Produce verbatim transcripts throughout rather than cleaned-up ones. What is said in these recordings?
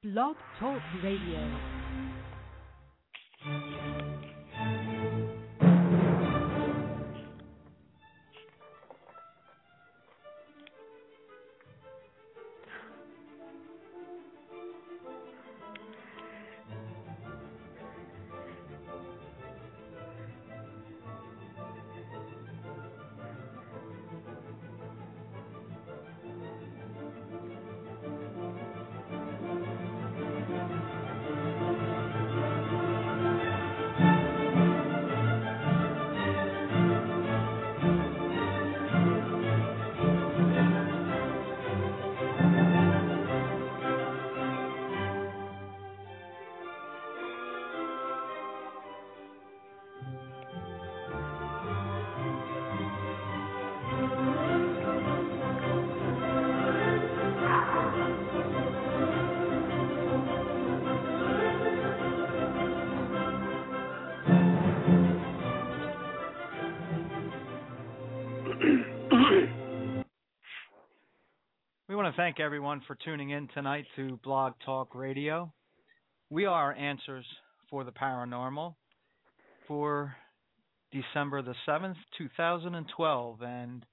Blog Talk Radio. We want to thank everyone for tuning in tonight to Blog Talk Radio. We are Answers for the Paranormal for December the seventh, two thousand twelve, and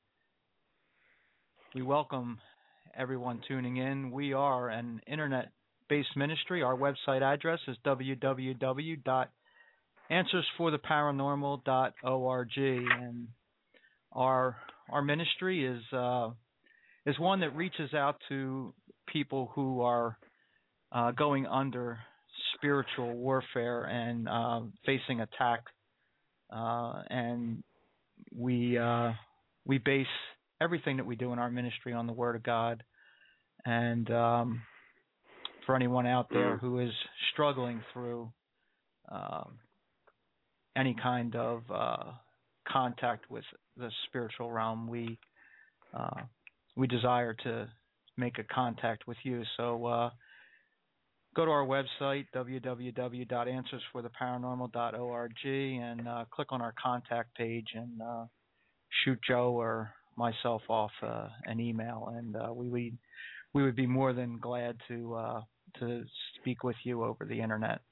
we welcome everyone tuning in. We are an internet-based ministry. Our website address is w w w dot answers for the paranormal dot org, and our our ministry is uh, is one that reaches out to people who are uh, going under spiritual warfare and uh, facing attack. Uh, and we uh, we base everything that we do in our ministry on the Word of God. And um, for anyone out there who is struggling through uh, any kind of uh, contact with the spiritual realm, we uh, we desire to make a contact with you. So uh, go to our website, w w w dot answers for the paranormal dot org, and uh, click on our contact page and uh, shoot Joe or myself off uh, an email, and uh, we would we would be more than glad to uh, to speak with you over the internet.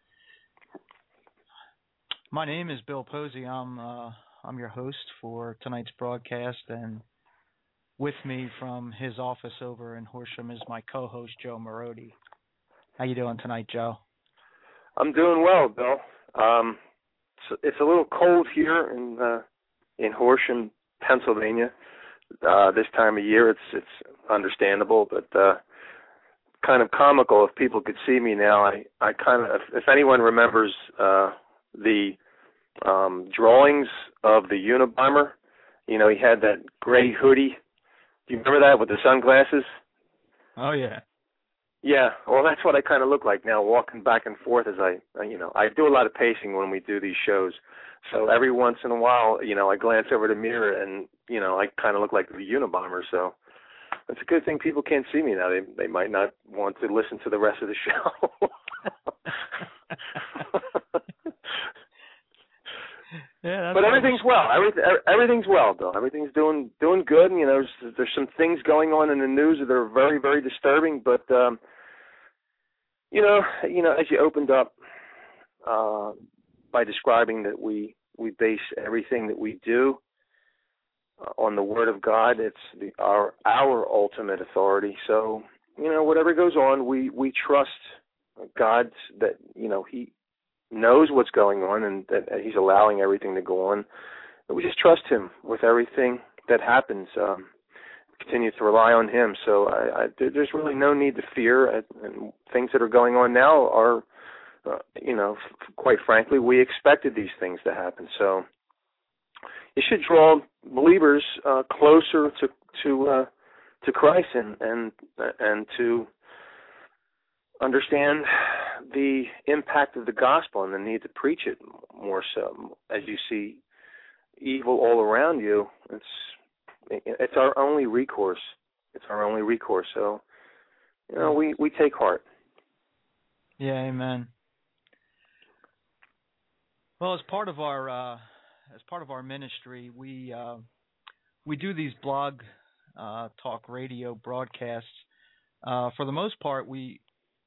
My name is Bill Posey. I'm uh, I'm your host for tonight's broadcast, and with me from his office over in Horsham is my co-host, Joe Marodi. How you doing tonight, Joe? I'm doing well, Bill. Um, it's, it's a little cold here in uh, in Horsham, Pennsylvania. Uh, this time of year, it's it's understandable, but uh, kind of comical. If people could see me now, I, I kind of, if, if anyone remembers uh, the um, drawings of the Unabomber, you know, he had that gray hoodie. Do you remember that with the sunglasses? Oh, yeah. Yeah, well, that's what I kind of look like now, walking back and forth as I, you know, I do a lot of pacing when we do these shows. So every once in a while, you know, I glance over the mirror and, you know, I kind of look like the Unabomber. So it's a good thing people can't see me now. They they might not want to listen to the rest of the show. Yeah, that's but everything's well. Everything, everything's well, Bill. Everything's doing doing good. And, you know, there's, there's some things going on in the news that are very, very disturbing. But um, you know, you know, as you opened up uh, by describing that we we base everything that we do uh, on the Word of God, it's the our our ultimate authority. So, you know, whatever goes on, we we trust God that, you know, He knows what's going on and that He's allowing everything to go on. And we just trust Him with everything that happens. Um, continue to rely on Him. So I, I, there's really no need to fear. And, and things that are going on now are, uh, you know, f- quite frankly, we expected these things to happen. So it should draw believers uh, closer to to uh, to Christ and and and to understand the impact of the gospel and the need to preach it more so. As you see evil all around you, it's it's our only recourse. It's our only recourse. So, you know, we, we take heart. Yeah, amen. Well, as part of our uh, as part of our ministry, we uh, we do these blog uh, talk radio broadcasts. Uh, for the most part, we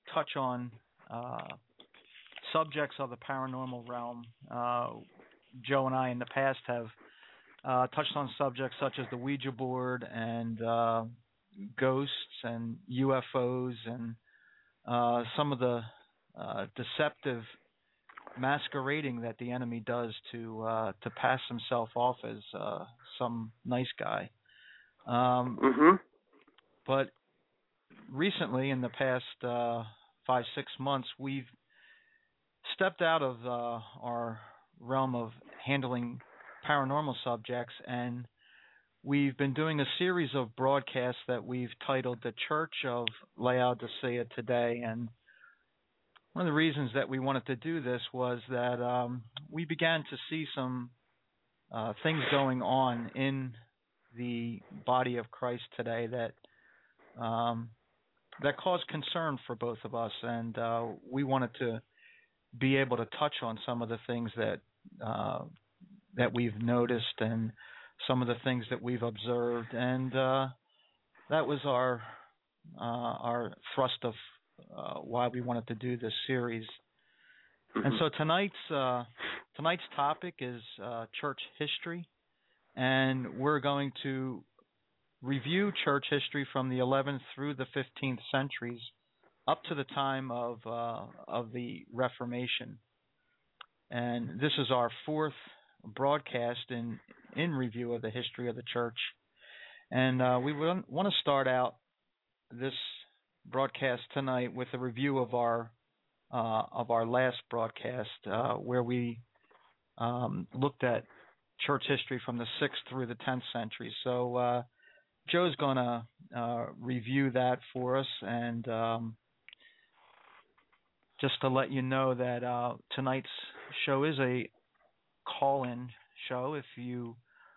touch on uh, subjects of the paranormal realm. Uh, Joe and I in the past have uh, touched on subjects such as the Ouija board and uh, ghosts and U F Os and uh, some of the uh, deceptive masquerading that the enemy does to uh, to pass himself off as uh, some nice guy. Um, mm-hmm. But recently, in the past uh, five, six months, we've stepped out of uh, our realm of handling paranormal subjects, and we've been doing a series of broadcasts that we've titled The Church of Laodicea Today. And one of the reasons that we wanted to do this was that um, we began to see some uh, things going on in the body of Christ today that um, that caused concern for both of us, and uh, we wanted to be able to touch on some of the things that uh, that we've noticed and some of the things that we've observed, and uh, that was our uh, our thrust of uh, why we wanted to do this series. Mm-hmm. And so tonight's uh, tonight's topic is uh, church history, and we're going to review church history from the eleventh through the fifteenth centuries, up to the time of uh, of the Reformation. And this is our fourth broadcast in in review of the history of the church. And uh, we want to start out this broadcast tonight with a review of our uh, of our last broadcast, uh, where we um, looked at church history from the sixth through the tenth century. So uh, Joe's going to uh, review that for us, and um, just to let you know that uh, tonight's show is a call-in show. If you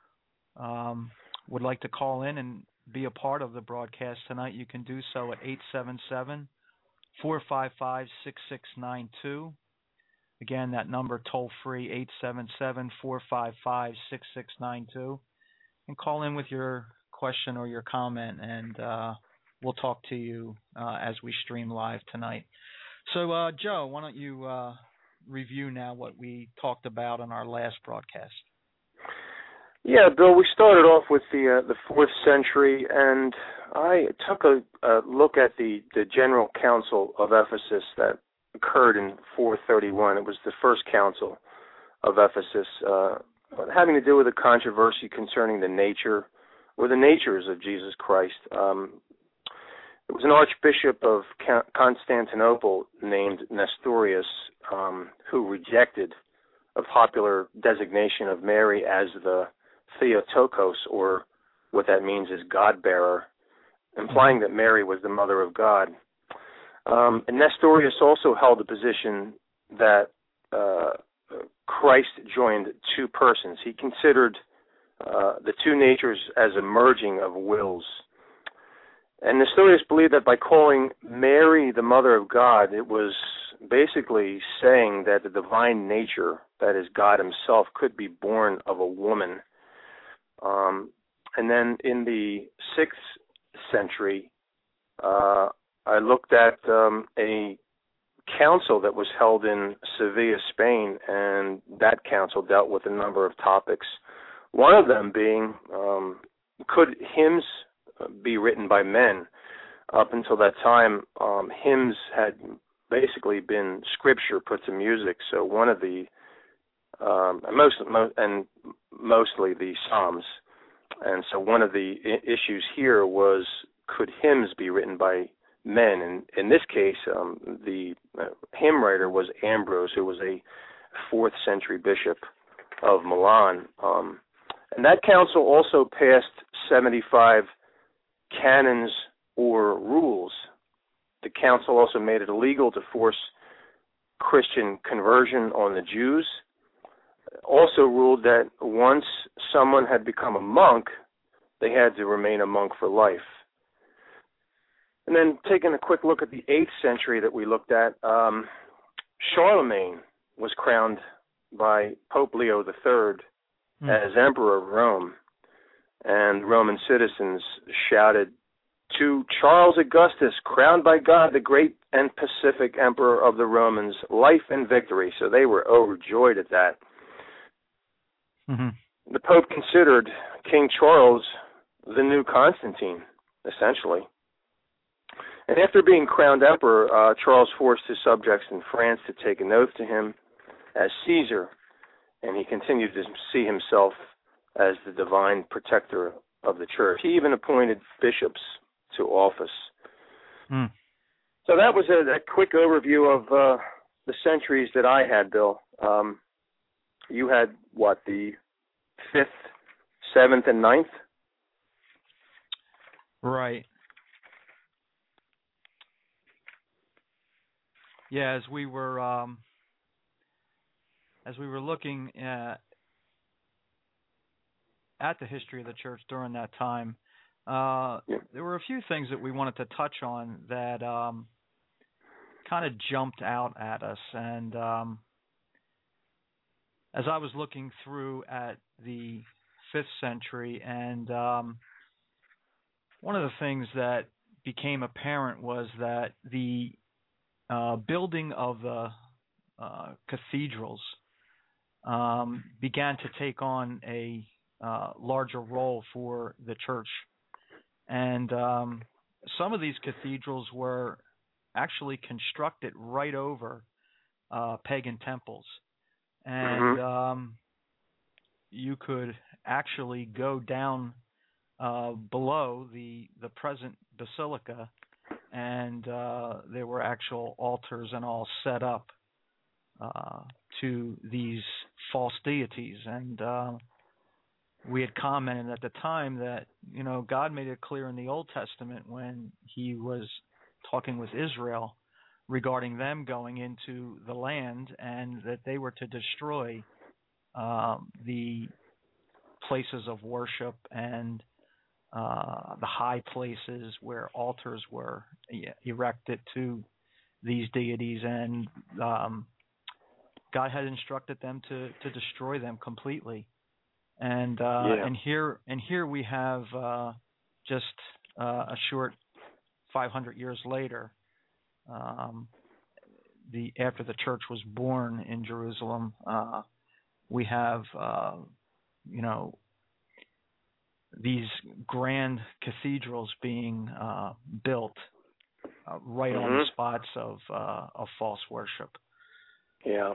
um, would like to call in and be a part of the broadcast tonight, you can do so at eight seven seven, four five five, six six nine two. Again, that number toll-free, eight seven seven, four five five, six six nine two. And call in with your question or your comment, and uh, we'll talk to you uh, as we stream live tonight. So, uh, Joe, why don't you uh, review now what we talked about on our last broadcast? Yeah, Bill, we started off with the uh, the fourth century, and I took a, a look at the, the General Council of Ephesus that occurred in four thirty-one. It was the first council of Ephesus, uh, having to do with a controversy concerning the nature or the natures of Jesus Christ. Um, it was an archbishop of Constantinople named Nestorius um, who rejected a popular designation of Mary as the Theotokos, or what that means is God-bearer, implying that Mary was the mother of God. Um, and Nestorius also held the position that uh, Christ joined two persons. He considered uh, the two natures as a merging of wills. And Nestorius believed that by calling Mary the mother of God, it was basically saying that the divine nature, that is God himself, could be born of a woman. Um, and then in the sixth century, uh, I looked at um, a council that was held in Sevilla, Spain, and that council dealt with a number of topics. One of them being, um, could hymns be written by men? Up until that time, um, hymns had basically been scripture put to music. So one of the um, most, most and mostly the Psalms, and so one of the I- issues here was, could hymns be written by men? And in this case, um, the uh, hymn writer was Ambrose, who was a fourth century bishop of Milan. Um, and that council also passed seventy-five canons or rules. The council also made it illegal to force Christian conversion on the Jews. Also ruled that once someone had become a monk, they had to remain a monk for life. And then taking a quick look at the eighth century that we looked at, um, Charlemagne was crowned by Pope Leo the Third mm. as Emperor of Rome. And Roman citizens shouted to Charles Augustus, crowned by God, the great and pacific emperor of the Romans, life and victory. So they were overjoyed at that. Mm-hmm. The Pope considered King Charles the new Constantine, essentially. And after being crowned emperor, uh, Charles forced his subjects in France to take an oath to him as Caesar, and he continued to see himself as the divine protector of the church. He even appointed bishops to office. Mm. So that was a, a quick overview of uh, the centuries that I had, Bill. Um, you had, what, the fifth, seventh, and ninth? Right. Yeah, as we were um, as we were looking at at the history of the church during that time, uh, yeah. there were a few things that we wanted to touch on that um, kind of jumped out at us. And um, as I was looking through at the fifth century, and um, one of the things that became apparent was that the uh, building of the uh, cathedrals um, began to take on a uh, larger role for the church. And um, some of these cathedrals were actually constructed right over uh, pagan temples. And Mm-hmm. um, you could actually go down uh, below the, the present basilica, and uh, there were actual altars and all set up uh, to these false deities. And uh, we had commented at the time that, you know, God made it clear in the Old Testament when he was talking with Israel regarding them going into the land, and that they were to destroy um, the places of worship and uh, the high places where altars were erected to these deities, and um, God had instructed them to, to destroy them completely. And uh, yeah. and here and here we have uh, just uh, a short five hundred years later, um, the after the church was born in Jerusalem, uh, we have uh, you know these grand cathedrals being uh, built uh, right mm-hmm. on the spots of uh, of false worship. Yeah.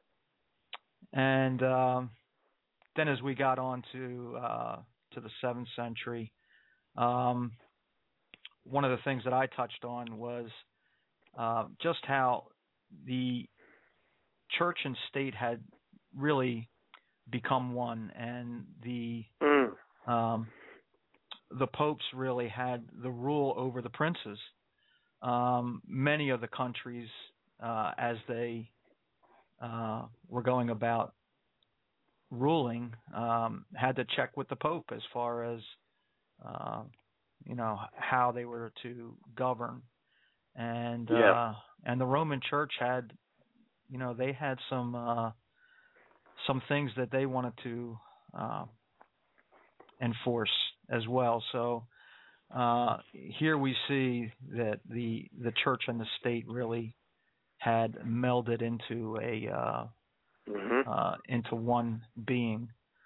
And um, then as we got on to uh, to the seventh century, um, one of the things that I touched on was uh, just how the church and state had really become one, and the Mm. um, the popes really had the rule over the princes. Um, many of the countries, uh, as they uh, were going about ruling, um, had to check with the Pope as far as uh, you know how they were to govern, and Yeah. uh, and the Roman Church had, you know, they had some uh, some things that they wanted to uh, enforce as well. So uh, here we see that the the church and the state really had melded into a uh, mm-hmm. uh, into one being.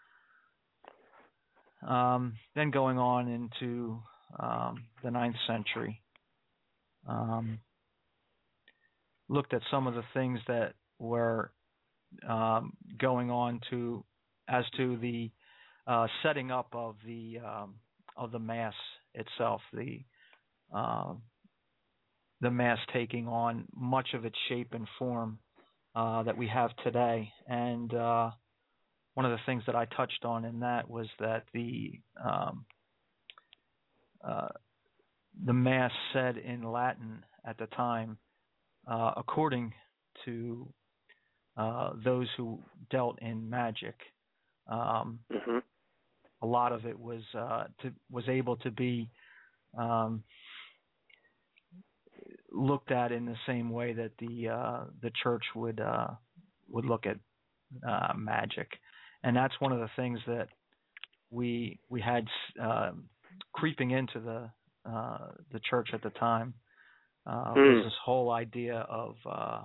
Um, then going on into um, the ninth century, um, looked at some of the things that were um, going on to as to the uh, setting up of the um, of the Mass itself, the uh, the Mass taking on much of its shape and form uh, that we have today. And uh, one of the things that I touched on in that was that the um, uh, the Mass said in Latin at the time, uh, according to uh, those who dealt in magic, um, Mm-hmm. a lot of it was uh, to, was able to be um, looked at in the same way that the uh, the church would uh, would look at uh, magic, and that's one of the things that we we had uh, creeping into the uh, the church at the time uh, mm. was this whole idea of uh,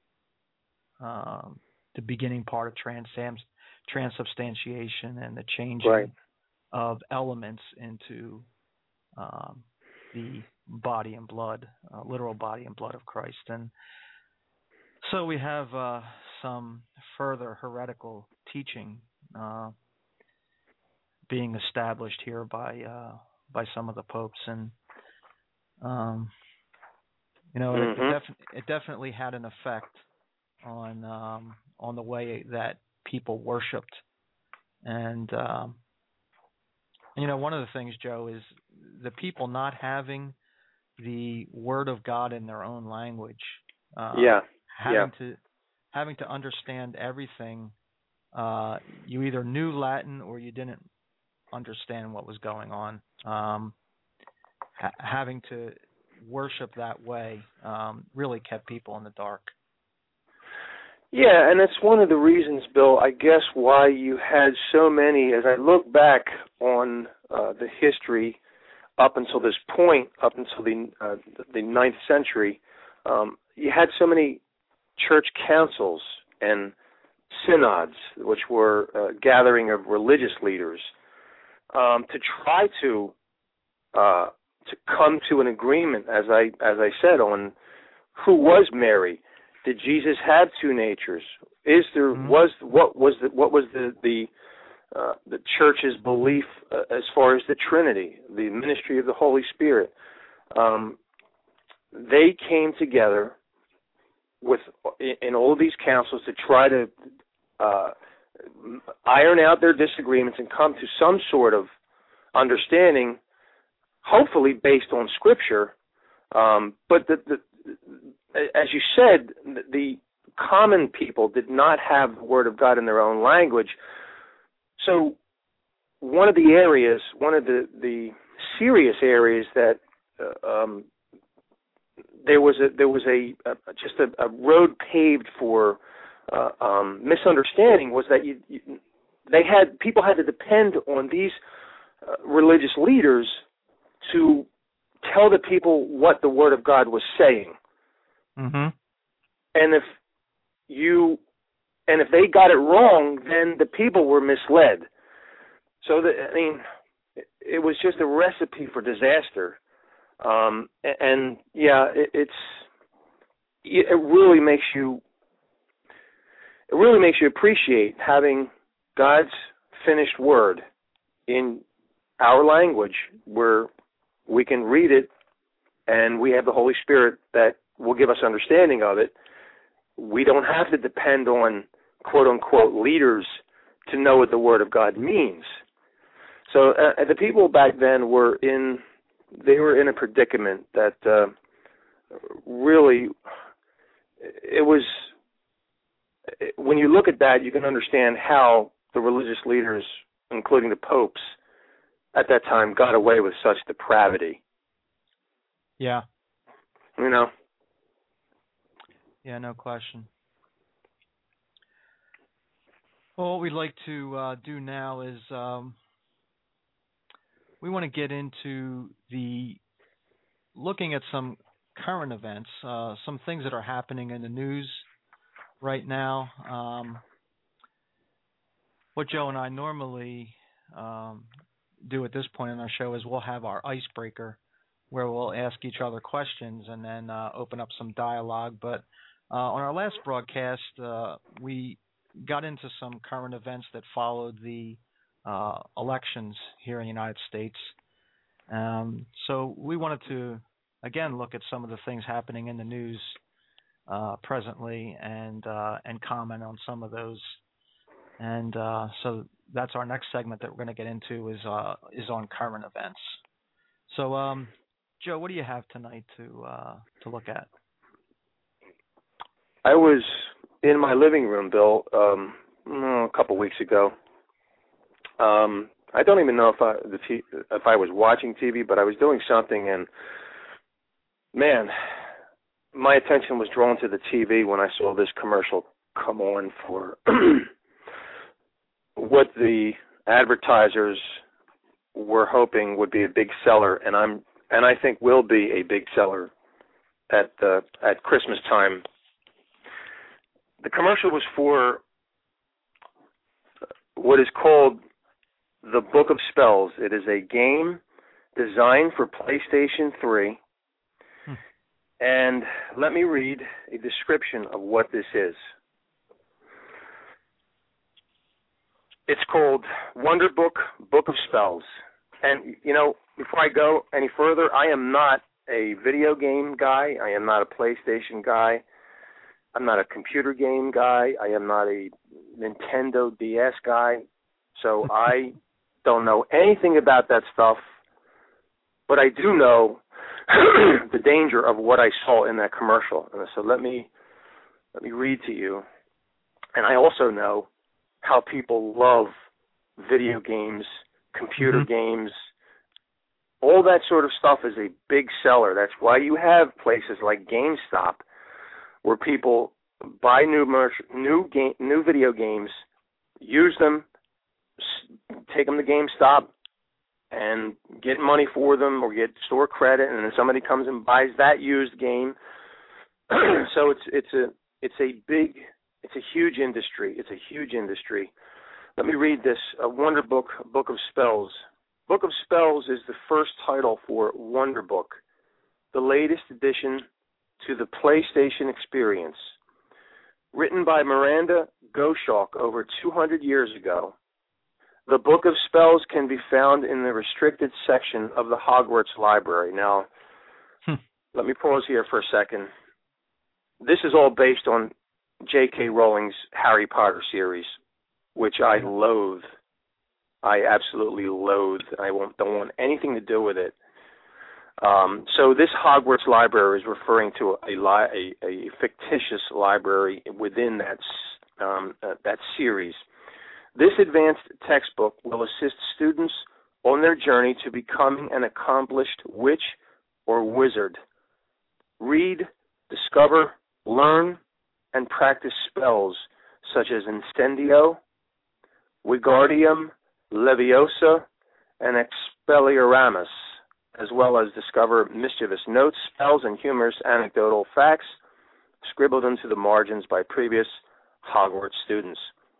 um, the beginning part of trans- transubstantiation and the changing right. of elements into um, the body and blood, uh, literal body and blood of Christ. And so we have uh, some further heretical teaching uh, being established here by uh, by some of the popes, and um, you know, mm-hmm. it, it, def- it definitely had an effect on um, on the way that people worshipped. And um, you know, one of the things, Joe, is the people not having the Word of God in their own language. Uh, yeah. Having yeah. to having to understand everything. Uh, you either knew Latin or you didn't understand what was going on. Um, ha- having to worship that way um, really kept people in the dark. Yeah, and that's one of the reasons, Bill, I guess, why you had so many, as I look back on uh, the history up until this point, up until the uh, the ninth century, um, you had so many church councils and synods, which were a gathering of religious leaders, um, to try to uh, to come to an agreement, as I as I said, on who was Mary. Did Jesus have two natures? Is there mm-hmm. was what was the what was the the uh, the church's belief uh, as far as the Trinity, the ministry of the Holy Spirit? Um, they came together with in all of these councils to try to uh, iron out their disagreements and come to some sort of understanding, hopefully based on Scripture. Um, but the, the as you said, the common people did not have the Word of God in their own language. So one of the areas, one of the, the serious areas that uh, um, there was a there was a, a just a, a road paved for uh, um, misunderstanding was that you, you, they had people had to depend on these uh, religious leaders to tell the people what the Word of God was saying. Mm-hmm. And if you and if they got it wrong, then the people were misled. So that, I mean, it was just a recipe for disaster. Um, and, and yeah, it, it's it really makes you it really makes you appreciate having God's finished word in our language, where we can read it, and we have the Holy Spirit that will give us understanding of it. We don't have to depend on quote-unquote leaders to know what the Word of God means. So uh, the people back then were in, they were in a predicament that uh, really, it was, when you look at that, you can understand how the religious leaders, including the popes, at that time got away with such depravity. Yeah. You know? Yeah, no question. Well, what we'd like to uh, do now is um, we want to get into the looking at some current events, uh, some things that are happening in the news right now. Um, what Joe and I normally um, do at this point in our show is we'll have our icebreaker, where we'll ask each other questions and then uh, open up some dialogue. But uh, on our last broadcast, uh, we got into some current events that followed the uh, elections here in the United States. Um, so we wanted to, again, look at some of the things happening in the news uh, presently and uh, and comment on some of those. And uh, so that's our next segment that we're going to get into is uh, is on current events. So, um, Joe, what do you have tonight to uh, to look at? I was in my living room, Bill, um, a couple weeks ago. Um, I don't even know if I the t- if I was watching T V, but I was doing something, and man, my attention was drawn to the T V when I saw this commercial come on for what the advertisers were hoping would be a big seller, and I'm and I think will be a big seller at uh, at Christmas time. The commercial was for what is called the Book of Spells. It is a game designed for PlayStation three. Hmm. And let me read a description of what this is. It's called Wonder Book, Book of Spells. And, you know, before I go any further, I am not a video game guy. I am not a PlayStation guy. I'm not a computer game guy. I am not a Nintendo D S guy. So I don't know anything about that stuff. But I do know the danger of what I saw in that commercial. And so let me let me read to you. And I also know how people love video games, computer mm-hmm. games. All that sort of stuff is a big seller. That's why you have places like GameStop where people buy new merch, new game, new video games, use them, take them to GameStop, and get money for them or get store credit, and then somebody comes and buys that used game. So it's it's a it's a big it's a huge industry. It's a huge industry. Let me read this: a Wonder Book, Book of Spells. Book of Spells is the first title for Wonder Book, the latest addition to the PlayStation experience. Written by Miranda Goshawk over two hundred years ago, the Book of Spells can be found in the restricted section of the Hogwarts Library. Now, hmm. let me pause here for a second. This is all based on J K Rowling's Harry Potter series, which I loathe. I absolutely loathe. I won't, don't want anything to do with it. Um, so this Hogwarts Library is referring to a, li- a, a fictitious library within that um, uh, that series. This advanced textbook will assist students on their journey to becoming an accomplished witch or wizard. Read, discover, learn, and practice spells such as Incendio, Wingardium Leviosa, and Expelliarmus, as well as discover mischievous notes, spells, and humorous anecdotal facts scribbled into the margins by previous Hogwarts students.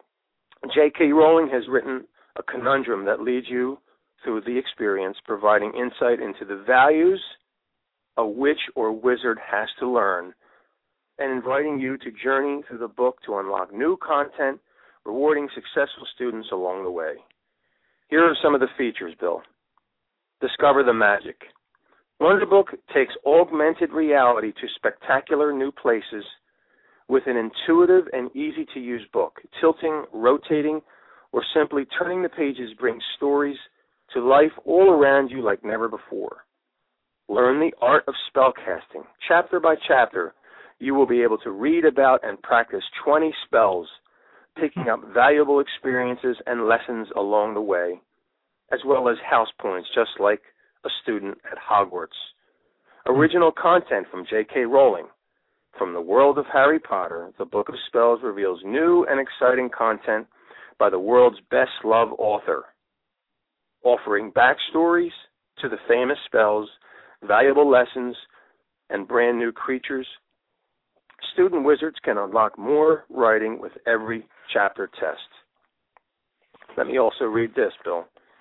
J K Rowling has written a conundrum that leads you through the experience, providing insight into the values a witch or wizard has to learn, and inviting you to journey through the book to unlock new content, rewarding successful students along the way. Here are some of the features, Bill. Discover the magic. Wonderbook takes augmented reality to spectacular new places with an intuitive and easy-to-use book. Tilting, rotating, or simply turning the pages brings stories to life all around you like never before. Learn the art of spellcasting. Chapter by chapter, you will be able to read about and practice twenty spells, picking up valuable experiences and lessons along the way, as well as house points, just like a student at Hogwarts. Original content from J K Rowling. From the world of Harry Potter, the Book of Spells reveals new and exciting content by the world's best-loved author, offering backstories to the famous spells, valuable lessons, and brand-new creatures. Student wizards can unlock more writing with every chapter test. Let me also read this, Bill.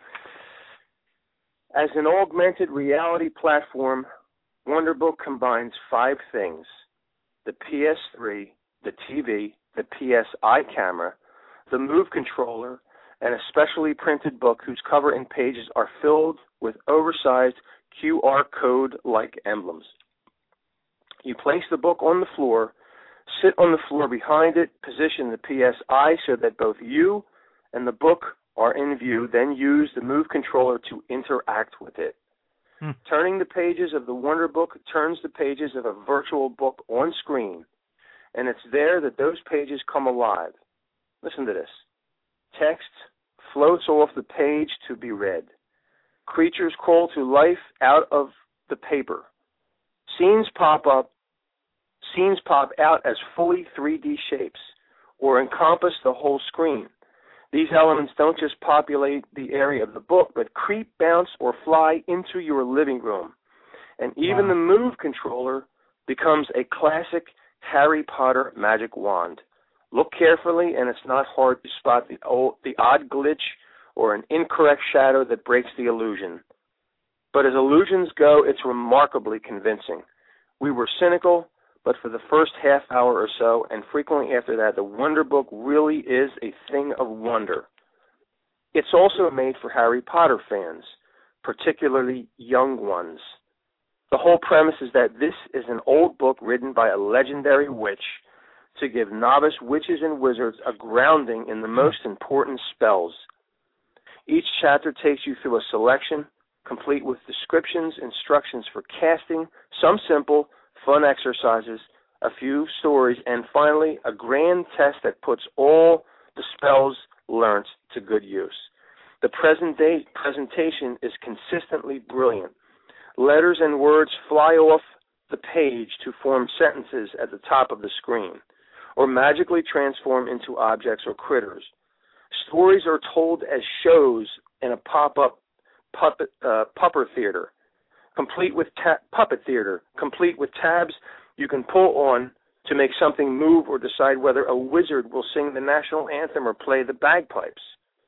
As an augmented reality platform, Wonderbook combines five things: the P S three, the T V, the P S I camera, the Move controller, and a specially printed book whose cover and pages are filled with oversized Q R code-like emblems. You place the book on the floor, sit on the floor behind it, position the P S I so that both you and the book are in view, then use the Move controller to interact with it. Hmm. Turning the pages of the Wonderbook turns the pages of a virtual book on screen, and it's there that those pages come alive. Listen to this. Text floats off the page to be read. Creatures crawl to life out of the paper. Scenes pop up. Scenes pop out as fully three D shapes or encompass the whole screen. These elements don't just populate the area of the book, but creep, bounce, or fly into your living room, and even wow. the Move controller becomes a classic Harry Potter magic wand. Look carefully, and it's not hard to spot the, old, the odd glitch or an incorrect shadow that breaks the illusion. But as illusions go, it's remarkably convincing. We were cynical, but for the first half hour or so, and frequently after that, the Wonder Book really is a thing of wonder. It's also made for Harry Potter fans, particularly young ones. The whole premise is that this is an old book written by a legendary witch to give novice witches and wizards a grounding in the most important spells. Each chapter takes you through a selection, complete with descriptions, instructions for casting, some simple, fun exercises, a few stories, and finally a grand test that puts all the spells learnt to good use. The present day presentation is consistently brilliant. Letters and words fly off the page to form sentences at the top of the screen, or magically transform into objects or critters. Stories are told as shows in a pop-up puppet uh, pupper theater, complete with ta- puppet theater, complete with tabs you can pull on to make something move or decide whether a wizard will sing the national anthem or play the bagpipes.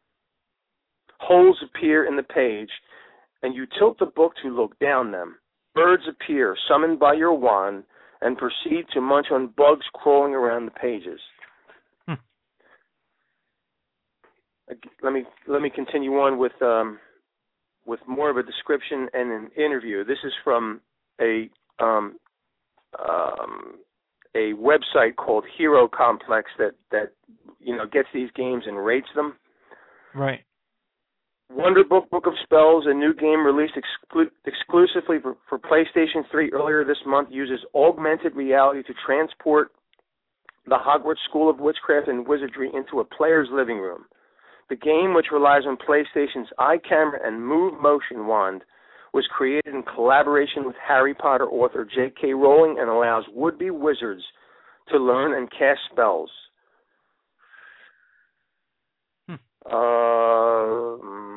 Holes appear in the page, and you tilt the book to look down them. Birds appear, summoned by your wand, and proceed to munch on bugs crawling around the pages. Hmm. Let me let me continue on with um, with more of a description and an interview. This is from a um, um, a website called Hero Complex that that you know gets these games and rates them. Right. Wonder Book Book of Spells, a new game released exclu- exclusively for, for PlayStation three earlier this month, uses augmented reality to transport the Hogwarts School of Witchcraft and Wizardry into a player's living room. The game, which relies on PlayStation's iCamera and Move Motion wand, was created in collaboration with Harry Potter author J K Rowling and allows would-be wizards to learn and cast spells. Uh,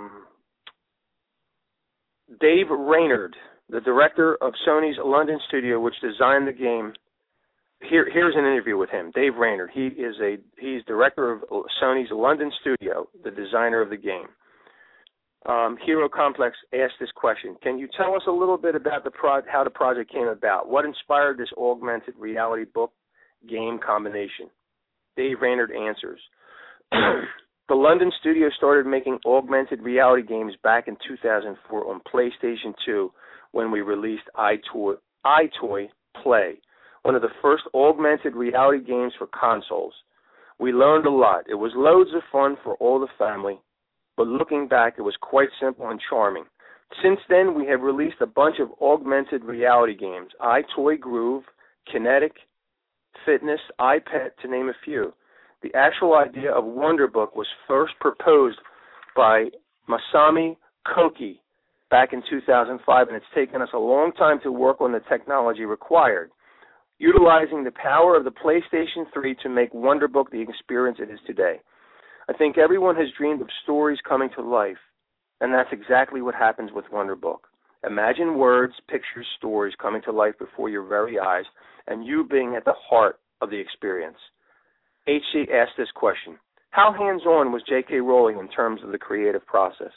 Dave Raynard, the director of Sony's London studio, which designed the game. Here, here's an interview with him. Dave Raynard. He is a he's director of Sony's London studio, the designer of the game. Um, Hero Complex asked this question: can you tell us a little bit about the pro- how the project came about? What inspired this augmented reality book game combination? Dave Raynard answers. The London studio started making augmented reality games back in two thousand four on PlayStation two when we released iToy, iToy Play, one of the first augmented reality games for consoles. We learned a lot. It was loads of fun for all the family, but looking back, it was quite simple and charming. Since then, we have released a bunch of augmented reality games, iToy Groove, Kinetic, Fitness, iPet, to name a few. The actual idea of Wonder Book was first proposed by Masami Koki back in two thousand five, and it's taken us a long time to work on the technology required, utilizing the power of the PlayStation three to make Wonder Book the experience it is today. I think everyone has dreamed of stories coming to life, and that's exactly what happens with Wonder Book. Imagine words, pictures, stories coming to life before your very eyes, and you being at the heart of the experience. H C asked this question: how hands-on was J K Rowling in terms of the creative process?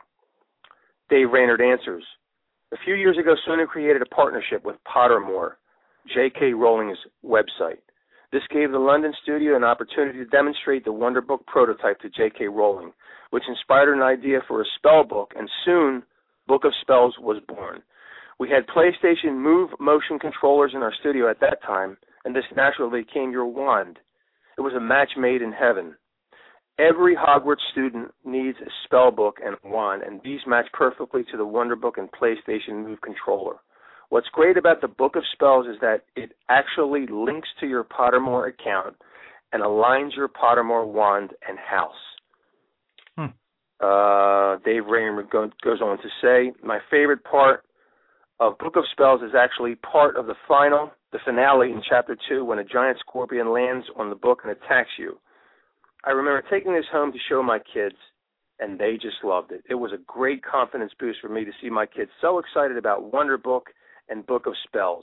Dave Raynard answers: a few years ago, Sony created a partnership with Pottermore, J K Rowling's website. This gave the London studio an opportunity to demonstrate the Wonder Book prototype to J K Rowling, which inspired an idea for a spell book, and soon Book of Spells was born. We had PlayStation Move motion controllers in our studio at that time, and this naturally became your wand. It was a match made in heaven. Every Hogwarts student needs a spell book and a wand, and these match perfectly to the Wonder Book and PlayStation Move controller. What's great about the Book of Spells is that it actually links to your Pottermore account and aligns your Pottermore wand and house. Hmm. Uh, Dave Raynard goes on to say, my favorite part of Book of Spells is actually part of the final, the finale in Chapter two, when a giant scorpion lands on the book and attacks you. I remember taking this home to show my kids, and they just loved it. It was a great confidence boost for me to see my kids so excited about Wonder Book and Book of Spells.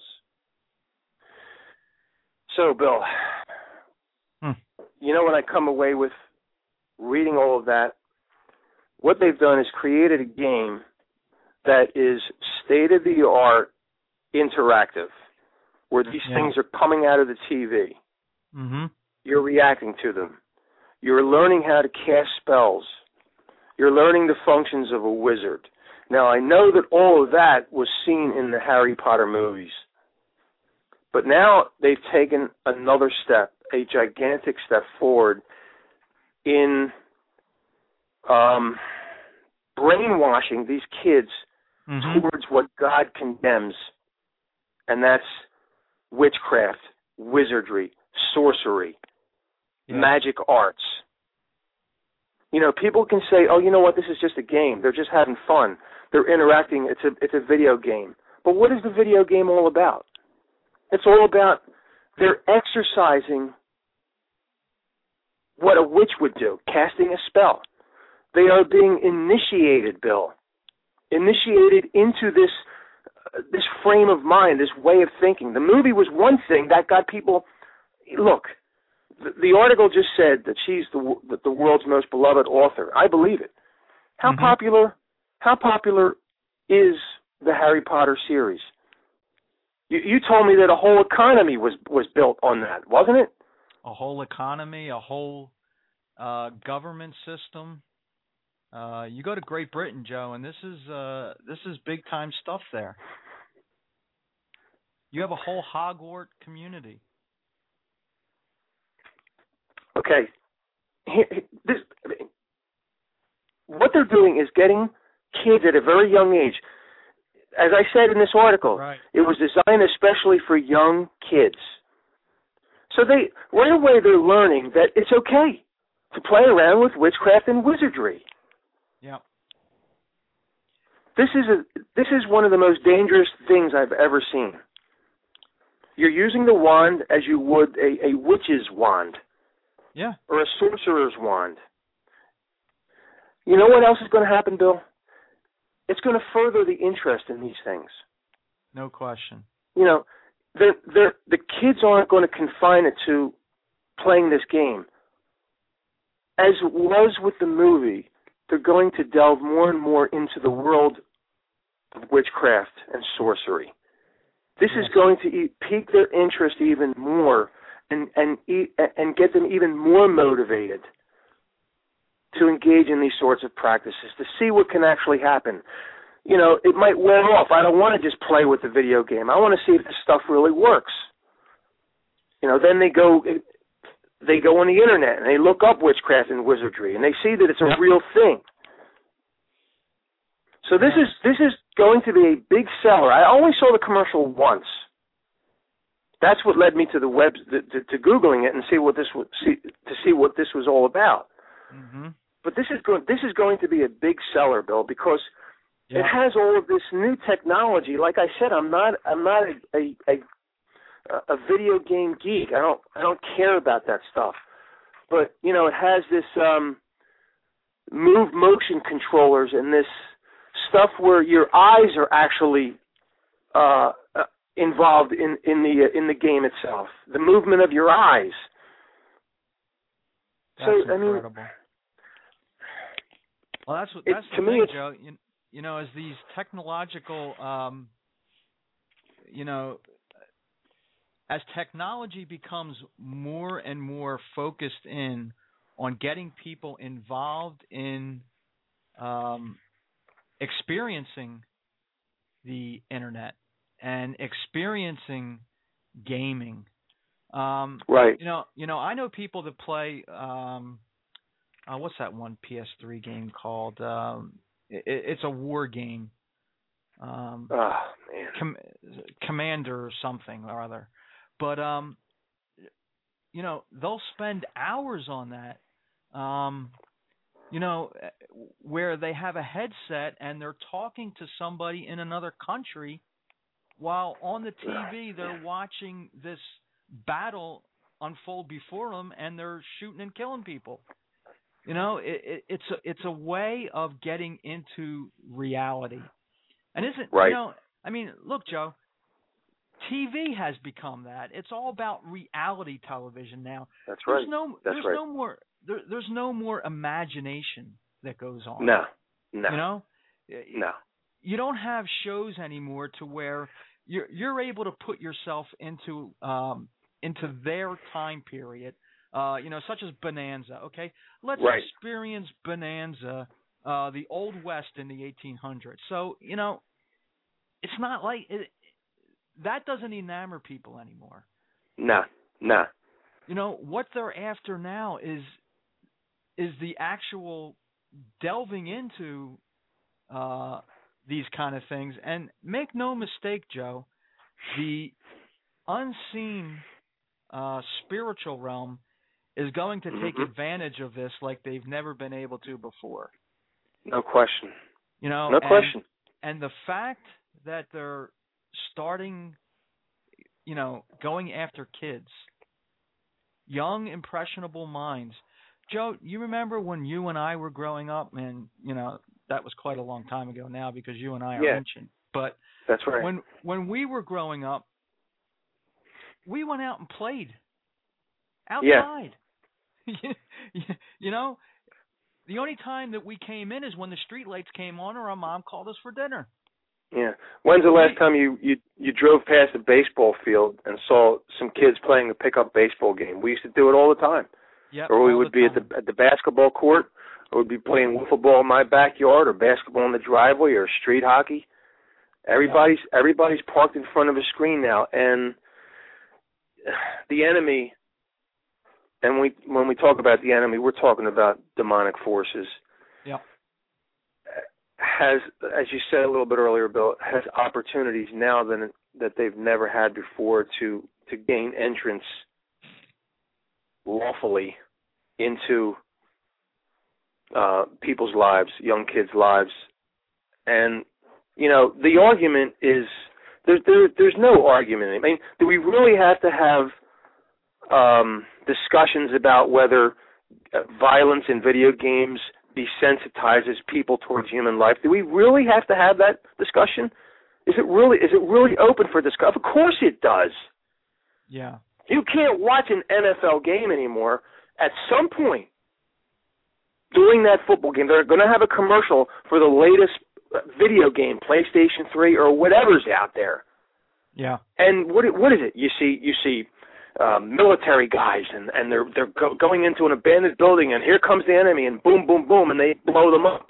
So, Bill, hmm. you know what I come away with reading all of that? What they've done is created a game that is state-of-the-art interactive, where these yeah. things are coming out of the T V. Mm-hmm. You're reacting to them. You're learning how to cast spells. You're learning the functions of a wizard. Now, I know that all of that was seen in the Harry Potter movies. But now they've taken another step, a gigantic step forward in um, brainwashing these kids mm-hmm. towards what God condemns, and that's witchcraft, wizardry, sorcery, yeah. magic arts. You know, people can say, oh, you know what, this is just a game. They're just having fun. They're interacting. It's a, it's a video game. But what is the video game all about? It's all about they're exercising what a witch would do, casting a spell. They are being initiated, Bill, initiated into this uh, this frame of mind, this way of thinking. The movie was one thing that got people. Look, the, the article just said that she's the the, the world's most beloved author. I believe it. How mm-hmm. popular? How popular is the Harry Potter series? You, you told me that a whole economy was, was built on that, wasn't it? A whole economy, a whole uh, government system. Uh, you go to Great Britain, Joe, and this is uh, this is big time stuff there. You have a whole Hogwarts community. Okay, this, what they're doing is getting kids at a very young age. As I said in this article, right. It was designed especially for young kids. So they right away they're learning that it's okay to play around with witchcraft and wizardry. Yeah. This is a this is one of the most dangerous things I've ever seen. You're using the wand as you would a, a witch's wand. Yeah. Or a sorcerer's wand. You know what else is going to happen, Bill? It's going to further the interest in these things. No question. You know, they're, they're, the kids aren't going to confine it to playing this game. As was with the movie, they're going to delve more and more into the world of witchcraft and sorcery. This yes. is going to e- pique their interest even more and, and, e- and get them even more motivated to engage in these sorts of practices, to see what can actually happen. You know, it might wear off. I don't want to just play with the video game. I want to see if this stuff really works. You know, then they go they go on the internet and they look up witchcraft and wizardry and they see that it's a yep. real thing. So this is this is going to be a big seller. I only saw the commercial once. That's what led me to the web to, to, to googling it and see what this was, see, to see what this was all about. Mm-hmm. But this is going this is going to be a big seller, Bill, because yeah. it has all of this new technology. Like I said, I'm not I'm not a, a a a video game geek. I don't I don't care about that stuff. But you know, it has this um, move motion controllers and this stuff where your eyes are actually uh, uh, involved in in the uh, in the game itself. The movement of your eyes. That's so incredible. I mean, well, that's what that's it, the to thing, me, Joe. You, you know, as these technological, um, you know, as technology becomes more and more focused in on getting people involved in um, experiencing the internet and experiencing gaming. Um, right. You know, you know, I know people that play. Um, uh, what's that one P S three game called? Um, it, it's a war game. Um, oh man. Com- Commander or something or other. But um, you know, they'll spend hours on that. Um, you know, where they have a headset and they're talking to somebody in another country, while on the T V they're watching this battle unfold before them, and they're shooting and killing people. You know, it, it, it's a, it's a way of getting into reality. And isn't right. you know? I mean, look, Joe. T V has become that. It's all about reality television now. That's there's right. No, That's there's right. no more. There, there's no more imagination that goes on. No. No. You know. No. You don't have shows anymore to where you're you're able to put yourself into um into their time period. Uh, you know, such as Bonanza. Okay, let's right. experience Bonanza, uh, the Old West in the eighteen hundreds. So you know, it's not like it, that doesn't enamor people anymore. No, no. You know what they're after now is is the actual delving into uh, these kind of things. And make no mistake, Joe, the unseen uh, spiritual realm is going to take mm-hmm. advantage of this like they've never been able to before. No question. You know, no and, question. And the fact that they're starting, you know, going after kids, young, impressionable minds. Joe, you remember when you and I were growing up, and, you know, that was quite a long time ago now because you and I are yeah. ancient. But that's right. When when we were growing up, we went out and played outside. Yeah. You know, the only time that we came in is when the street lights came on or our mom called us for dinner. Yeah. When's the last time you, you, you drove past a baseball field and saw some kids playing a pickup baseball game? We used to do it all the time. Yep, or we all would the be time. at the at the basketball court, or we'd be playing wiffle ball in my backyard, or basketball in the driveway, or street hockey. Everybody's yep. everybody's parked in front of a screen now, and the enemy. And we when we talk about the enemy, we're talking about demonic forces. Yep. Has, as you said a little bit earlier, Bill, has opportunities now that that they've never had before to to gain entrance lawfully into uh, people's lives, young kids' lives. And, you know, the argument is, there, there, there's no argument. I mean, do we really have to have um, discussions about whether uh, violence in video games desensitizes people towards human life? Do we really have to have that discussion? Is it really, is it really open for discussion? Of course it does. Yeah. You can't watch an N F L game anymore. At some point during that football game, they're going to have a commercial for the latest video game, PlayStation three or whatever's out there. Yeah. And what what is it? You see you see um, military guys, and, and they're they're go, going into an abandoned building, and here comes the enemy, and boom, boom, boom, and they blow them up.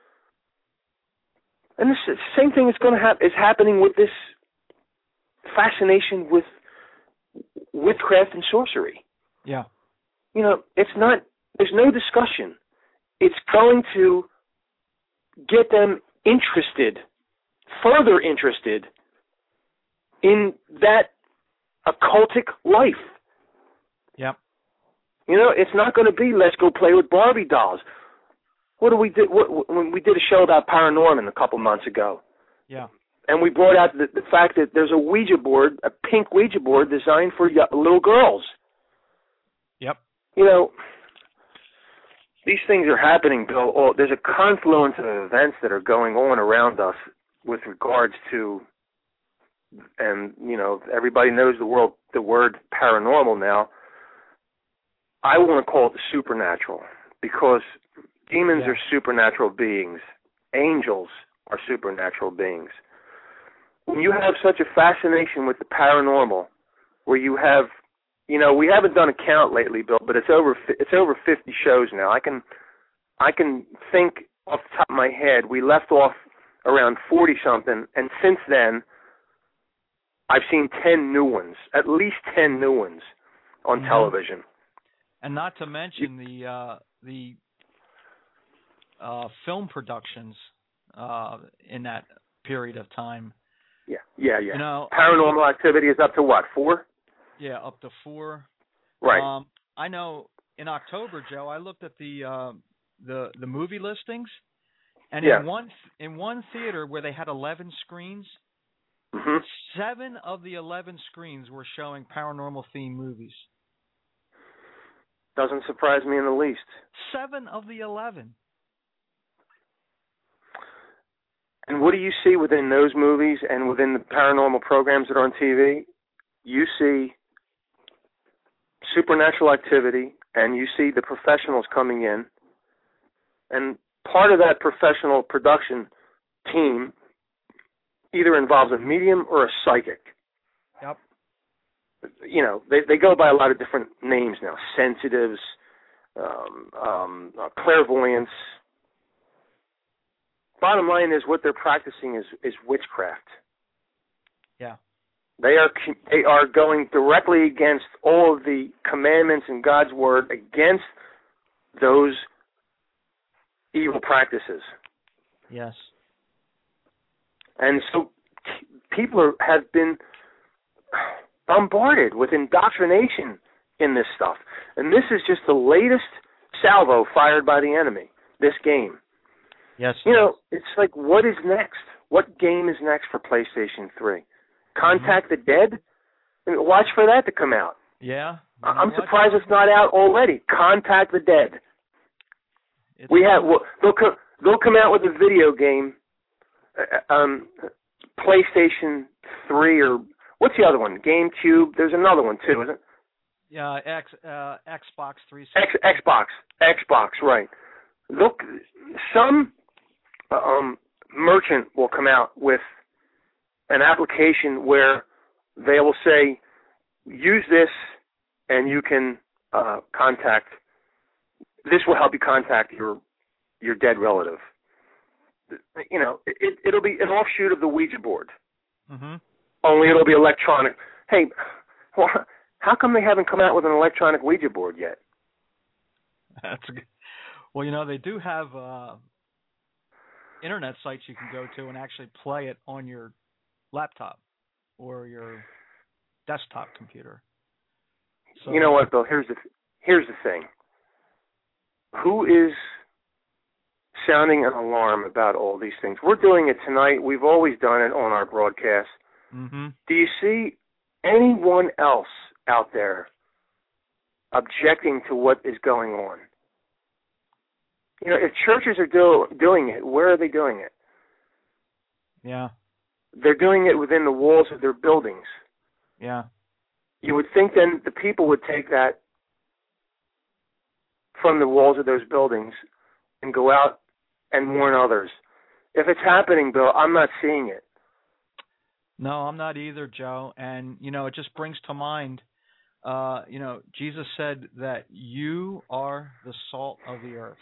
And this the same thing is going to hap- is happening with this fascination with witchcraft and sorcery. Yeah. You know, it's not, there's no discussion. It's going to get them interested, further interested in that occultic life. Yep. You know, it's not going to be, let's go play with Barbie dolls. What do we do? What, when we did a show about Paranorman a couple months ago. Yeah. And we brought out the, the fact that there's a Ouija board, a pink Ouija board designed for little girls. Yep. You know, these things are happening, Bill. Oh, there's a confluence of events that are going on around us with regards to, and, you know, everybody knows the world, the word paranormal now. I want to call it the supernatural because demons yeah. are supernatural beings. Angels are supernatural beings. When you have such a fascination with the paranormal, where you have, you know, we haven't done a count lately, Bill, but it's over it's over fifty shows now. I can I can think off the top of my head. We left off around forty something, and since then, I've seen ten new ones, at least ten new ones on mm-hmm. television. And not to mention the uh, the uh, film productions uh, in that period of time. Yeah, yeah, yeah. You know, Paranormal Activity is up to what, four? Yeah, up to four. Right. Um, I know in October, Joe, I looked at the uh, the the movie listings, and yeah. in one in one theater where they had eleven screens, mm-hmm. seven of the eleven screens were showing paranormal themed movies. Doesn't surprise me in the least. Seven of the eleven. And what do you see within those movies and within the paranormal programs that are on T V? You see supernatural activity, and you see the professionals coming in. And part of that professional production team either involves a medium or a psychic. Yep. You know, they they go by a lot of different names now: sensitives, um, um, uh, clairvoyance. Bottom line is, what they're practicing is, is witchcraft. Yeah. They are they are going directly against all of the commandments in God's word, against those evil practices. Yes. And so people are, have been bombarded with indoctrination in this stuff. And this is just the latest salvo fired by the enemy, this game. Yes. You know, it's like, what is next? What game is next for PlayStation three? Contact mm-hmm. the Dead? I mean, watch for that to come out. Yeah. You know I'm what? surprised it's not out already. Contact the Dead. It's we have. Well, they'll come. They'll come out with a video game. Uh, um, PlayStation three or what's the other one? GameCube. There's another one too, isn't it? Yeah, X uh, Xbox three sixty. X, Xbox. Xbox. Right. Look, some um, merchant will come out with an application where they will say, use this and you can uh, contact, this will help you contact your your dead relative. You know, it, it'll be an offshoot of the Ouija board. Mm-hmm. Only it'll be electronic. Hey, well, how come they haven't come out with an electronic Ouija board yet? That's a good. Well, you know, they do have uh, internet sites you can go to and actually play it on your laptop or your desktop computer. So, you know what, Bill? Here's the here's the thing. Who is sounding an alarm about all these things? We're doing it tonight. We've always done it on our broadcast. Mm-hmm. Do you see anyone else out there objecting to what is going on? You know, if churches are do, doing it, where are they doing it? Yeah. They're doing it within the walls of their buildings. Yeah. You would think then the people would take that from the walls of those buildings and go out and warn others. If it's happening, Bill, I'm not seeing it. No, I'm not either, Joe. And, you know, it just brings to mind, uh, you know, Jesus said that you are the salt of the earth.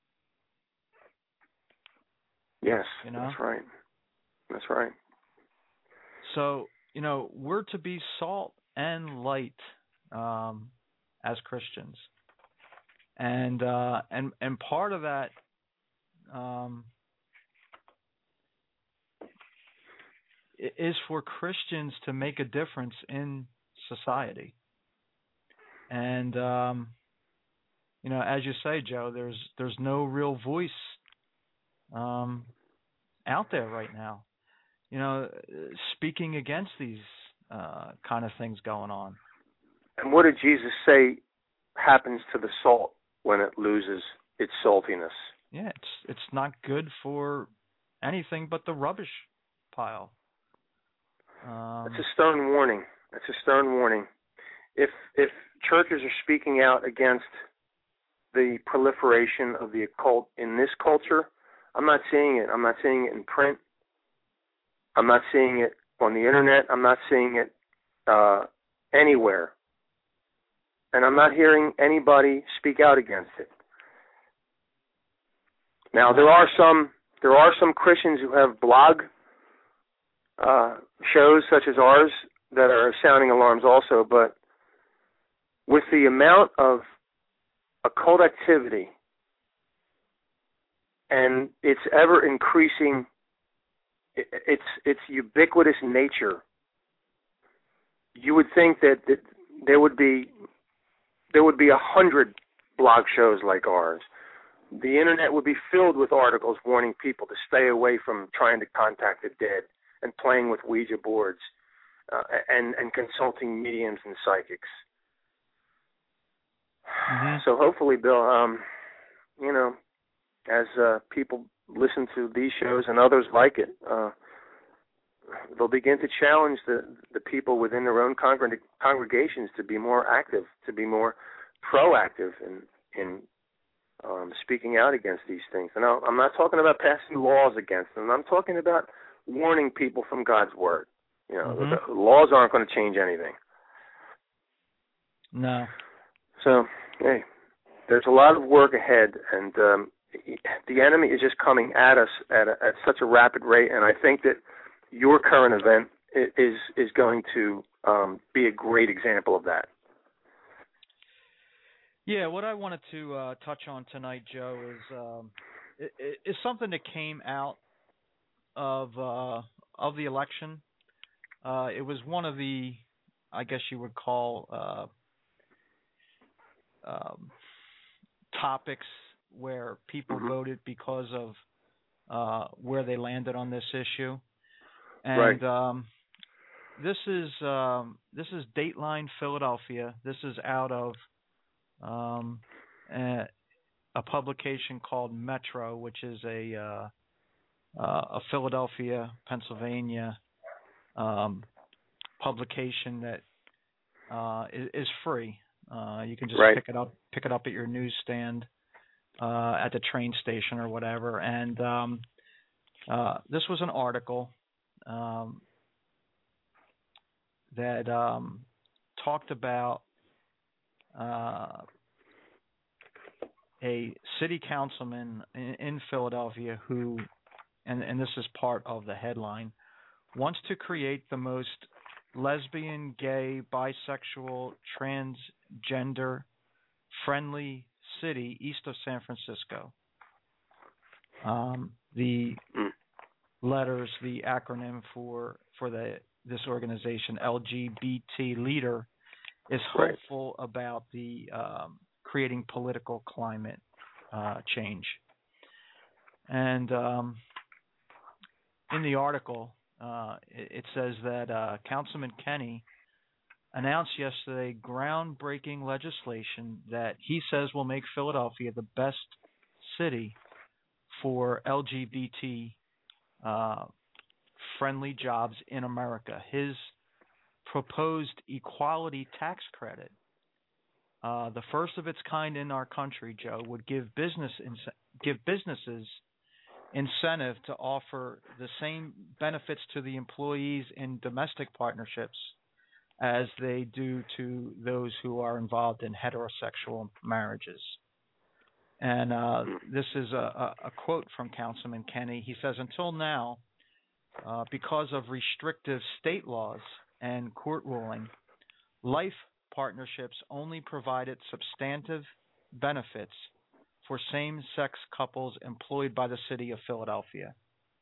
Yes, you know? That's right. That's right. So, you know, we're to be salt and light um, as Christians. And uh, and and part of that um, is for Christians to make a difference in society. And um, you know, as you say, Joe, there's there's no real voice um, out there right now, you know, speaking against these uh, kind of things going on. And what did Jesus say happens to the salt when it loses its saltiness? Yeah, it's it's not good for anything but the rubbish pile. Um, it's a stern warning. It's a stern warning. If if churches are speaking out against the proliferation of the occult in this culture, I'm not seeing it. I'm not seeing it in print. I'm not seeing it on the internet. I'm not seeing it uh, anywhere. And I'm not hearing anybody speak out against it. Now, there are some there are some Christians who have blog uh, shows such as ours that are sounding alarms also, but with the amount of occult activity and its ever increasing, its its ubiquitous nature, you would think that, that there would be there would be a hundred blog shows like ours. The internet would be filled with articles warning people to stay away from trying to contact the dead and playing with Ouija boards uh, and and consulting mediums and psychics. Mm-hmm. So hopefully, Bill, um, you know, as uh, people listen to these shows and others like it, uh, they'll begin to challenge the, the people within their own congreg- congregations to be more active, to be more proactive in, in um, speaking out against these things. And I'll, I'm not talking about passing laws against them. I'm talking about warning people from God's Word. You know, mm-hmm. the, the laws aren't going to change anything. No. So, hey, there's a lot of work ahead, and um, the enemy is just coming at us at, a, at such a rapid rate, and I think that your current event is is going to um, be a great example of that. Yeah, what I wanted to uh, touch on tonight, Joe, is um, is, is something that came out of uh, of the election. Uh, it was one of the, I guess you would call, uh, um, topics where people mm-hmm. voted because of uh, where they landed on this issue. And right. um, this is um, this is Dateline Philadelphia. This is out of um, a, a publication called Metro, which is a uh, uh, a Philadelphia, Pennsylvania um, publication that uh, is, is free. Uh, you can just right. pick it up pick it up at your newsstand, uh, at the train station or whatever. And um, uh, this was an article Um, that um, talked about uh, a city councilman in, in Philadelphia who, and, and this is part of the headline, wants to create the most lesbian, gay, bisexual, transgender-friendly city east of San Francisco. Um, the letters, the acronym for for the this organization, L G B T Leader, is hopeful right. about the um, creating political climate uh, change. And um, in the article, uh, it, it says that uh, Councilman Kenny announced yesterday groundbreaking legislation that he says will make Philadelphia the best city for L G B T Uh, friendly jobs in America. His proposed equality tax credit, uh, the first of its kind in our country, Joe, would give business ins- give businesses incentive to offer the same benefits to the employees in domestic partnerships as they do to those who are involved in heterosexual marriages. And uh, this is a, a, a quote from Councilman Kenny. He says, until now, uh, because of restrictive state laws and court ruling, life partnerships only provided substantive benefits for same-sex couples employed by the city of Philadelphia.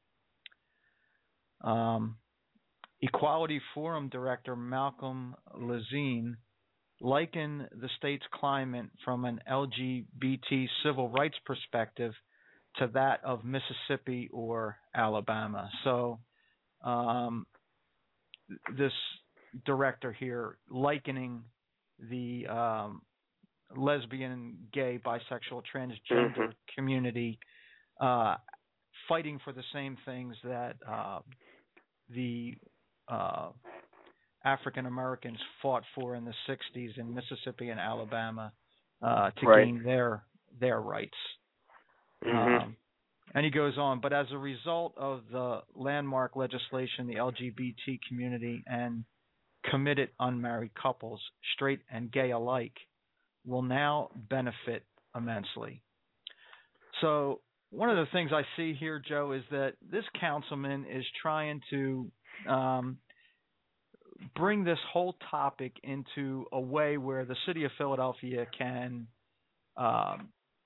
Um, Equality Forum Director Malcolm Lazine liken the state's climate from an L G B T civil rights perspective to that of Mississippi or Alabama. So um, this director here likening the um, lesbian, gay, bisexual, transgender mm-hmm. community uh, fighting for the same things that uh, the uh, African Americans fought for in the sixties in Mississippi and Alabama uh, to right. gain their their rights. Mm-hmm. Um, and he goes on, but as a result of the landmark legislation, the L G B T community and committed unmarried couples, straight and gay alike, will now benefit immensely. So one of the things I see here, Joe, is that this councilman is trying to um, bring this whole topic into a way where the city of Philadelphia can um,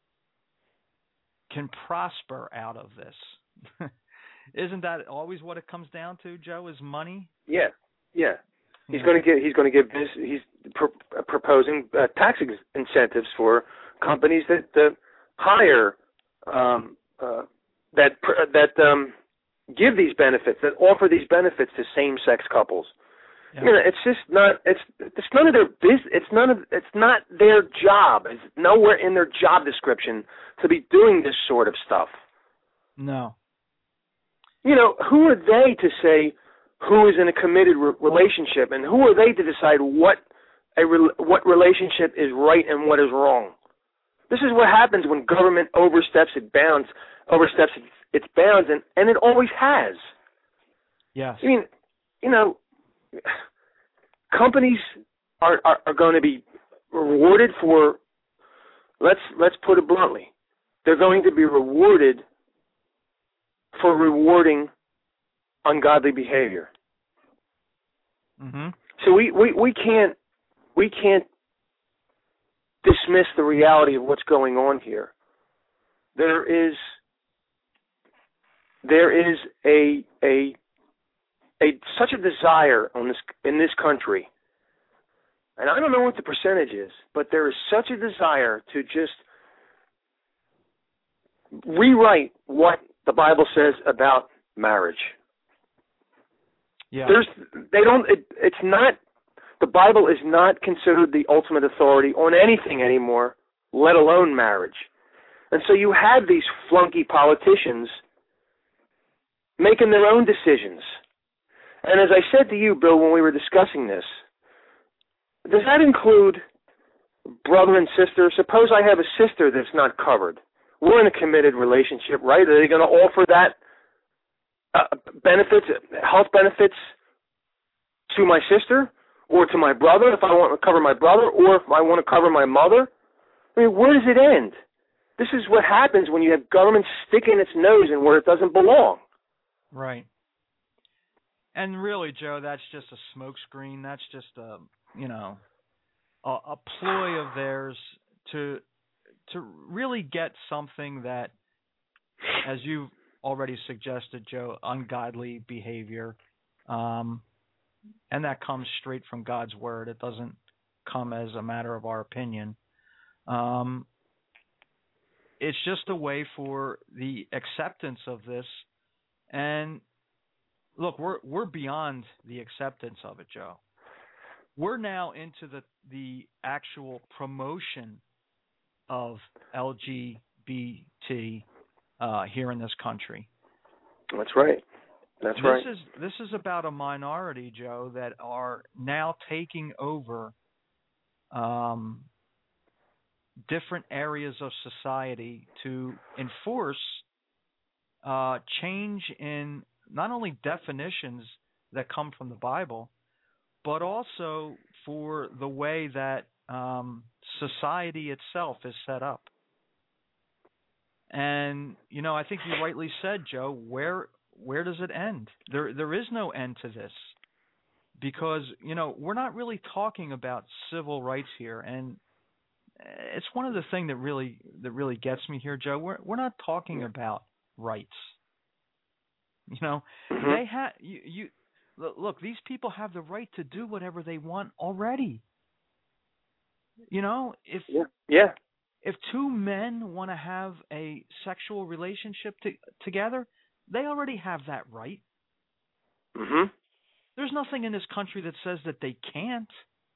can prosper out of this. Isn't that always what it comes down to, Joe? Is money? Yeah, yeah. He's yeah. going to give. He's going to give this. He's pro- proposing uh, tax ex- incentives for companies that uh, hire um, uh, that pr- that um, give these benefits, that offer these benefits to same-sex couples. Yeah. You know, it's just not. It's it's none of their business. It's none of. It's not their job. It's nowhere in their job description to be doing this sort of stuff. No. You know, who are they to say who is in a committed re- relationship, and who are they to decide what a re- what relationship is right and what is wrong? This is what happens when government oversteps its bounds, oversteps its, its bounds, and, and it always has. Yes. I mean, you know, companies are, are, are going to be rewarded for, let's let's put it bluntly, they're going to be rewarded for rewarding ungodly behavior. Mm-hmm. So we, we, we can't we can't dismiss the reality of what's going on here. There is there is a a a such a desire on this in this country, and I don't know what the percentage is, but there is such a desire to just rewrite what the Bible says about marriage. Yeah. There's they don't it, it's not the Bible is not considered the ultimate authority on anything anymore, let alone marriage. And so you have these flunky politicians making their own decisions. And as I said to you, Bill, when we were discussing this, does that include brother and sister? Suppose I have a sister that's not covered. We're in a committed relationship, right? Are they going to offer that uh, benefits, health benefits to my sister or to my brother if I want to cover my brother, or if I want to cover my mother? I mean, where does it end? This is what happens when you have government sticking its nose in where it doesn't belong. Right. And really, Joe, that's just a smokescreen. That's just a, you know, a, a ploy of theirs to to really get something that, as you've already suggested, Joe, ungodly behavior, um, and that comes straight from God's word. It doesn't come as a matter of our opinion. Um, it's just a way for the acceptance of this. And look, we're we're beyond the acceptance of it, Joe. We're now into the the actual promotion of L G B T uh, here in this country. That's right. That's this right. Is, this is about a minority, Joe, that are now taking over um, different areas of society to enforce uh, change in not only definitions that come from the Bible, but also for the way that um, society itself is set up. And, you know, I think you rightly said, Joe, where where does it end? There there is no end to this, because, you know, we're not really talking about civil rights here, and it's one of the things that really that really gets me here, Joe. We're we're not talking about rights. You know, Mm-hmm. they have you, you look, these people have the right to do whatever they want already. You know, if Yeah. Yeah. if two men want to have a sexual relationship to, together, they already have that right. Mm-hmm. There's nothing in this country that says that they can't.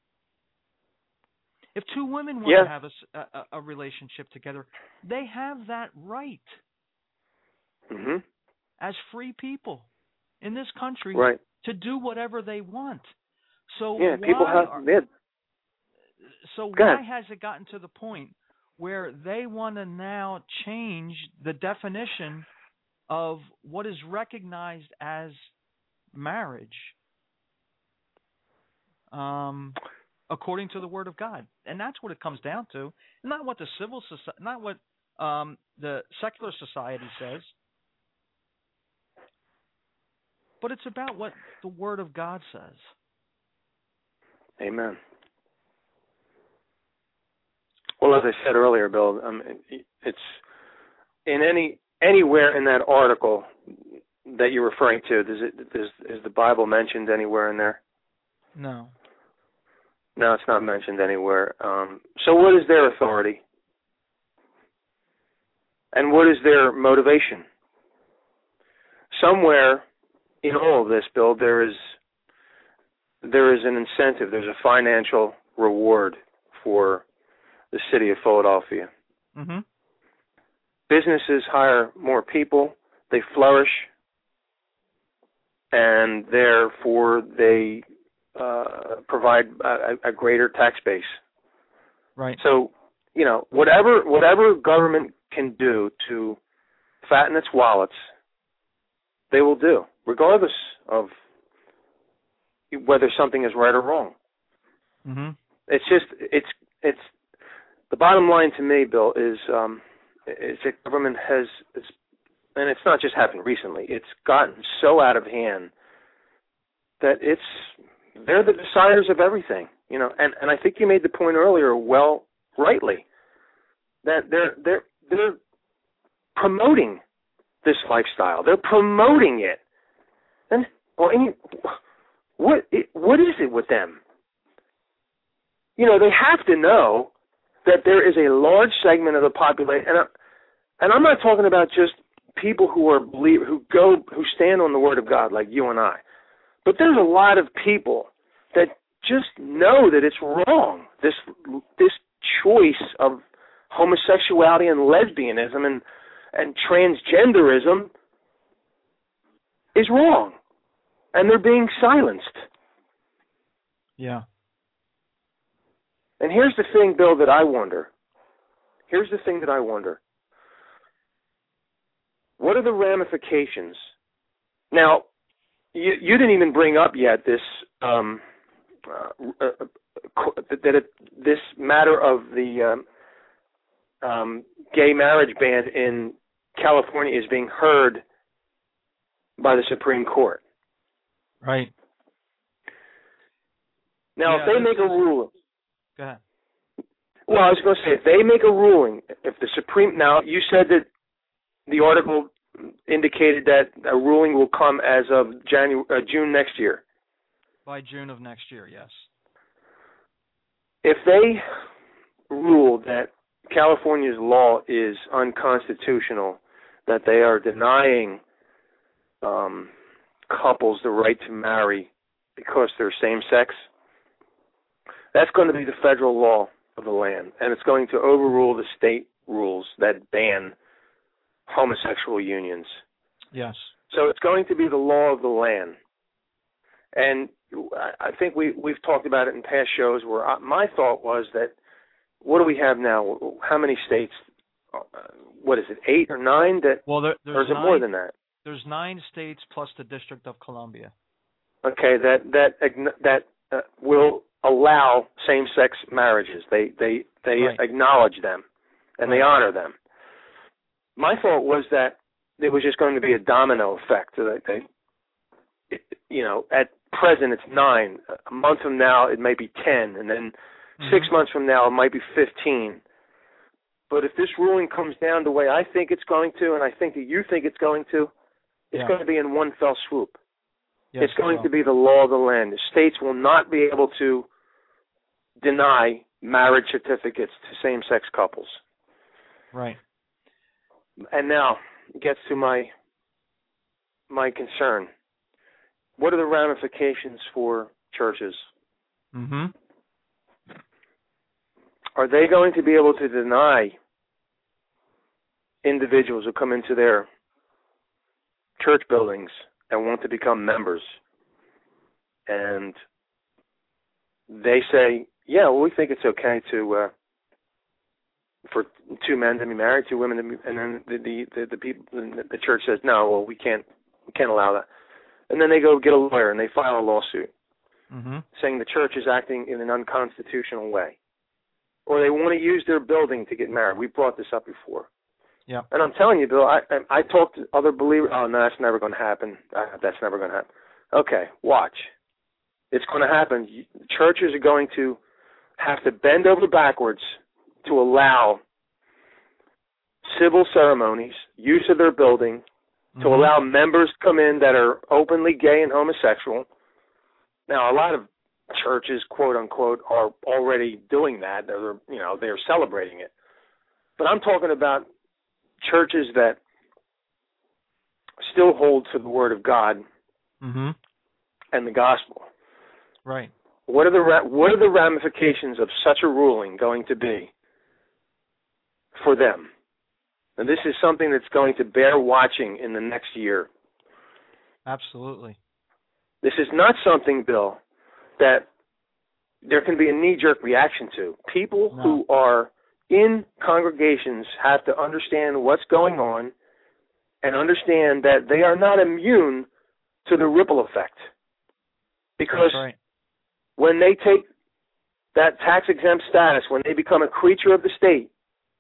If two women want Yeah. to have a, a, a relationship together, they have that right Mm-hmm. as free people in this country Right. to do whatever they want. So Yeah. why People have. are, Yeah. so Go why ahead. has it gotten to the point where they want to now change the definition of what is recognized as marriage, um, according to the Word of God? And that's what it comes down to, not what the civil society, not what um, the secular society says, but it's about what the Word of God says. Amen. Well, as I said earlier, Bill, um, it's in any anywhere in that article that you're referring to. Does it does is the Bible mentioned anywhere in there? No. No, it's not mentioned anywhere. Um, so, what is their authority, and what is their motivation? Somewhere in all of this, Bill, there is there is an incentive. There's a financial reward for the city of Philadelphia. Mm-hmm. Businesses hire more people they flourish, and therefore they uh, provide a, a greater tax base. Right. So, you know, whatever whatever government can do to fatten its wallets, they will do, regardless of whether something is right or wrong. Mm-hmm. It's just it's it's the bottom line to me, Bill, is um, is that government has, it's, and it's not just happened recently. It's gotten so out of hand that it's they're the deciders of everything, you know. And, and I think you made the point earlier, well, rightly, that they're they're they're promoting this lifestyle. They're promoting it. And well, I mean, what what is it with them? You know, they have to know that there is a large segment of the population, and, and I'm not talking about just people who are believe, who go, who stand on the Word of God like you and I, but there's a lot of people that just know that it's wrong. This this choice of homosexuality and lesbianism and and transgenderism is wrong, and they're being silenced. Yeah. And here's the thing, Bill, that I wonder. Here's the thing that I wonder. What are the ramifications? Now, you, you didn't even bring up yet this um, uh, uh, that it, this matter of the um, um, gay marriage ban in California is being heard by the Supreme Court. Right. Now, yeah, if they make a is... ruling. Go ahead. Well, I was going to say, if they make a ruling, if the Supreme, now you said that the article indicated that a ruling will come as of January, uh, June next year. By June of next year, yes. If they rule that California's law is unconstitutional, that they are denying um, couples the right to marry because they're same-sex, that's going to be the federal law of the land, and it's going to overrule the state rules that ban homosexual unions. Yes. So it's going to be the law of the land. And I think we, we've talked about it in past shows where I, my thought was that, what do we have now? How many states? Uh, what is it, eight or nine? That, well, there, there's or is it nine, more than that? There's nine states plus the District of Columbia. Okay, that that that uh, will allow same-sex marriages. They they they right. acknowledge them, and right. they honor them. My thought was that it was just going to be a domino effect. So that they, it, you know, at present it's nine. A month from now it may be ten, and then mm-hmm. six months from now it might be fifteen. But if this ruling comes down the way I think it's going to, and I think that you think it's going to, it's yeah. going to be in one fell swoop. Yes, it's going well. to be the law of the land. The states will not be able to deny marriage certificates to same-sex couples. Right. And now it gets to my my concern. What are the ramifications for churches? Mm-hmm. Are they going to be able to deny individuals who come into their church buildings and want to become members, and they say, yeah, well, we think it's okay to uh, for two men to be married, two women to be, and then the the the, the people, the church says, no, well, we can't we can't allow that, and then they go get a lawyer and they file a lawsuit mm-hmm. saying the church is acting in an unconstitutional way, or they want to use their building to get married. We brought this up before. Yeah. And I'm telling you, Bill, I I talked to other believers. Oh, no, that's never going to happen. Uh, that's never going to happen. Okay, watch. It's going to happen. Churches are going to have to bend over backwards to allow civil ceremonies, use of their building, mm-hmm. to allow members to come in that are openly gay and homosexual. Now, a lot of churches, quote unquote, are already doing that. They're, you know, they're celebrating it. But I'm talking about churches that still hold to the Word of God mm-hmm. and the gospel. Right. What are the ra- what are the ramifications of such a ruling going to be for them? And this is something that's going to bear watching in the next year. Absolutely. This is not something, Bill, that there can be a knee-jerk reaction to. People no. who are in congregations have to understand what's going on and understand that they are not immune to the ripple effect. Because right. when they take that tax-exempt status, when they become a creature of the state,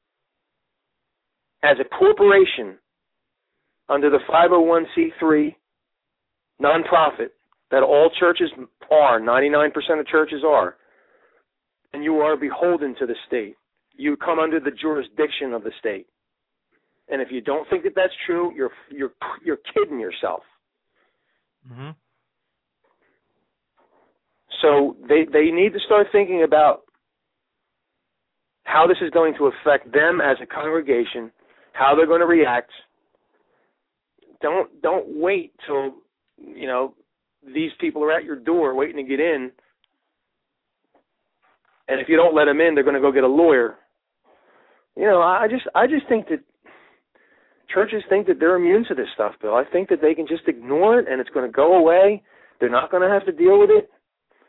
as a corporation under the five oh one c three nonprofit that all churches are, ninety-nine percent of churches are, and you are beholden to the state. You come under the jurisdiction of the state. And if you don't think that that's true, you're you're you're kidding yourself. Mm-hmm. So they they need to start thinking about how this is going to affect them as a congregation, how they're going to react. Don't don't wait till, you know, these people are at your door waiting to get in, and if you don't let them in, they're going to go get a lawyer. You know, I just I just think that churches think that they're immune to this stuff, Bill. I think that they can just ignore it and it's going to go away. They're not going to have to deal with it.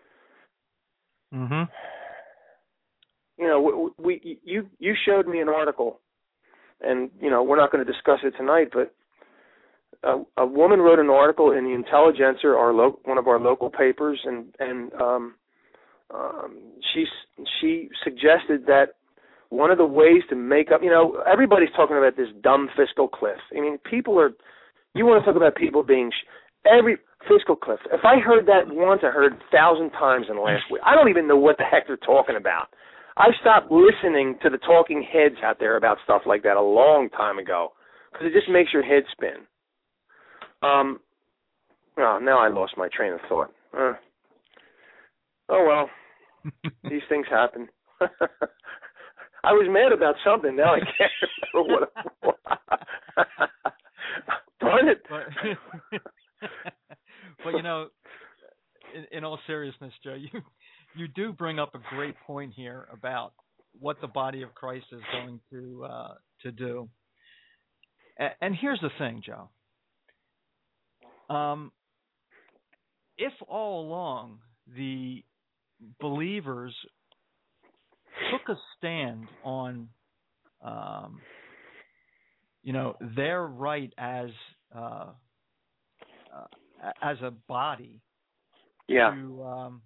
Mhm. You know, we, we you you showed me an article, and you know we're not going to discuss it tonight, but a, a woman wrote an article in the Intelligencer, our lo- one of our local papers, and and um, um, she she suggested that one of the ways to make up, you know, everybody's talking about this dumb fiscal cliff. I mean, people are, you want to talk about people being, every fiscal cliff. If I heard that once, I heard a thousand times in the last week. I don't even know what the heck they're talking about. I stopped listening to the talking heads out there about stuff like that a long time ago because it just makes your head spin. Um, oh, now I lost my train of thought. Uh, oh, well, these things happen. I was mad about something. Now I can't remember what it was. Darn it. But, but you know, in, in all seriousness, Joe, you you do bring up a great point here about what the body of Christ is going to uh, to do. And, and here's the thing, Joe. Um, if all along the believers took a stand on, um, you know, their right as uh, uh, as a body, yeah, to um,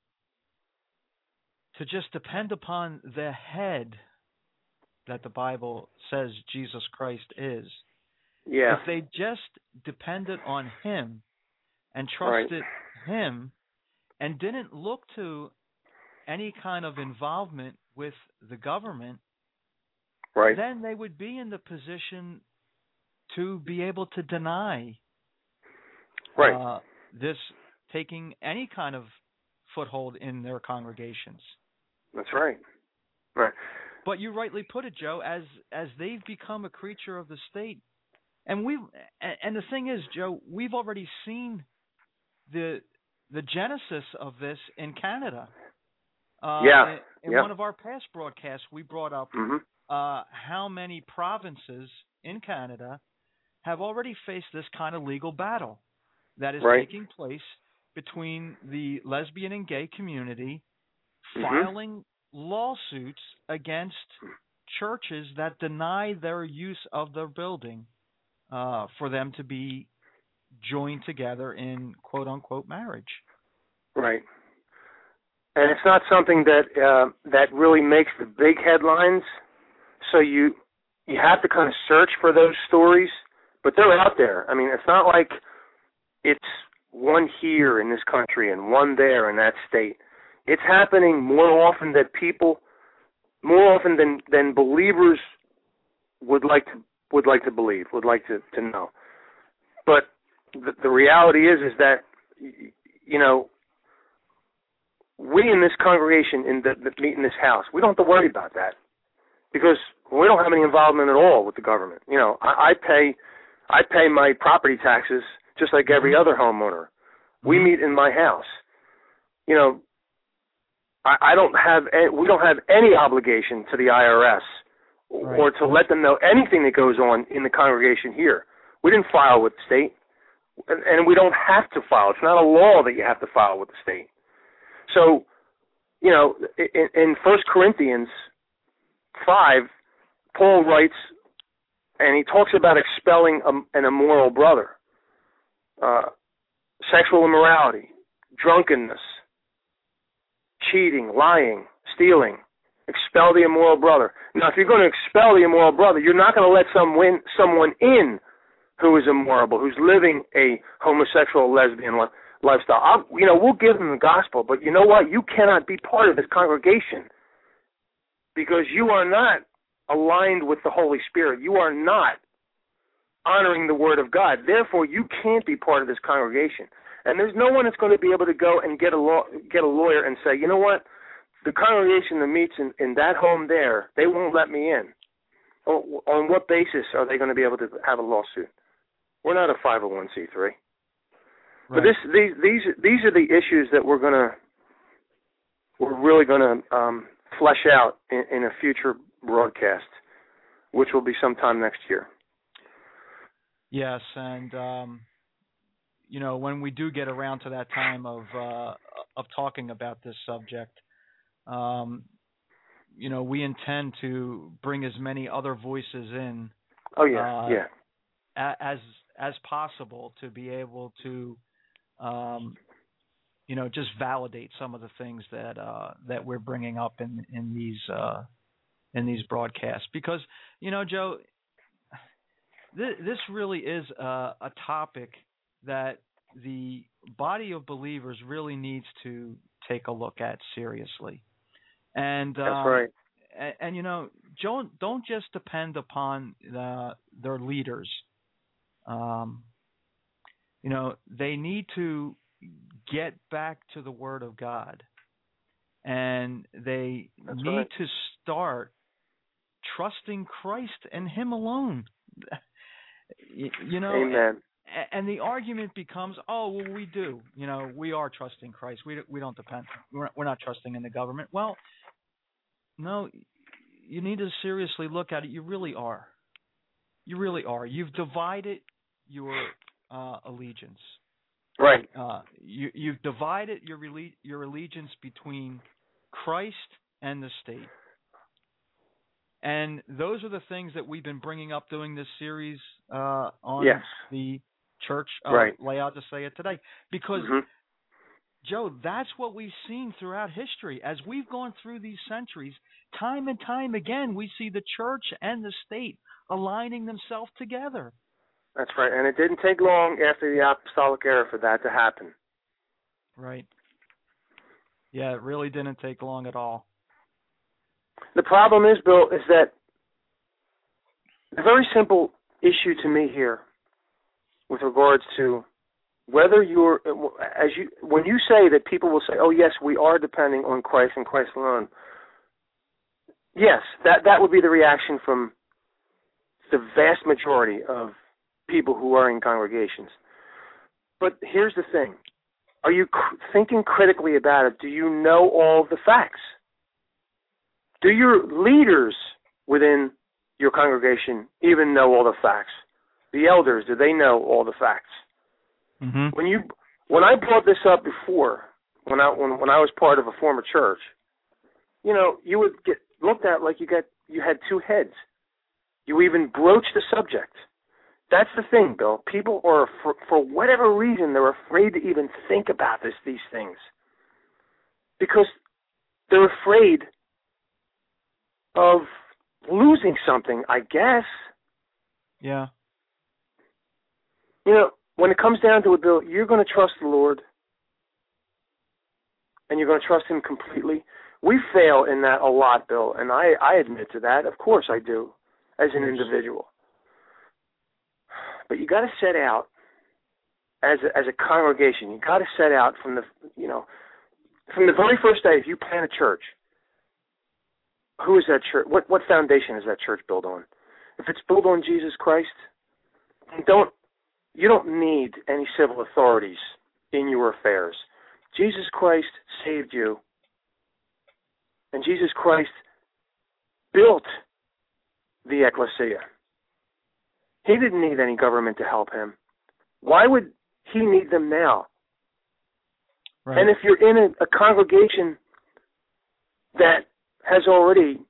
to just depend upon the head that the Bible says Jesus Christ is. yeah. If they just depended on Him and Right. trusted Him and didn't look to any kind of involvement with the government, Right. then they would be in the position to be able to deny Right. uh, this taking any kind of foothold in their congregations. That's right. Right. But you rightly put it, Joe, as as they've become a creature of the state, and we and the thing is, Joe, we've already seen the the genesis of this in Canada. Uh, yeah. In, in yeah. one of our past broadcasts, we brought up Mm-hmm. uh, how many provinces in Canada have already faced this kind of legal battle that is Right. taking place between the lesbian and gay community, Mm-hmm. filing lawsuits against churches that deny their use of their building uh, for them to be joined together in quote-unquote marriage. Right. And it's not something that uh, that really makes the big headlines. So you you have to kind of search for those stories, but they're out there. I mean, it's not like it's one here in this country and one there in that state. It's happening more often than people, more often than, than believers would like to would like to believe, would like to, to know. But the, the reality is is that, you know, we in this congregation, in the, that meet in this house, we don't have to worry about that because we don't have any involvement at all with the government. You know, I, I pay, I pay my property taxes just like every other homeowner. We Mm-hmm. meet in my house. You know, I, I don't have, any, we don't have any obligation to the I R S right. or to let them know anything that goes on in the congregation here. We didn't file with the state, and, and we don't have to file. It's not a law that you have to file with the state. So, you know, in, in First Corinthians five, Paul writes, and he talks about expelling a, an immoral brother, uh, sexual immorality, drunkenness, cheating, lying, stealing. Expel the immoral brother. Now, if you're going to expel the immoral brother, you're not going to let some win, someone in who is immoral, who's living a homosexual, lesbian li- lifestyle. I'll, you know, we'll give them the gospel, but you know what? You cannot be part of this congregation because you are not aligned with the Holy Spirit. You are not honoring the Word of God. Therefore, you can't be part of this congregation. And there's no one that's going to be able to go and get a law, get a lawyer and say, you know what? The congregation that meets in, in that home there, they won't let me in. O- on what basis are they going to be able to have a lawsuit? We're not a five oh one c three. Right. But this, these, these, these are the issues that we're going to, we're really going to um, flesh out in, in a future broadcast, which will be sometime next year. Yes, and um, you know, when we do get around to that time of uh, of talking about this subject, um, you know, we intend to bring as many other voices in. Oh yeah, uh, yeah. As as possible to be able to, um, you know, just validate some of the things that uh, that we're bringing up in in these uh, in these broadcasts, because you know, Joe, th- this really is a, a topic that the body of believers really needs to take a look at seriously. And that's um, right. And, and you know, don't don't just depend upon the, their leaders. Um, you know, they need to get back to the Word of God, and they That's need right. to start trusting Christ and Him alone. you, you know, Amen. And, and the argument becomes, oh, well, we do. You know, we are trusting Christ. We we don't depend. We're we're not trusting in the government. Well, no, you need to seriously look at it. You really are. You really are. You've divided your uh, allegiance. Right. Uh, you, you've divided your rele- your allegiance between Christ and the state. And those are the things that we've been bringing up during this series uh, on yes. the Church of right. Laodicea today. Because, mm-hmm. Joe, that's what we've seen throughout history. As we've gone through these centuries, time and time again, we see the church and the state aligning themselves together. That's right. And it didn't take long after the apostolic era for that to happen. Right. Yeah, it really didn't take long at all. The problem is, Bill, is that the very simple issue to me here with regards to whether you're, as you, when you say that people will say, oh, yes, we are depending on Christ and Christ alone, yes, that, that would be the reaction from the vast majority of people who are in congregations. But here's the thing. Are you cr- thinking critically about it? Do you know all the facts? Do your leaders within your congregation even know all the facts? The elders, do they know all the facts? Mm-hmm. When you, when I brought this up before, when I when, when I was part of a former church, you know, you would get looked at like you got you had two heads. You even broached the subject. That's the thing, Bill. People are, for, for whatever reason, they're afraid to even think about this, these things, because they're afraid of losing something, I guess. Yeah. You know, when it comes down to it, Bill, you're going to trust the Lord, and you're going to trust Him completely. We fail in that a lot, Bill, and I, I admit to that. Of course I do, as an individual. But you got to set out as a, as a congregation. You got to set out from the, you know, from the very first day. If you plant a church, who is that church? What what foundation is that church built on? If it's built on Jesus Christ, don't you don't need any civil authorities in your affairs. Jesus Christ saved you, and Jesus Christ built the ecclesia. He didn't need any government to help him. Why would he need them now? Right. And if you're in a, a congregation that has already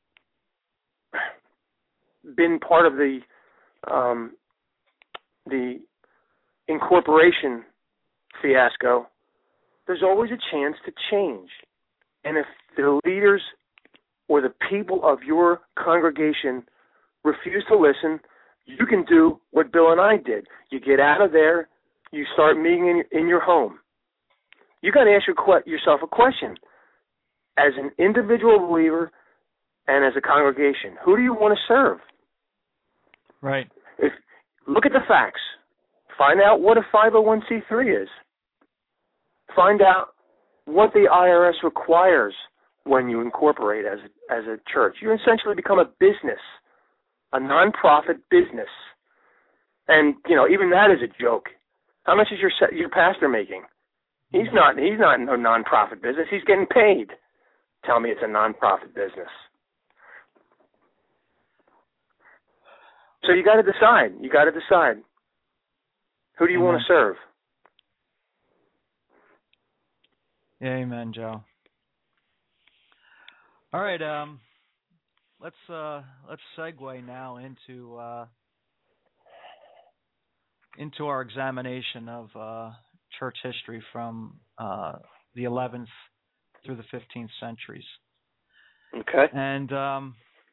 been part of the um, the incorporation fiasco, there's always a chance to change. And if the leaders or the people of your congregation refuse to listen, you can do what Bill and I did. You get out of there, you start meeting in your, in your home. You got to ask your, yourself a question. As an individual believer and as a congregation, who do you want to serve? Right. If look at the facts. Find out what a five oh one c three is. Find out what the I R S requires when you incorporate as a, as a church. You essentially become a business, a non-profit business. And, you know, even that is a joke. How much is your your pastor making? He's not he's not in a non-profit business. He's getting paid. Tell me it's a non-profit business. So you got to decide. You got to decide. Who do you Amen. want to serve? Yeah, amen, Joe. All right, um, let's uh, let's segue now into uh, into our examination of uh, church history from uh, the eleventh through the fifteenth centuries. Okay. And um,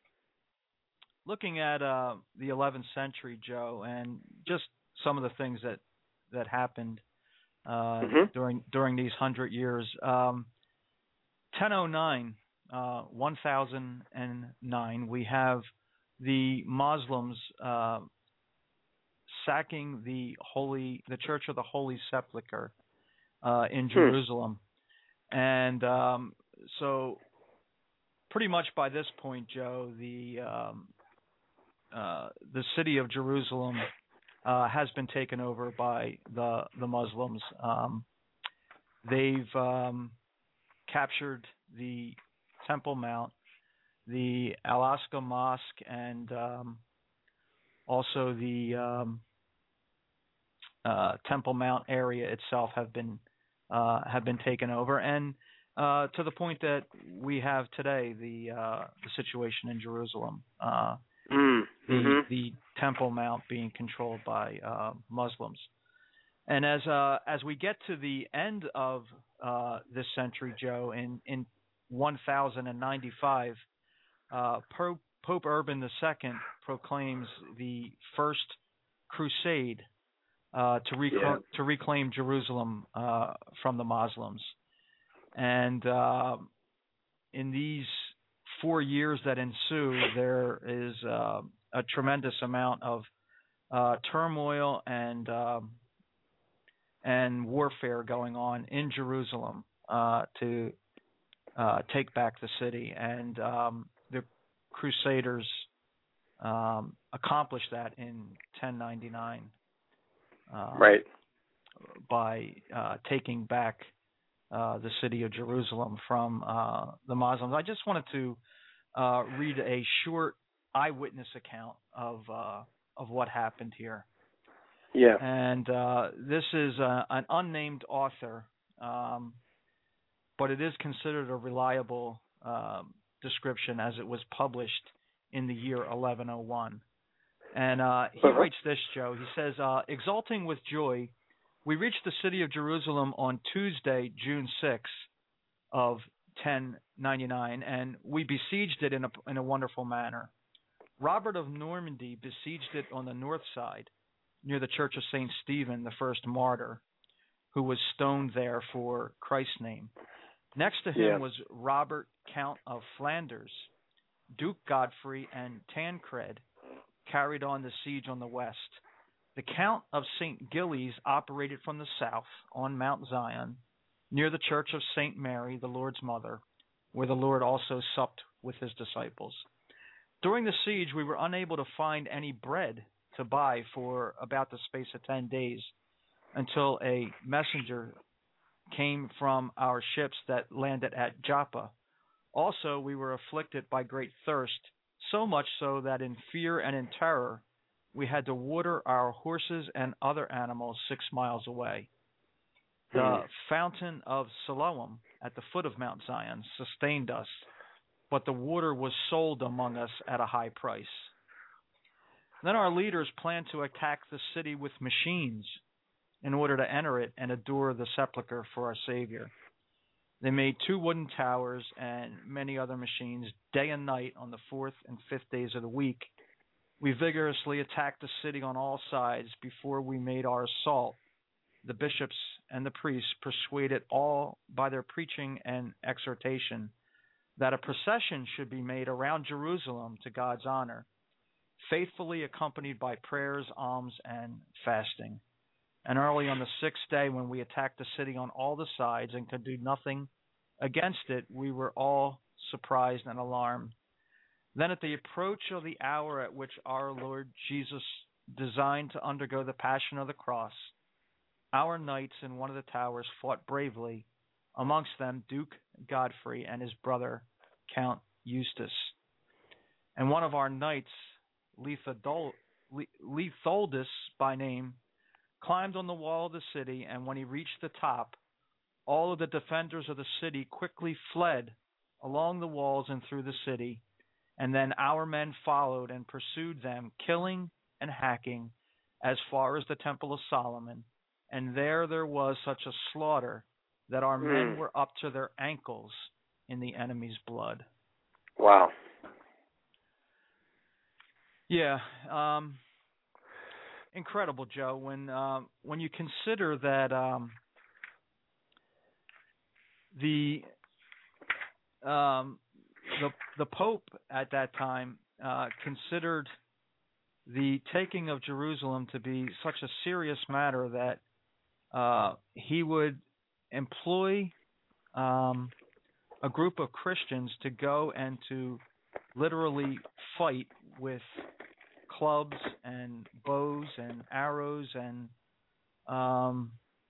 looking at uh, the eleventh century, Joe, and just some of the things that that happened uh, mm-hmm. during during these hundred years. Um, ten oh nine, uh, one thousand nine, we have the Muslims uh, sacking the holy, the Church of the Holy Sepulchre uh, in Jerusalem, hmm. and um, so pretty much by this point, Joe, the um, uh, the city of Jerusalem uh, has been taken over by the the Muslims. Um, they've um, captured the Temple Mount, the Al-Aqsa Mosque, and um, also the um, uh, Temple Mount area itself have been uh, have been taken over, and uh, to the point that we have today, the uh, the situation in Jerusalem, uh, mm. the mm-hmm. the Temple Mount being controlled by uh, Muslims. And as uh, as we get to the end of uh, this century, Joe, in in one thousand ninety-five, uh, Pope, Pope Urban the Second proclaims the first crusade uh, to rec- yeah. to reclaim Jerusalem uh, from the Muslims. And uh, in these four years that ensue, there is uh, a tremendous amount of uh, turmoil and um, and warfare going on in Jerusalem uh, to uh, take back the city, and um, the Crusaders um, accomplished that in ten ninety-nine, uh, right, by uh, taking back uh, the city of Jerusalem from uh, the Muslims. I just wanted to uh, read a short eyewitness account of uh, of what happened here. Yeah. And uh, this is uh, an unnamed author, um, but it is considered a reliable um, description as it was published in the year eleven oh one. And uh, he uh-huh. writes this, Joe. He says, uh, exulting with joy, we reached the city of Jerusalem on Tuesday, June sixth of ten ninety-nine, and we besieged it in a, in a wonderful manner. Robert of Normandy besieged it on the north side, near the Church of Saint Stephen, the first martyr, who was stoned there for Christ's name. Next to him yeah. was Robert, Count of Flanders. Duke Godfrey and Tancred carried on the siege on the west. The Count of Saint Gilles operated from the south on Mount Zion, near the Church of Saint Mary, the Lord's mother, where the Lord also supped with his disciples. During the siege, we were unable to find any bread to buy for about the space of ten days, until a messenger came from our ships that landed at Joppa. Also, we were afflicted by great thirst, so much so that in fear and in terror, we had to water our horses and other animals six miles away. The Hmm. fountain of Siloam at the foot of Mount Zion sustained us, but the water was sold among us at a high price. Then our leaders planned to attack the city with machines in order to enter it and adore the sepulchre for our Savior. They made two wooden towers and many other machines day and night on the fourth and fifth days of the week. We vigorously attacked the city on all sides before we made our assault. The bishops and the priests persuaded all by their preaching and exhortation that a procession should be made around Jerusalem to God's honor, faithfully accompanied by prayers, alms, and fasting. And early on the sixth day, when we attacked the city on all the sides and could do nothing against it, we were all surprised and alarmed. Then at the approach of the hour at which our Lord Jesus designed to undergo the passion of the cross, our knights in one of the towers fought bravely, amongst them Duke Godfrey and his brother Count Eustace. And one of our knights, Lethodol- Letholdus by name, climbed on the wall of the city, and when he reached the top, all of the defenders of the city quickly fled along the walls and through the city, and then our men followed and pursued them, killing and hacking as far as the Temple of Solomon. And there there was such a slaughter that our Hmm. men were up to their ankles in the enemy's blood. Wow. Yeah, um, incredible, Joe. When um, when you consider that um, the um, the the Pope at that time uh, considered the taking of Jerusalem to be such a serious matter that uh, he would employ um, a group of Christians to go and to literally fight with clubs and bows and arrows and um,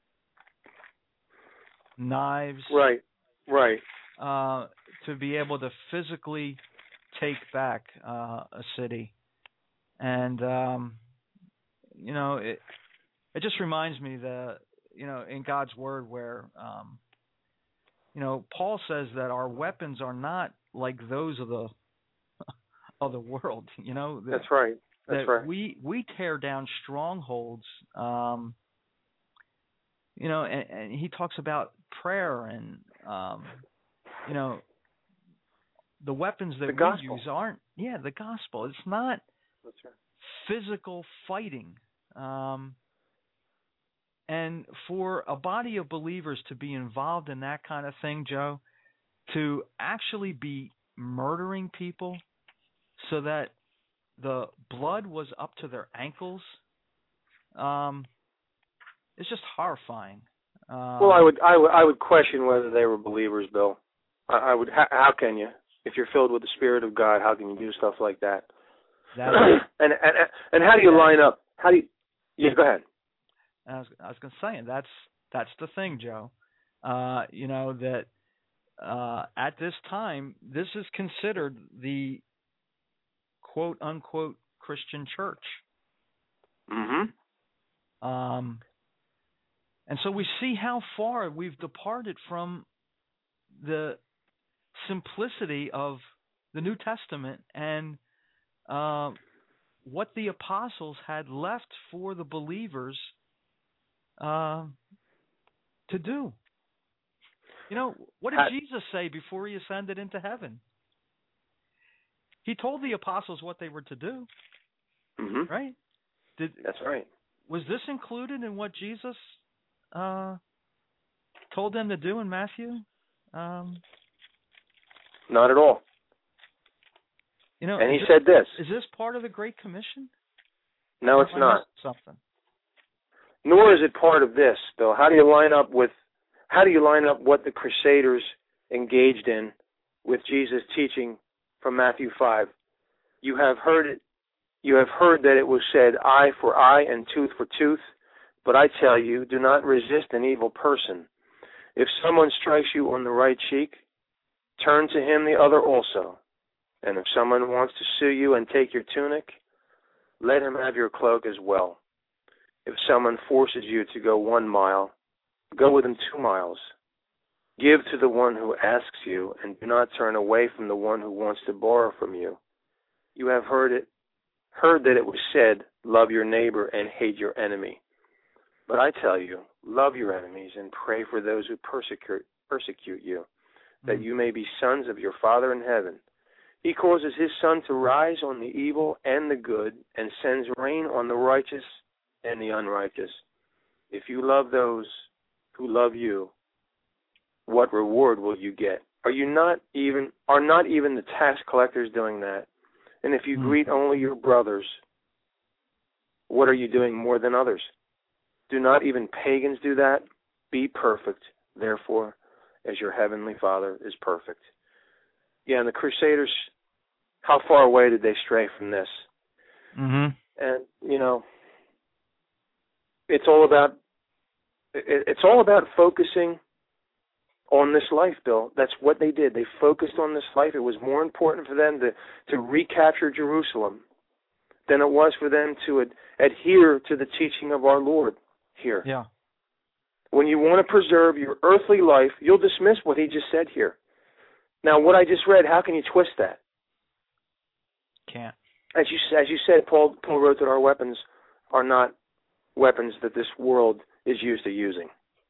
knives, Right, right. uh, to be able to physically take back uh, a city. And um, you know, it it just reminds me that, you know, in God's Word where um, you know, Paul says that our weapons are not like those of the of the world. You know, that, That's right. That's that right. we we tear down strongholds. Um, you know, and, and he talks about prayer and um, you know, the weapons that The we gospel. use aren't yeah the gospel. It's not That's right. physical fighting. Um, and for a body of believers to be involved in that kind of thing, Joe, to actually be murdering people so that the blood was up to their ankles, um, it's just horrifying. Um, Well, I would, I would, I would question whether they were believers, Bill. I, I would. How, how can you, if you're filled with the Spirit of God, how can you do stuff like that? that and and and how do you line up? How do you? Yeah, go ahead. I was, I was going to say, that's that's the thing, Joe. Uh, you know that uh, at this time, this is considered the quote unquote Christian church. Mm-hmm. Um, and so we see how far we've departed from the simplicity of the New Testament and uh, what the apostles had left for the believers uh, to do. You know, what did How- Jesus say before he ascended into heaven? He told the apostles what they were to do, Mm-hmm. right? Did That's right. was this included in what Jesus uh, told them to do in Matthew? Um, Not at all. you know, And he is, said this. is this part of the Great Commission? No, it's Have I not. missed something. Nor is it part of this, Bill. How do you line up with? How do you line up what the Crusaders engaged in with Jesus' teaching from Matthew five? You have heard it. You have heard that it was said, eye for eye and tooth for tooth. But I tell you, do not resist an evil person. If someone strikes you on the right cheek, turn to him the other also. And if someone wants to sue you and take your tunic, let him have your cloak as well. If someone forces you to go one mile, go with him two miles. Give to the one who asks you, and do not turn away from the one who wants to borrow from you. You have heard it, heard that it was said, love your neighbor and hate your enemy. But I tell you, love your enemies and pray for those who persecute persecute you, that you may be sons of your Father in heaven. He causes his sun to rise on the evil and the good, and sends rain on the righteous and the unrighteous. If you love those who love you, what reward will you get? Are you not even are not even the tax collectors doing that? And if you mm. greet only your brothers, what are you doing more than others? Do not even pagans do that? Be perfect, therefore, as your heavenly Father is perfect. Yeah, and the Crusaders, how far away did they stray from this? Mm-hmm. And, you know, it's all about it, it's all about focusing on this life, Bill. That's what they did. They focused on this life. It was more important for them to, to recapture Jerusalem than it was for them to ad, adhere to the teaching of our Lord here. Yeah. When you want to preserve your earthly life, you'll dismiss what he just said here. Now, what I just read, how can you twist that? Can't. As you as you said, Paul Paul wrote that our weapons are not weapons that this world is used to using.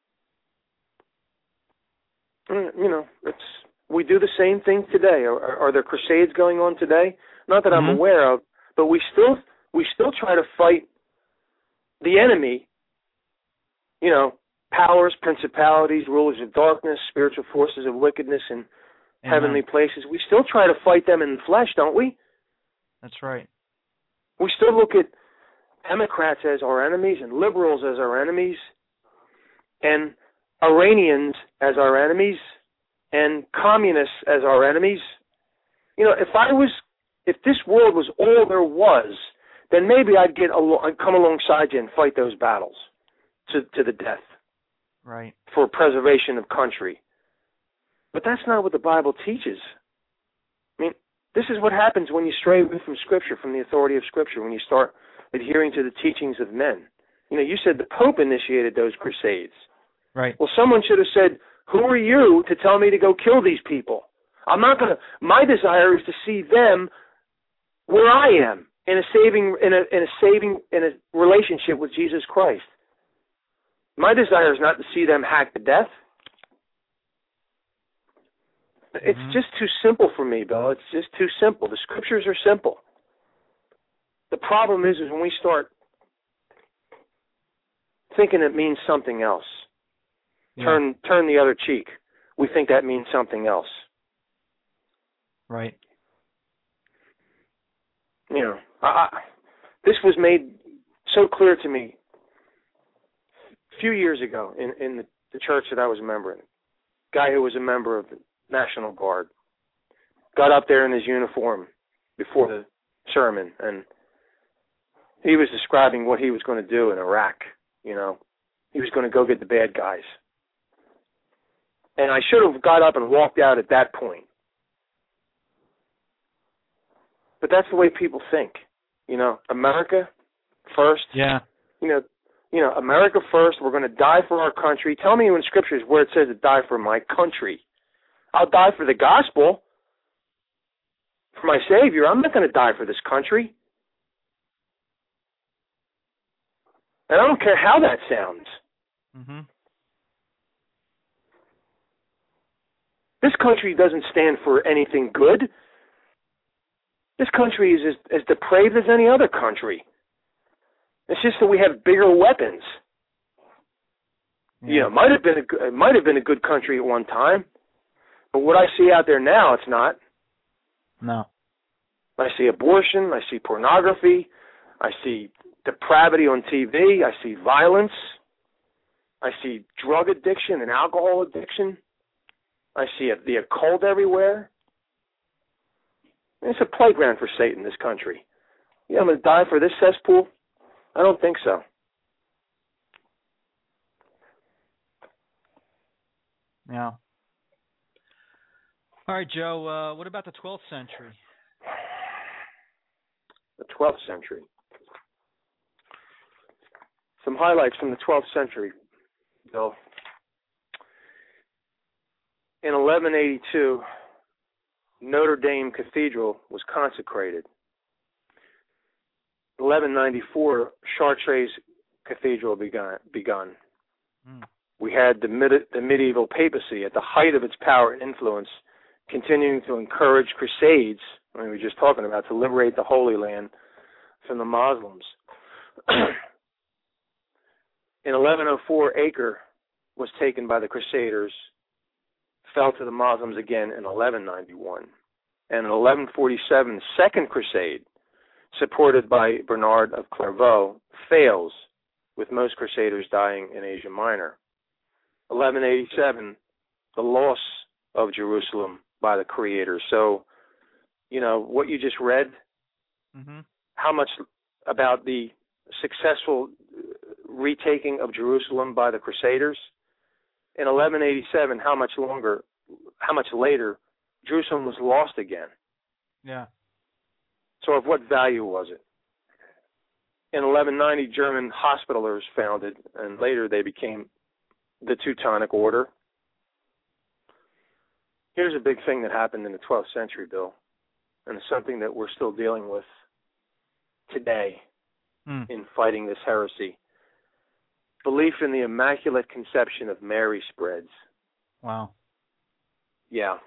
You know, it's we do the same thing today. Are, are there crusades going on today? Not that mm-hmm. I'm aware of, but we still we still try to fight the enemy. You know, powers, principalities, rulers of darkness, spiritual forces of wickedness in Amen. Heavenly places. We still try to fight them in the flesh, don't we? That's right. We still look at Democrats as our enemies and liberals as our enemies and Iranians as our enemies and communists as our enemies. You know, if I was, if this world was all there was, then maybe I'd get, al- I'd come alongside you and fight those battles to to the death. Right. For preservation of country. But that's not what the Bible teaches. I mean, this is what happens when you stray away from Scripture, from the authority of Scripture, when you start adhering to the teachings of men. You know, you said the Pope initiated those crusades. Right. Well, someone should have said, who are you to tell me to go kill these people? I'm not going to, my desire is to see them where I am, in a saving, in a, in a saving, in a relationship with Jesus Christ. My desire is not to see them hacked to death. It's mm-hmm. just too simple for me, Bill. It's just too simple. The Scriptures are simple. The problem is, is when we start thinking it means something else. Yeah. Turn turn the other cheek. We think that means something else. Right. You know, I, I, this was made so clear to me a few years ago in, in the, the church that I was a member in. A guy who was a member of the National Guard got up there in his uniform before the sermon, and he was describing what he was going to do in Iraq. You know, he was going to go get the bad guys. And I should have got up and walked out at that point. But that's the way people think. You know, America first. Yeah. You know, you know, America first. We're going to die for our country. Tell me in Scriptures where it says to die for my country. I'll die for the gospel, for my Savior. I'm not going to die for this country. And I don't care how that sounds. Mm-hmm. This country doesn't stand for anything good. This country is as, as depraved as any other country. It's just that we have bigger weapons. Yeah, you know, it might have been a it might have been a good country at one time, but what I see out there now, it's not. No. I see abortion. I see pornography. I see depravity on T V. I see violence. I see drug addiction and alcohol addiction. I see a, the occult everywhere. It's a playground for Satan, this country. Yeah, I'm going to die for this cesspool? I don't think so. Yeah. All right, Joe, uh, what about the twelfth century? twelfth century. Some highlights from the twelfth century, Bill. In eleven eighty-two, Notre Dame Cathedral was consecrated. eleven ninety-four, Chartres Cathedral begun. begun. Mm. We had the, mid- the medieval papacy at the height of its power and influence, continuing to encourage crusades, I mean, we were just talking about, to liberate the Holy Land from the Muslims. In eleven oh four, Acre was taken by the Crusaders, fell to the Muslims again in eleven ninety-one. And in eleven forty-seven, the Second Crusade, supported by Bernard of Clairvaux, fails, with most Crusaders dying in Asia Minor. eleven eighty-seven, the loss of Jerusalem by the Creator. So, you know, what you just read, mm-hmm. how much about the successful retaking of Jerusalem by the Crusaders? In eleven eighty-seven, how much longer, how much later, Jerusalem was lost again. Yeah. So of what value was it? In eleven ninety, German Hospitallers founded, and later they became the Teutonic Order. Here's a big thing that happened in the twelfth century, Bill, and it's something that we're still dealing with today mm. in fighting this heresy. Belief in the Immaculate Conception of Mary spreads. Wow. Yeah.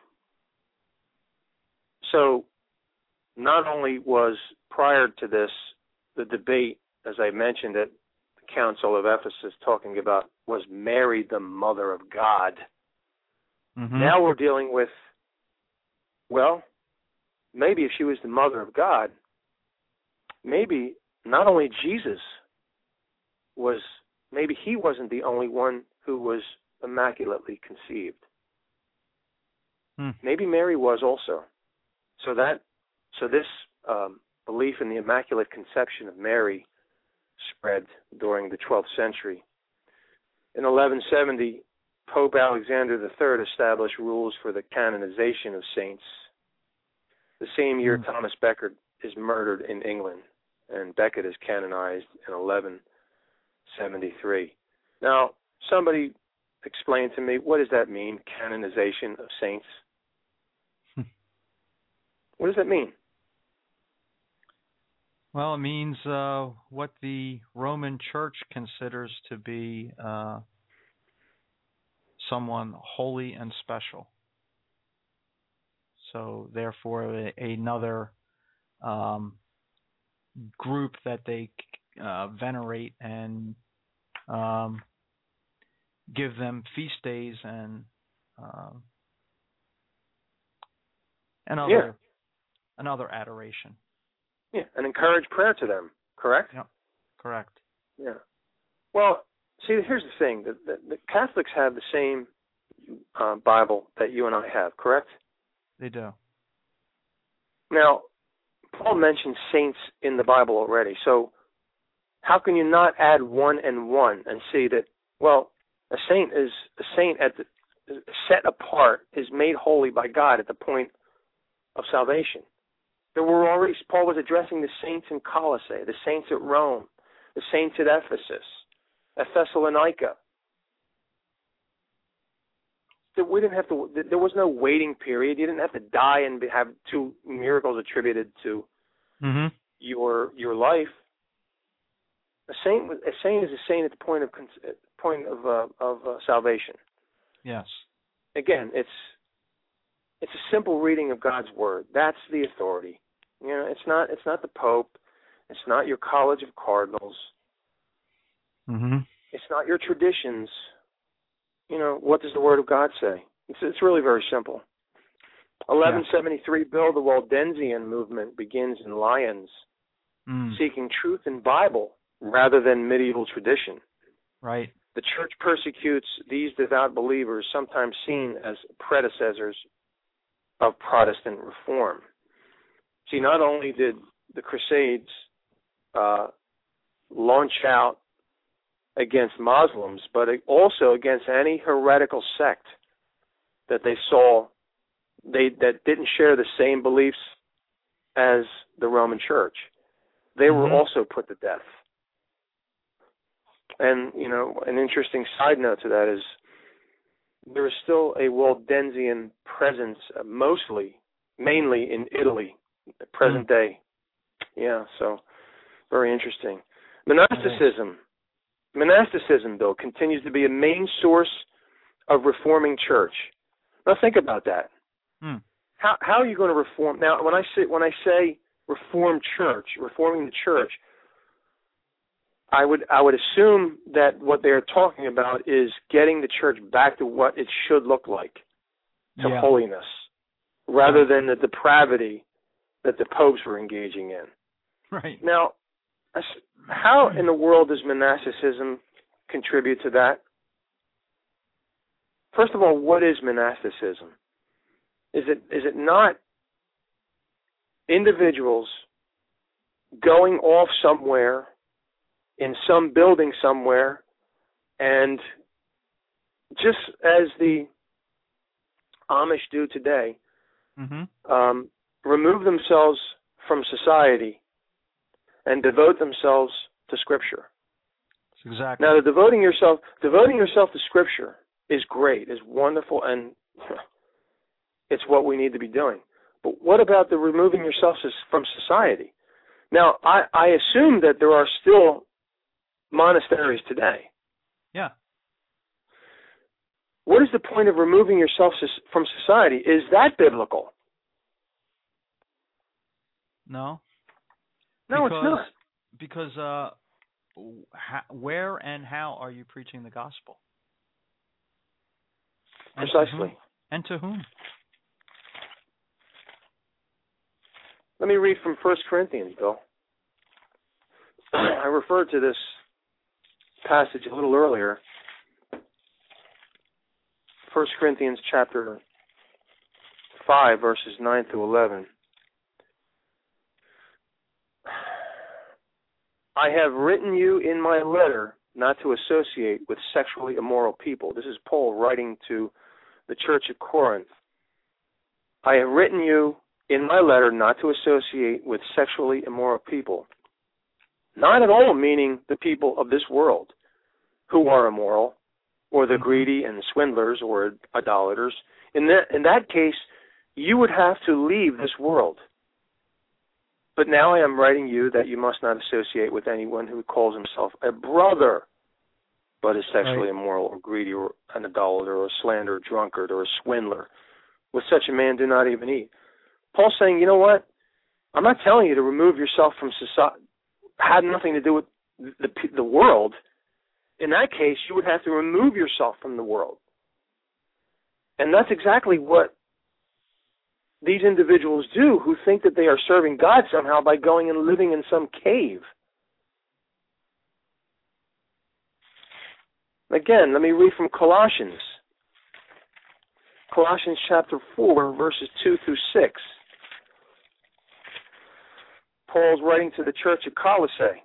So not only was, prior to this, the debate, as I mentioned at the Council of Ephesus, talking about, was Mary the Mother of God? Mm-hmm. Now we're dealing with, well, maybe if she was the Mother of God, maybe not only Jesus was, maybe he wasn't the only one who was immaculately conceived. Hmm. Maybe Mary was also. So that, so this um, belief in the Immaculate Conception of Mary spread during the twelfth century. In eleven seventy, Pope Alexander the Third established rules for the canonization of saints. The same year, hmm. Thomas Becket is murdered in England, and Becket is canonized in eleven seventy-three. Now, somebody explain to me, what does that mean, canonization of saints? What does that mean? Well, it means uh, what the Roman Church considers to be uh, someone holy and special. So, therefore, a, another um, group that they uh, venerate and um, give them feast days and uh, and other. Yeah. Another adoration. Yeah, and encourage prayer to them, correct? Yeah, correct. Yeah. Well, see, here's the thing. The, the, the Catholics have the same uh, Bible that you and I have, correct? They do. Now, Paul mentioned saints in the Bible already, so how can you not add one and one and see that, well, a saint is a saint at the, set apart, is made holy by God at the point of salvation. There were already, Paul was addressing the saints in Colossae, the saints at Rome, the saints at Ephesus, at Thessalonica. We didn't have to. There was no waiting period. You didn't have to die and have two miracles attributed to mm-hmm. your your life. A saint, a saint is a saint at the point of point of uh, of uh, salvation. Yes. Again, it's it's a simple reading of God's word. That's the authority. You know, it's not it's not the Pope. It's not your College of Cardinals. Mm-hmm. It's not your traditions. You know, what does the Word of God say? It's, it's really very simple. eleven seventy-three, yeah. Bill, the Waldensian movement begins in Lyons, mm. seeking truth in Bible rather than medieval tradition. Right. The Church persecutes these devout believers, sometimes seen as predecessors of Protestant reform. See, not only did the Crusades uh, launch out against Muslims, but also against any heretical sect that they saw they that didn't share the same beliefs as the Roman Church. they mm-hmm. were also put to death. And, you know, an interesting side note to that is there is still a Waldensian presence, uh, mostly, mainly in Italy, present mm. day. Yeah, so very interesting. Monasticism. Monasticism, though, continues to be a main source of reforming church. Now think about that. Mm. How how are you going to reform? Now, when I say when I say reform church, reforming the church, I would I would assume that what they're talking about is getting the church back to what it should look like, to yeah. holiness, rather than the depravity that the popes were engaging in. Right. Now, how in the world does monasticism contribute to that? First of all, what is monasticism? Is it is it not individuals going off somewhere in some building somewhere and just as the Amish do today, mm-hmm. um, remove themselves from society and devote themselves to Scripture? Exactly. Now, the devoting yourself devoting yourself to Scripture is great, is wonderful, and it's what we need to be doing. But what about the removing yourself from society? Now, I, I assume that there are still monasteries today. Yeah. What is the point of removing yourself from society? Is that biblical? No. No, because, it's not. Because uh, ha- where and how are you preaching the gospel? And Precisely. To and to whom? Let me read from First Corinthians, Bill. I referred to this passage a little earlier. First Corinthians chapter five, verses nine through eleven. I have written you in my letter not to associate with sexually immoral people. This is Paul writing to the church at Corinth. I have written you in my letter not to associate with sexually immoral people. Not at all meaning the people of this world who are immoral, or the greedy and swindlers or idolaters. In that, in that case, you would have to leave this world. But now I am writing you that you must not associate with anyone who calls himself a brother, but is sexually right. immoral or greedy or an idolater or a slanderer, drunkard or a swindler. With such a man do not even eat. Paul's saying, you know what? I'm not telling you to remove yourself from society. Had nothing to do with the, the world. In that case, you would have to remove yourself from the world. And that's exactly what these individuals do who think that they are serving God somehow by going and living in some cave. Again, let me read from Colossians. Colossians chapter four, verses two through six. Paul's writing to the church at Colossae.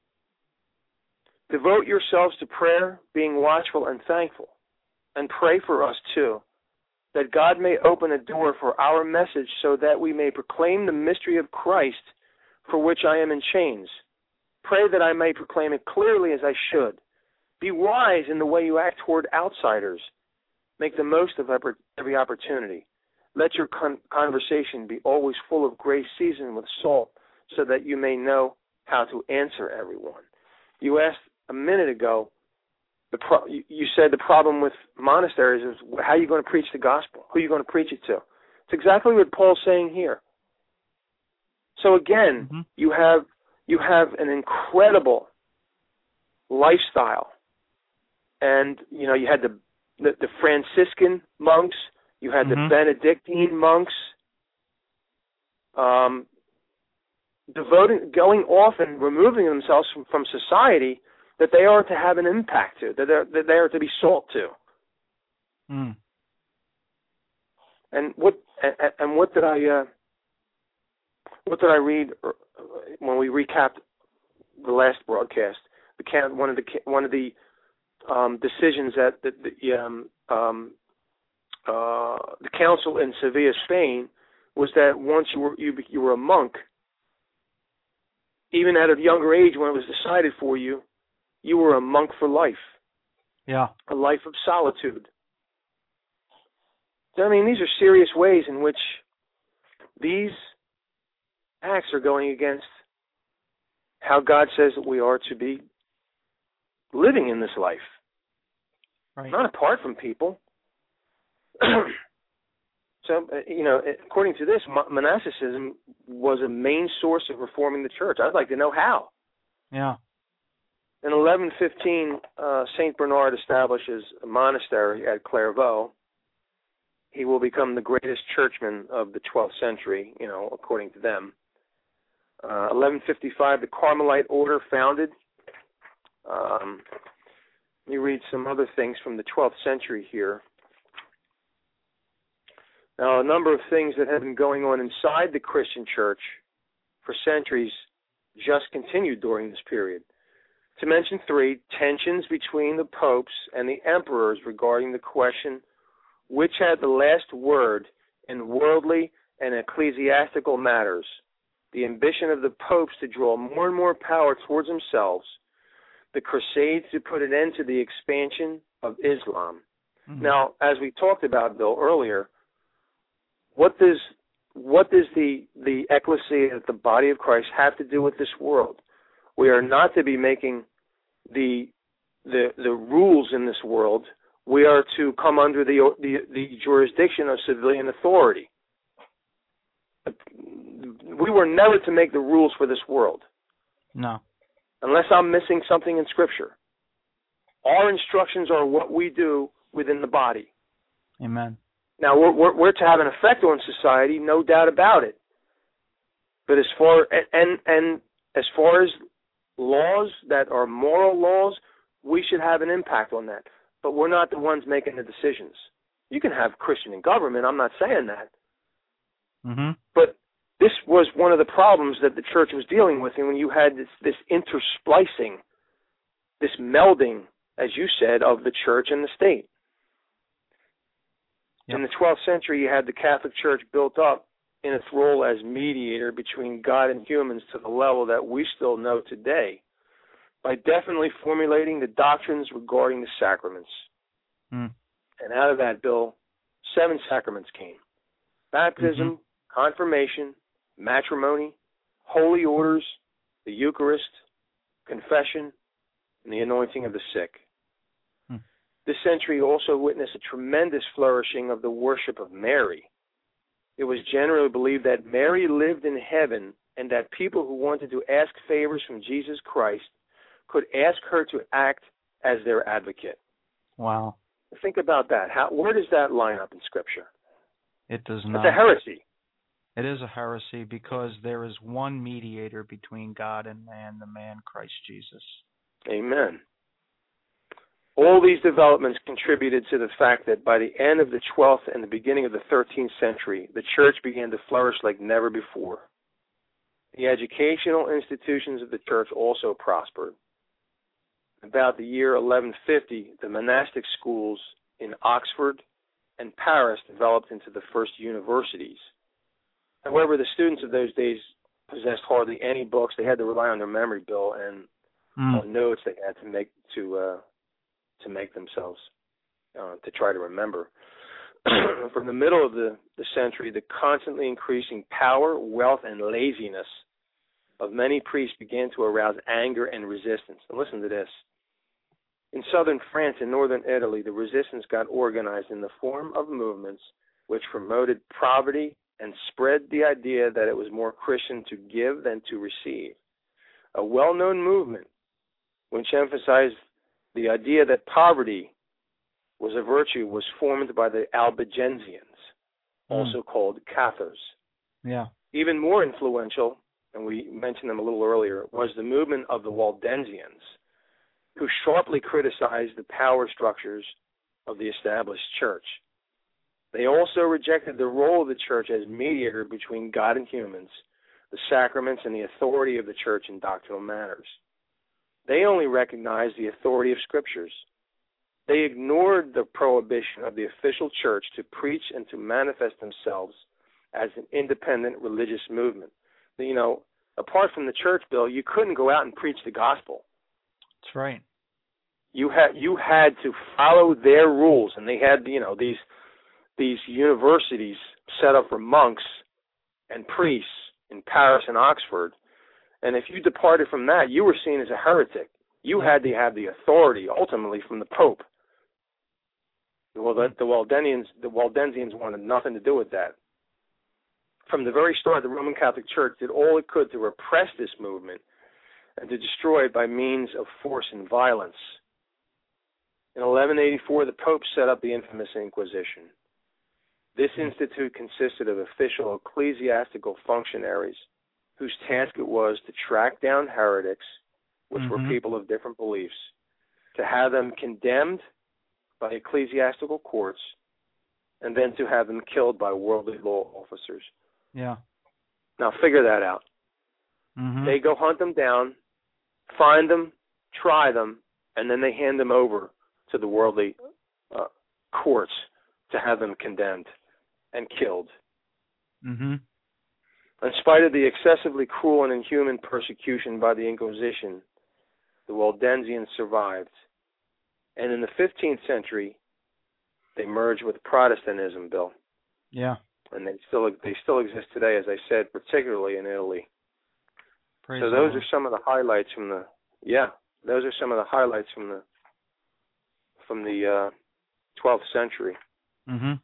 Devote yourselves to prayer, being watchful and thankful, and pray for us too, that God may open a door for our message so that we may proclaim the mystery of Christ, for which I am in chains. Pray that I may proclaim it clearly as I should. Be wise in the way you act toward outsiders. Make the most of every opportunity. Let your con- conversation be always full of grace seasoned with salt, so that you may know how to answer everyone. You asked a minute ago, the pro- you said the problem with monasteries is how are you going to preach the gospel? Who are you going to preach it to? It's exactly what Paul's saying here. So again, mm-hmm. you have you have an incredible lifestyle, and you know you had the the, the Franciscan monks, you had mm-hmm. the Benedictine monks, um, devoting, going off and removing themselves from, from society that they are to have an impact to, that, that they are to be salt to. Mm. And what and, and what did I uh, what did I read when we recapped the last broadcast? The one of the one of the um, decisions that the the, um, um, uh, the council in Sevilla, Spain, was that once you were you, you were a monk, even at a younger age when it was decided for you, you were a monk for life. Yeah. A life of solitude. So, I mean, these are serious ways in which these acts are going against how God says that we are to be living in this life. Right. Not apart from people. So, uh, you know, according to this, monasticism was a main source of reforming the church. I'd like to know how. Yeah. In eleven fifteen, uh, Saint Bernard establishes a monastery at Clairvaux. He will become the greatest churchman of the twelfth century, you know, according to them. Uh, eleven fifty-five, the Carmelite order founded. Um, let me read some other things from the twelfth century here. Now, a number of things that have been going on inside the Christian church for centuries just continued during this period. To mention three, tensions between the popes and the emperors regarding the question which had the last word in worldly and ecclesiastical matters, the ambition of the popes to draw more and more power towards themselves, the crusades to put an end to the expansion of Islam. Mm-hmm. Now, as we talked about, Bill, earlier, what does what does the, the ecclesia, the body of Christ, have to do with this world? We are not to be making the the the rules in this world. We are to come under the the, the jurisdiction of civilian authority. We were never to make the rules for this world. No. Unless I'm missing something in Scripture. Our instructions are what we do within the body. Amen. Now, we're, we're, we're to have an effect on society, no doubt about it. But as far and and as far as laws that are moral laws, we should have an impact on that. But we're not the ones making the decisions. You can have Christian in government. I'm not saying that. Mm-hmm. But this was one of the problems that the church was dealing with, and when you had this, this intersplicing, this melding, as you said, of the church and the state. Yep. In the twelfth century, you had the Catholic Church built up in its role as mediator between God and humans to the level that we still know today, by definitely formulating the doctrines regarding the sacraments. Mm. And out of that, Bill, seven sacraments came. Baptism, mm-hmm. confirmation, matrimony, holy orders, the Eucharist, confession, and the anointing of the sick. Mm. This century also witnessed a tremendous flourishing of the worship of Mary. It was generally believed that Mary lived in heaven and that people who wanted to ask favors from Jesus Christ could ask her to act as their advocate. Wow. Think about that. How, where does that line up in Scripture? It does not. It's a heresy. It is a heresy because there is one mediator between God and man, the man Christ Jesus. Amen. All these developments contributed to the fact that by the end of the twelfth and the beginning of the thirteenth century, the church began to flourish like never before. The educational institutions of the church also prospered. About the year eleven fifty, the monastic schools in Oxford and Paris developed into the first universities. However, the students of those days possessed hardly any books. They had to rely on their memory, Bill, and mm. on notes they had to make to uh, to make themselves uh, to try to remember. From the middle of the, the century, the constantly increasing power, wealth, and laziness of many priests began to arouse anger and resistance. And listen to this. In southern France and northern Italy, the resistance got organized in the form of movements which promoted poverty and spread the idea that it was more Christian to give than to receive. A well-known movement which emphasized the idea that poverty was a virtue was formed by the Albigensians, also mm. called Cathars. Yeah. Even more influential, and we mentioned them a little earlier, was the movement of the Waldensians, who sharply criticized the power structures of the established church. They also rejected the role of the church as mediator between God and humans, the sacraments, and the authority of the church in doctrinal matters. They only recognized the authority of Scriptures. They ignored the prohibition of the official church to preach and to manifest themselves as an independent religious movement. You know, apart from the church, Bill, you couldn't go out and preach the gospel. That's right. You had you had to follow their rules, and they had, you know, these these universities set up for monks and priests in Paris and Oxford. And if you departed from that, you were seen as a heretic. You had to have the authority, ultimately, from the Pope. Well, the, the Waldensians, the Waldensians wanted nothing to do with that. From the very start, the Roman Catholic Church did all it could to repress this movement and to destroy it by means of force and violence. In eleven eighty-four, the Pope set up the infamous Inquisition. This institute consisted of official ecclesiastical functionaries whose task it was to track down heretics, which mm-hmm. were people of different beliefs, to have them condemned by ecclesiastical courts, and then to have them killed by worldly law officers. Yeah. Now figure that out. Mm-hmm. They go hunt them down, find them, try them, and then they hand them over to the worldly uh, courts to have them condemned and killed. Mm-hmm. In spite of the excessively cruel and inhuman persecution by the Inquisition, the Waldensians survived. And in the fifteenth century, they merged with Protestantism, Bill. Yeah. And they still they still exist today, as I said, particularly in Italy. Praise so those God. are some of the highlights from the yeah, those are some of the highlights from the from the uh, twelfth century. Mhm.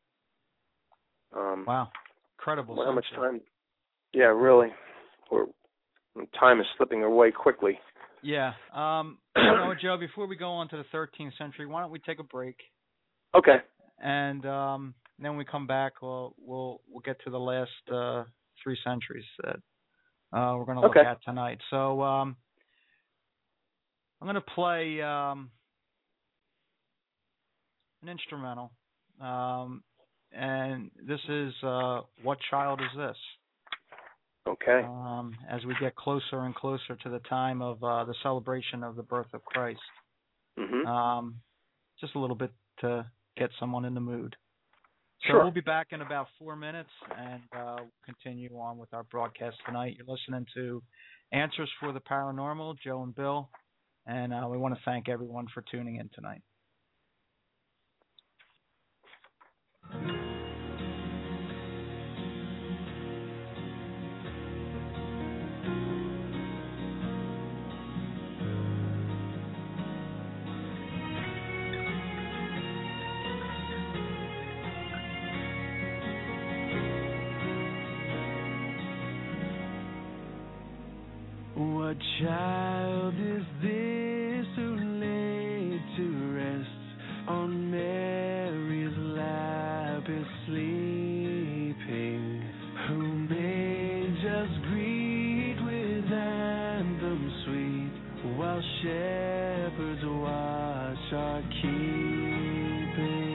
Um, wow, incredible. Well, how much time? Yeah, really. We're, time is slipping away quickly. Yeah. Um, you know, Joe, before we go on to the thirteenth century, why don't we take a break? Okay. And um, then when we come back, we'll we'll we'll get to the last uh, three centuries that uh, we're going to look okay. at tonight. So um, I'm going to play um, an instrumental, um, and this is uh, "What Child Is This?" Okay. Um, as we get closer and closer to the time of uh, the celebration of the birth of Christ. Mm-hmm. Um, just a little bit to get someone in the mood. So sure. we'll be back in about four minutes, and uh, we'll continue on with our broadcast tonight. You're listening to Answers for the Paranormal, Joe and Bill, and uh, we want to thank everyone for tuning in tonight. What child is this who laid to rest on Mary's lap is sleeping, who may just greet with anthem sweet while shepherds watch are keeping?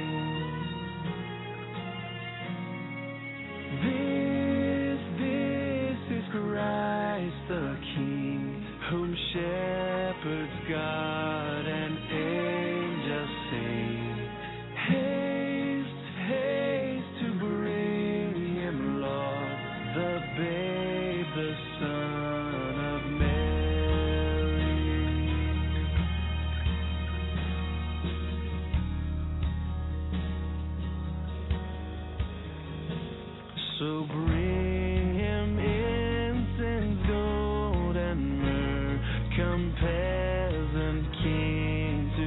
This, this is Christ the King, whom shepherds guard and angels sing. Haste, haste to bring him, Lord, the babe, the Son of Mary. So bring him incense, gold, and myrrh. Come, peasant king, to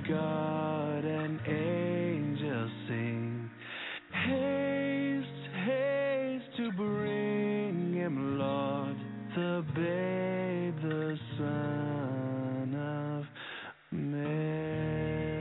God and angels sing. Haste, haste to bring him, Lord, the babe, the Son of Mary.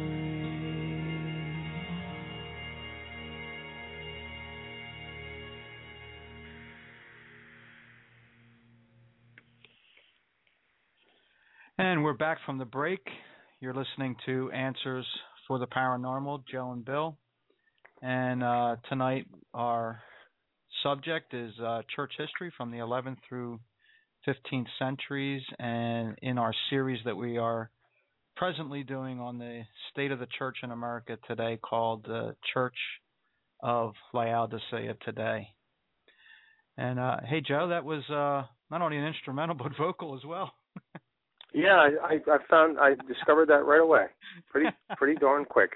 And we're back from the break. You're listening to Answers for the Paranormal, Joe and Bill. And uh, tonight our subject is uh, church history from the eleventh through fifteenth centuries, and in our series that we are presently doing on the state of the church in America today, called the Church of Laodicea Today. And uh, hey, Joe, that was uh, not only an instrumental but vocal as well. Yeah, I, I found I discovered that right away, pretty pretty darn quick.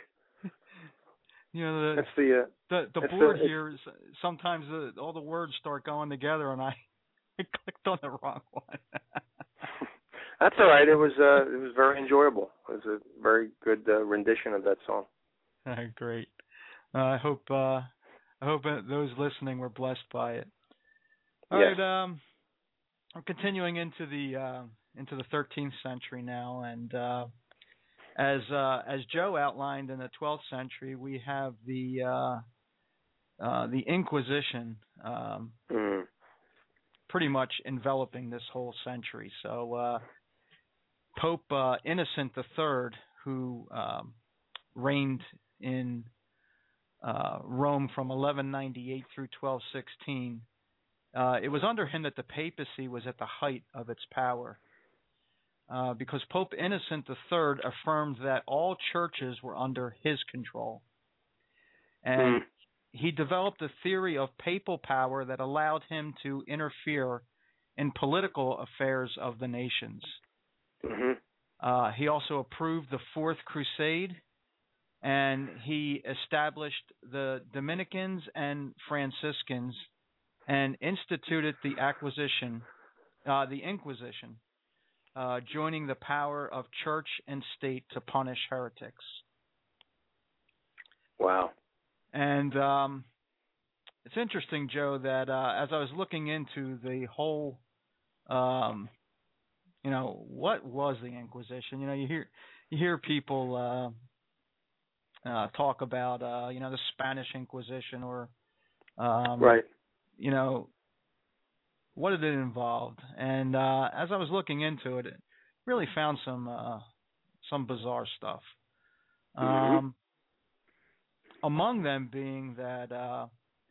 You know, the that's the uh, the, the that's board the, here is sometimes the, all the words start going together, and I, I clicked on the wrong one. That's all right. It was uh, it was very enjoyable. It was a very good uh, rendition of that song. Great. Uh, I hope uh, I hope those listening were blessed by it. All yes. right. Um, I'm continuing into the. Uh, into the thirteenth century now, and uh, as uh, as Joe outlined in the twelfth century, we have the uh, uh, the Inquisition um, mm. pretty much enveloping this whole century. So uh, Pope uh, Innocent the Third, who um, reigned in uh, Rome from eleven ninety-eight through twelve sixteen, uh, it was under him that the papacy was at the height of its power. Uh, because Pope Innocent the Third affirmed that all churches were under his control. And mm. he developed a theory of papal power that allowed him to interfere in political affairs of the nations. Mm-hmm. Uh, he also approved the Fourth Crusade, and he established the Dominicans and Franciscans and instituted the acquisition, uh, the Inquisition. Uh, joining the power of church and state to punish heretics. Wow. And um, it's interesting, Joe, that uh, as I was looking into the whole, um, you know, what was the Inquisition? You know, you hear you hear people uh, uh, talk about, uh, you know, the Spanish Inquisition, or, um, right. you know, what did it involve? And uh, as I was looking into it, it really found some uh, some bizarre stuff. Mm-hmm. Um, among them being that uh,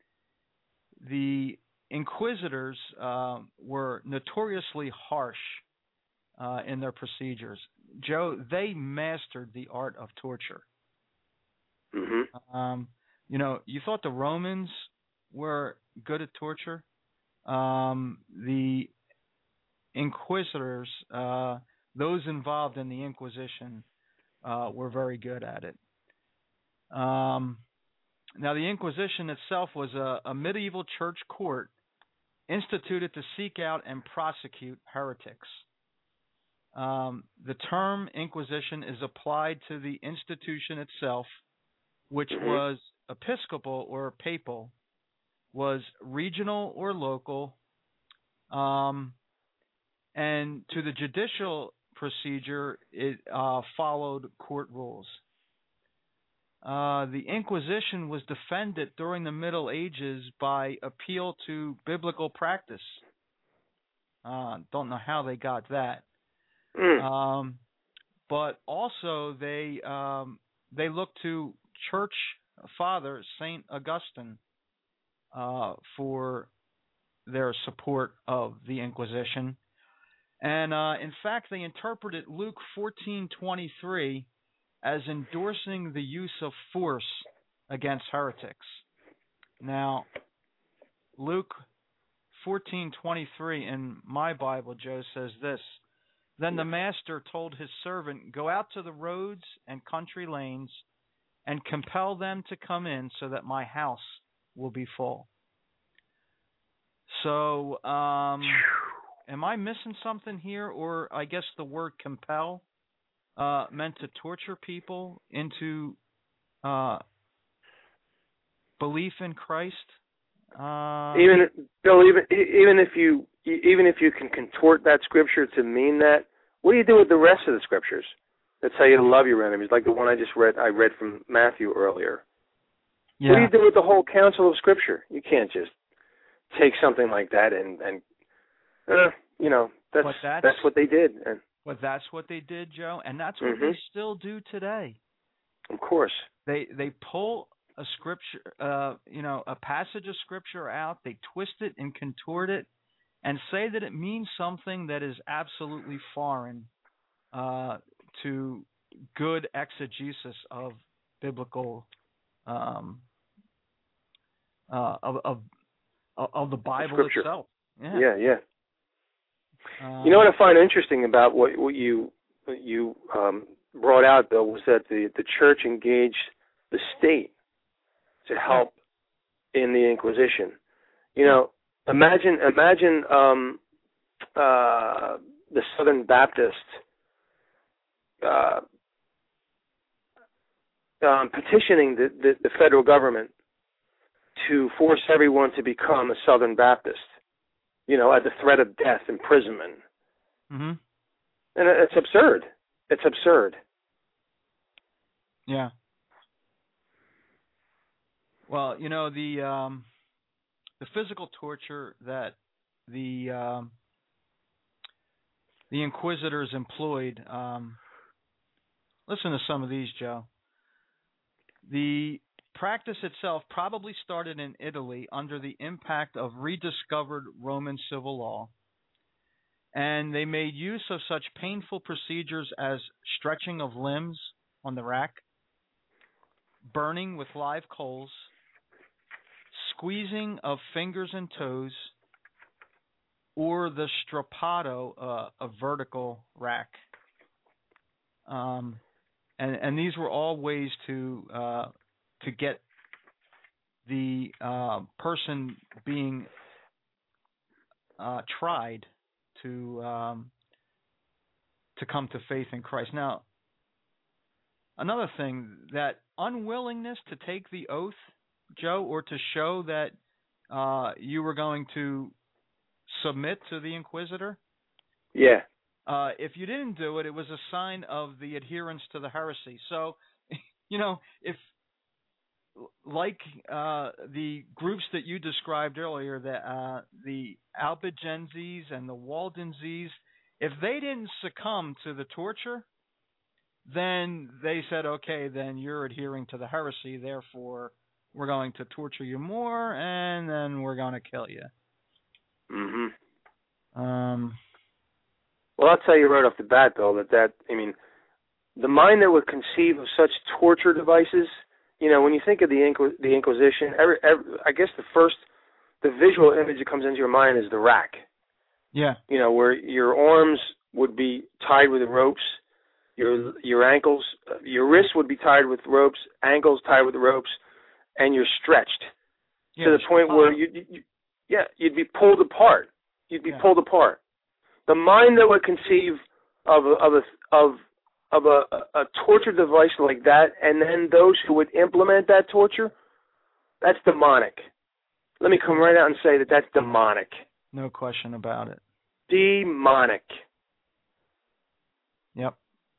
the inquisitors uh, were notoriously harsh uh, in their procedures. Joe, they mastered the art of torture. Mm-hmm. Um, you know, you thought the Romans were good at torture. Um, the inquisitors, uh, those involved in the Inquisition, uh, were very good at it. Um, now, the Inquisition itself was a, a medieval church court instituted to seek out and prosecute heretics. Um, the term Inquisition is applied to the institution itself, which mm-hmm. was episcopal or papal, was regional or local, um, and to the judicial procedure, it uh, followed court rules. Uh, the Inquisition was defended during the Middle Ages by appeal to biblical practice. Uh, don't know how they got that. Mm. Um, but also they um, they looked to church father Saint Augustine uh, for their support of the Inquisition. And uh, in fact, they interpreted Luke fourteen twenty-three as endorsing the use of force against heretics. Now, Luke fourteen twenty-three in my Bible, Joe, says this: Then the master told his servant, go out to the roads and country lanes and compel them to come in so that my house will be full. So, um, am I missing something here? Or I guess the word compel uh, meant to torture people into uh, belief in Christ. Uh, even Bill, even even if you even if you can contort that scripture to mean that, what do you do with the rest of the scriptures that tell you to love your enemies, like the one I just read? I read from Matthew earlier. yeah. What do you do with the whole counsel of Scripture? You can't just take something like that and and uh, you know that's, But that's that's what they did. And But that's what they did, Joe, and that's what Mhm. they still do today. of course, They they pull a scripture, uh, you know, a passage of scripture out, they twist it and contort it, and say that it means something that is absolutely foreign uh, to good exegesis of biblical, um, uh, of, of of the Bible Scripture. itself. Yeah. yeah, yeah. Um, You know what I find interesting about what what you what you um, brought out, Bill, was that the the church engaged the state to help in the Inquisition. You know, imagine imagine um, uh, the Southern Baptist uh, um, petitioning the, the, the federal government to force everyone to become a Southern Baptist, you know, at the threat of death, imprisonment. Mm-hmm. And it's absurd. It's absurd. Yeah. Well, you know, the um, the physical torture that the um, the inquisitors employed. Um, listen to some of these, Joe. The practice itself probably started in Italy under the impact of rediscovered Roman civil law, and they made use of such painful procedures as stretching of limbs on the rack, burning with live coals, squeezing of fingers and toes, or the strappato, uh, a vertical rack. Um, and, and these were all ways to uh, to get the uh, person being uh, tried to um, to come to faith in Christ. Now, another thing, that unwillingness to take the oath, Joe, or to show that uh, you were going to submit to the inquisitor. Yeah. Uh, if you didn't do it, it was a sign of the adherence to the heresy. So, you know, if like uh, the groups that you described earlier, the uh, the Albigenses and the Waldenses, if they didn't succumb to the torture, then they said, okay, then you're adhering to the heresy, therefore we're going to torture you more, and then we're going to kill you. Mm-hmm. Um, well, I'll tell you right off the bat, Bill, that that, I mean, the mind that would conceive of such torture devices, you know, when you think of the Inqu- the Inquisition, every, every, I guess the first, the visual image that comes into your mind is the rack. Yeah. You know, where your arms would be tied with ropes, your your ankles, uh, your wrists would be tied with ropes, ankles tied with ropes, and you're stretched yeah, to the point where you, you, you, yeah, you'd be pulled apart. You'd be yeah. pulled apart. The mind that would conceive of a, of a, of of a, a torture device like that, and then those who would implement that torture, that's demonic. Let me come right out and say that that's demonic. No question about it. Demonic. Yep.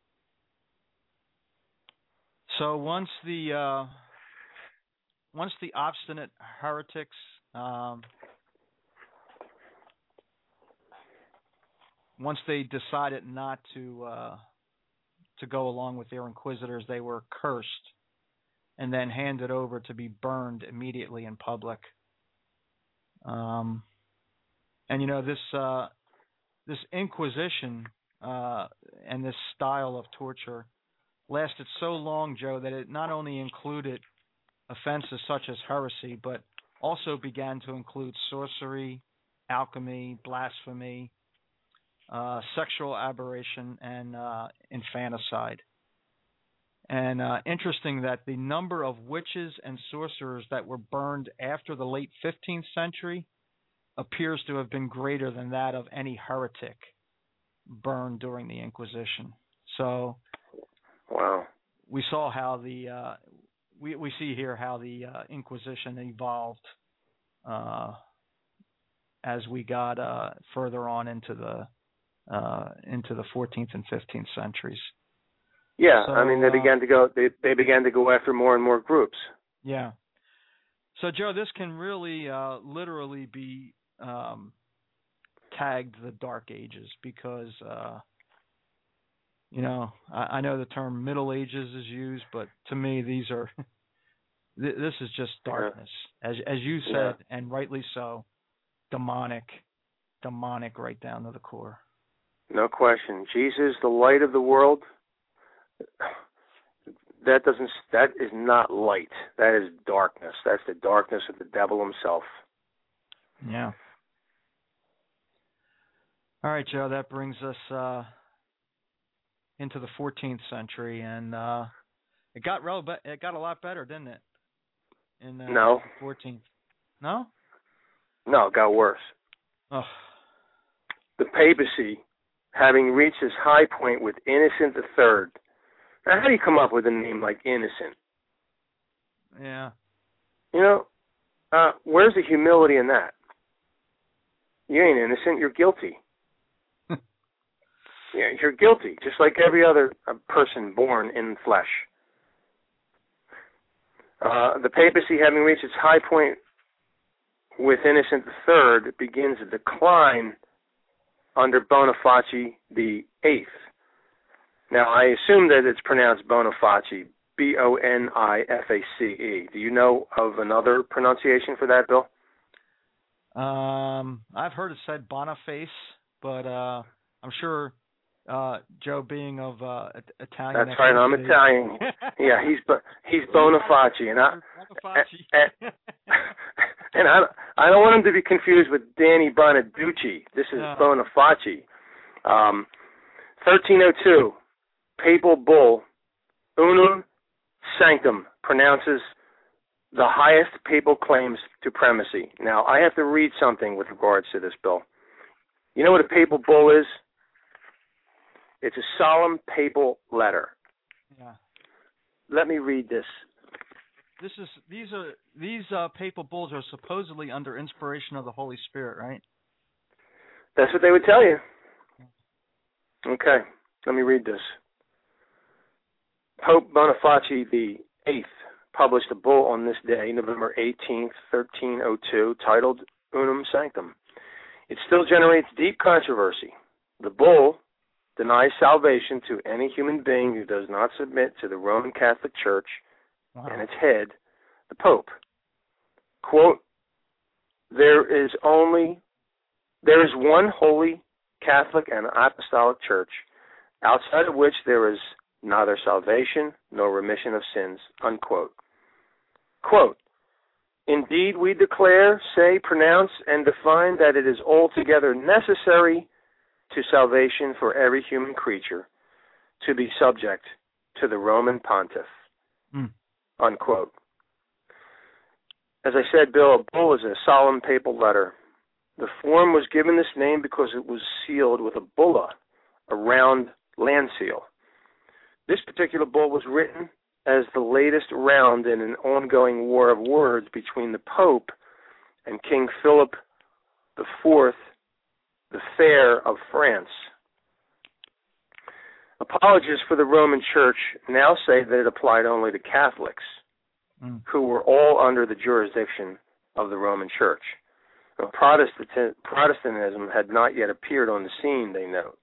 So once the uh, once the obstinate heretics um, once they decided not to uh, to go along with their inquisitors, they were cursed and then handed over to be burned immediately in public. Um, and you know this uh, this Inquisition uh, and this style of torture lasted so long, Joe, that it not only included offenses such as heresy, but also began to include sorcery, alchemy, blasphemy, uh, sexual aberration, and uh, infanticide. And uh, interesting that the number of witches and sorcerers that were burned after the late fifteenth century appears to have been greater than that of any heretic burned during the Inquisition. So Wow. We saw how the uh, we we see here how the uh, Inquisition evolved uh, as we got uh, further on into the uh, into the fourteenth and fifteenth centuries. Yeah, so, I mean they uh, began to go they they began to go after more and more groups. Yeah. So Joe, this can really uh, literally be um, tagged the Dark Ages because uh, you know I, I know the term Middle Ages is used, but to me these are th- this is just darkness, yeah. as as you said, yeah. and rightly so, demonic, demonic right down to the core. No question. Jesus, the light of the world. That doesn't. That is not light. That is darkness. That's the darkness of the devil himself. Yeah. All right, Joe. That brings us uh, into the fourteenth century, and uh, it got real. Be- it got a lot better, didn't it? In uh, no. fourteenth. No. No, it got worse. Oh. The papacy, having reached its high point with Innocent the Third. Now, how do you come up with a name like Innocent? Yeah. You know, uh, where's the humility in that? You ain't innocent, you're guilty. Yeah, you're guilty, just like every other uh, person born in flesh. Uh, the papacy, having reached its high point with Innocent the Third, begins a decline under Boniface the Eighth. Now, I assume that it's pronounced Boniface, B O N I F A C E. Do you know of another pronunciation for that, Bill? Um, I've heard it said Boniface, but uh, I'm sure uh, Joe, being of uh, Italian. That's right, I'm Italian. Yeah, he's he's Boniface, and I and, and I I don't want him to be confused with Danny Bonaducci. This is no. Boniface. Um, thirteen oh two. Papal bull, Unum Sanctum, pronounces the highest papal claims to primacy. Now, I have to read something with regards to this, Bill. You know what a papal bull is? It's a solemn papal letter. Yeah. Let me read this. This is these are these uh, papal bulls are supposedly under inspiration of the Holy Spirit, right? That's what they would tell you. Okay, let me read this. Pope Boniface the Eighth published a bull on this day, November eighteenth, thirteen oh two, titled Unum Sanctum. It still generates deep controversy. The bull denies salvation to any human being who does not submit to the Roman Catholic Church wow. and its head, the Pope. Quote, there is only, there is one holy Catholic and Apostolic Church, outside of which there is neither salvation nor remission of sins, unquote. Quote, indeed we declare, say, pronounce, and define that it is altogether necessary to salvation for every human creature to be subject to the Roman Pontiff, mm. unquote. As I said, Bill, a bull is a solemn papal letter. The form was given this name because it was sealed with a bulla, a round land seal. This particular bull was written as the latest round in an ongoing war of words between the Pope and King Philip the Fourth, the Fair of France. Apologists for the Roman Church now say that it applied only to Catholics, mm. who were all under the jurisdiction of the Roman Church. Now, Protestant, Protestantism had not yet appeared on the scene, they note.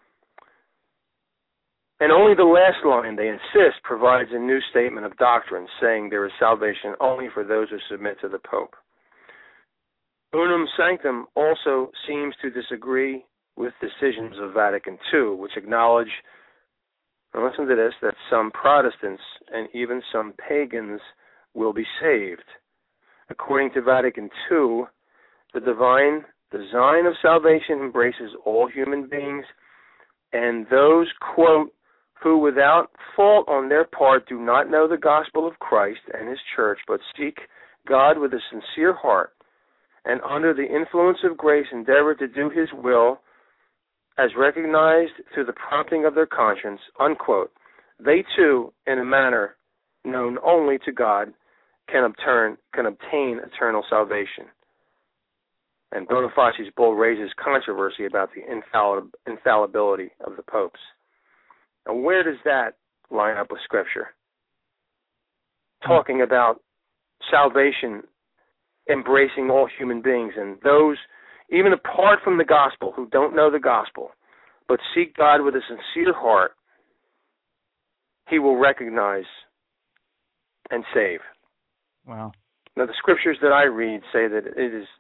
And only the last line, they insist, provides a new statement of doctrine, saying there is salvation only for those who submit to the Pope. Unum Sanctum also seems to disagree with decisions of Vatican Two, which acknowledge, and listen to this, that some Protestants and even some pagans will be saved. According to Vatican Two, the divine design of salvation embraces all human beings, and those, quote, who without fault on their part do not know the gospel of Christ and his church, but seek God with a sincere heart, and under the influence of grace endeavor to do his will as recognized through the prompting of their conscience, unquote. they too, in a manner known only to God, can obtain, can obtain eternal salvation. And Bonifacci's bull raises controversy about the infalli- infallibility of the popes. And where does that line up with Scripture? Talking about salvation embracing all human beings, and those, even apart from the gospel, who don't know the gospel, but seek God with a sincere heart, he will recognize and save. Wow. Now, the scriptures that I read say that it is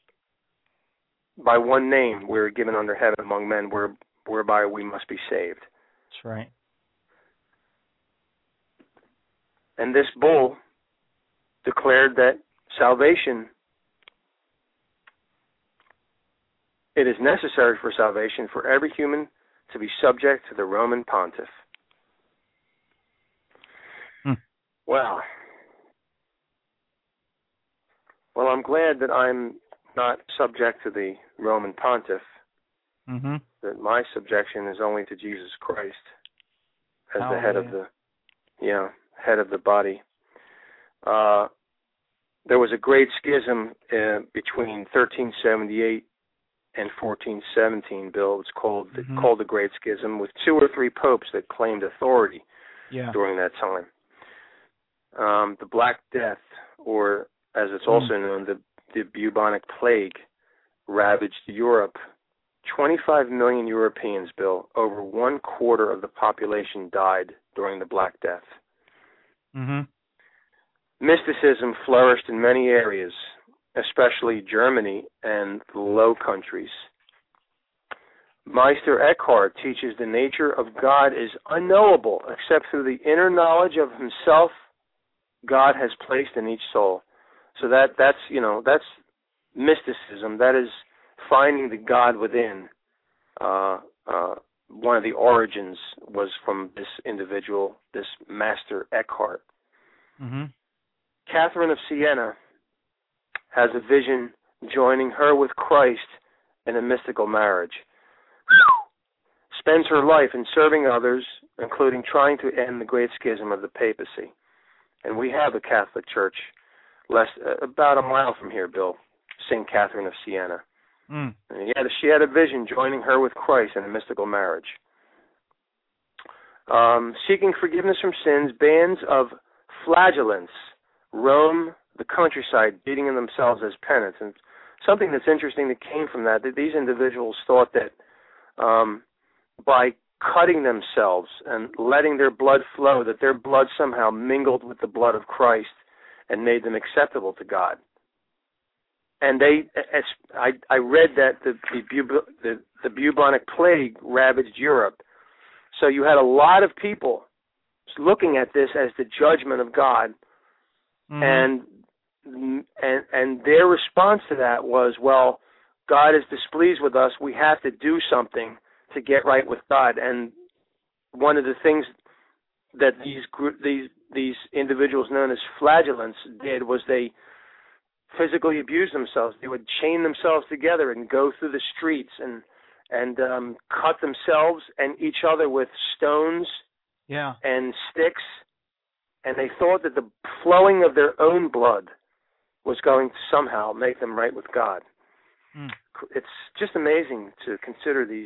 by one name we're given under heaven among men where, whereby we must be saved. That's right. And this bull declared that salvation, it is necessary for salvation for every human to be subject to the Roman pontiff. Hmm. Wow. Well, I'm glad that I'm not subject to the Roman pontiff, mm-hmm. that my subjection is only to Jesus Christ as Hallelujah. the head of the, yeah, head of the body. Uh, there was a great schism uh, between thirteen seventy-eight and fourteen seventeen, Bill. It's called mm-hmm. called the Great Schism, with two or three popes that claimed authority yeah. during that time. Um, the Black Death, or as it's also mm. known, the, the bubonic plague, ravaged Europe. twenty-five million Europeans, Bill, over one quarter of the population died during the Black Death. Mm-hmm. Mysticism flourished in many areas, especially Germany and the Low Countries. Meister Eckhart teaches the nature of God is unknowable except through the inner knowledge of himself God has placed in each soul. So that that's, you know, that's mysticism. That is finding the God within. Uh, uh, one of the origins was from this individual, this Master Eckhart. Mm-hmm. Catherine of Siena has a vision joining her with Christ in a mystical marriage. Spends her life in serving others, including trying to end the Great Schism of the papacy. And we have a Catholic church less uh, about a mile from here, Bill, Saint Catherine of Siena. Mm. And he had a, she had a vision joining her with Christ in a mystical marriage. Um, seeking forgiveness from sins, bands of flagellants roam the countryside, beating in themselves as penance. And something that's interesting that came from that, that these individuals thought that um, by cutting themselves and letting their blood flow, that their blood somehow mingled with the blood of Christ and made them acceptable to God. And they, as I, I read that the the, the the bubonic plague ravaged Europe. So you had a lot of people looking at this as the judgment of God. Mm-hmm. And and and their response to that was, well, God is displeased with us. We have to do something to get right with God. And one of the things that these these these individuals known as flagellants did was they physically abused themselves. They would chain themselves together and go through the streets and and um, cut themselves and each other with stones yeah. and sticks. And they thought that the flowing of their own blood was going to somehow make them right with God. Mm. It's just amazing to consider these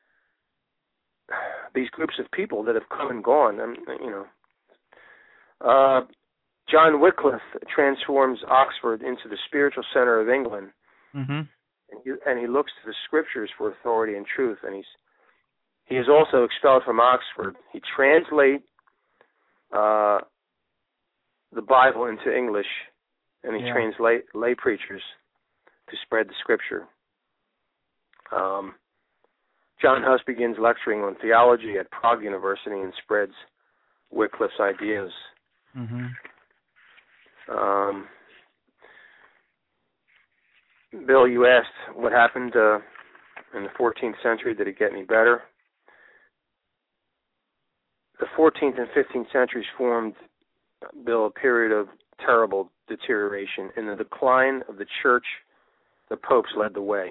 these groups of people that have come and gone. And, you know, uh, John Wycliffe transforms Oxford into the spiritual center of England, mm-hmm. and, he, and he looks to the scriptures for authority and truth. And he's he is also expelled from Oxford. He translates uh, the Bible into English, and he yeah. trains lay, lay preachers to spread the scripture. Um, John Huss begins lecturing on theology at Prague University and spreads Wycliffe's ideas. Mm-hmm. Um, Bill, you asked what happened uh, in the fourteenth century. Did it get any better? The fourteenth and fifteenth centuries formed, Bill, a period of terrible deterioration. In the decline of the church, the popes led the way.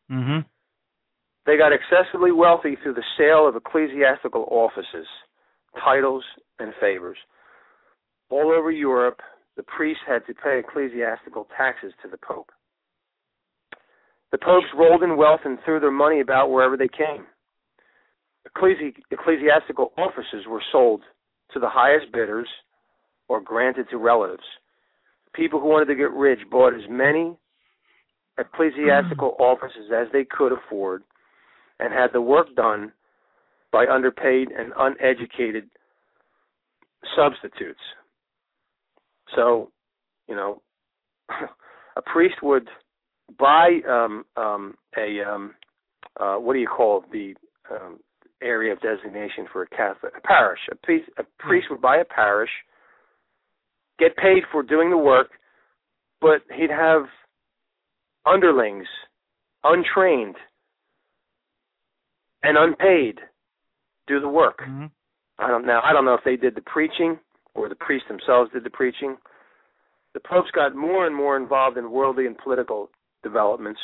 Mm-hmm. They got excessively wealthy through the sale of ecclesiastical offices. titles, and favors. All over Europe, the priests had to pay ecclesiastical taxes to the Pope. The popes rolled in wealth and threw their money about wherever they came. Ecclesi- ecclesiastical offices were sold to the highest bidders or granted to relatives. People who wanted to get rich bought as many ecclesiastical offices as they could afford and had the work done by underpaid and uneducated substitutes. So, you know, a priest would buy um, um, a, um, uh, what do you call it, the um, area of designation for a Catholic, a parish. A priest, a priest would buy a parish, get paid for doing the work, but he'd have underlings, untrained and unpaid, do the work. Mm-hmm. I don't know. I don't know if they did the preaching or the priests themselves did the preaching. The popes got more and more involved in worldly and political developments.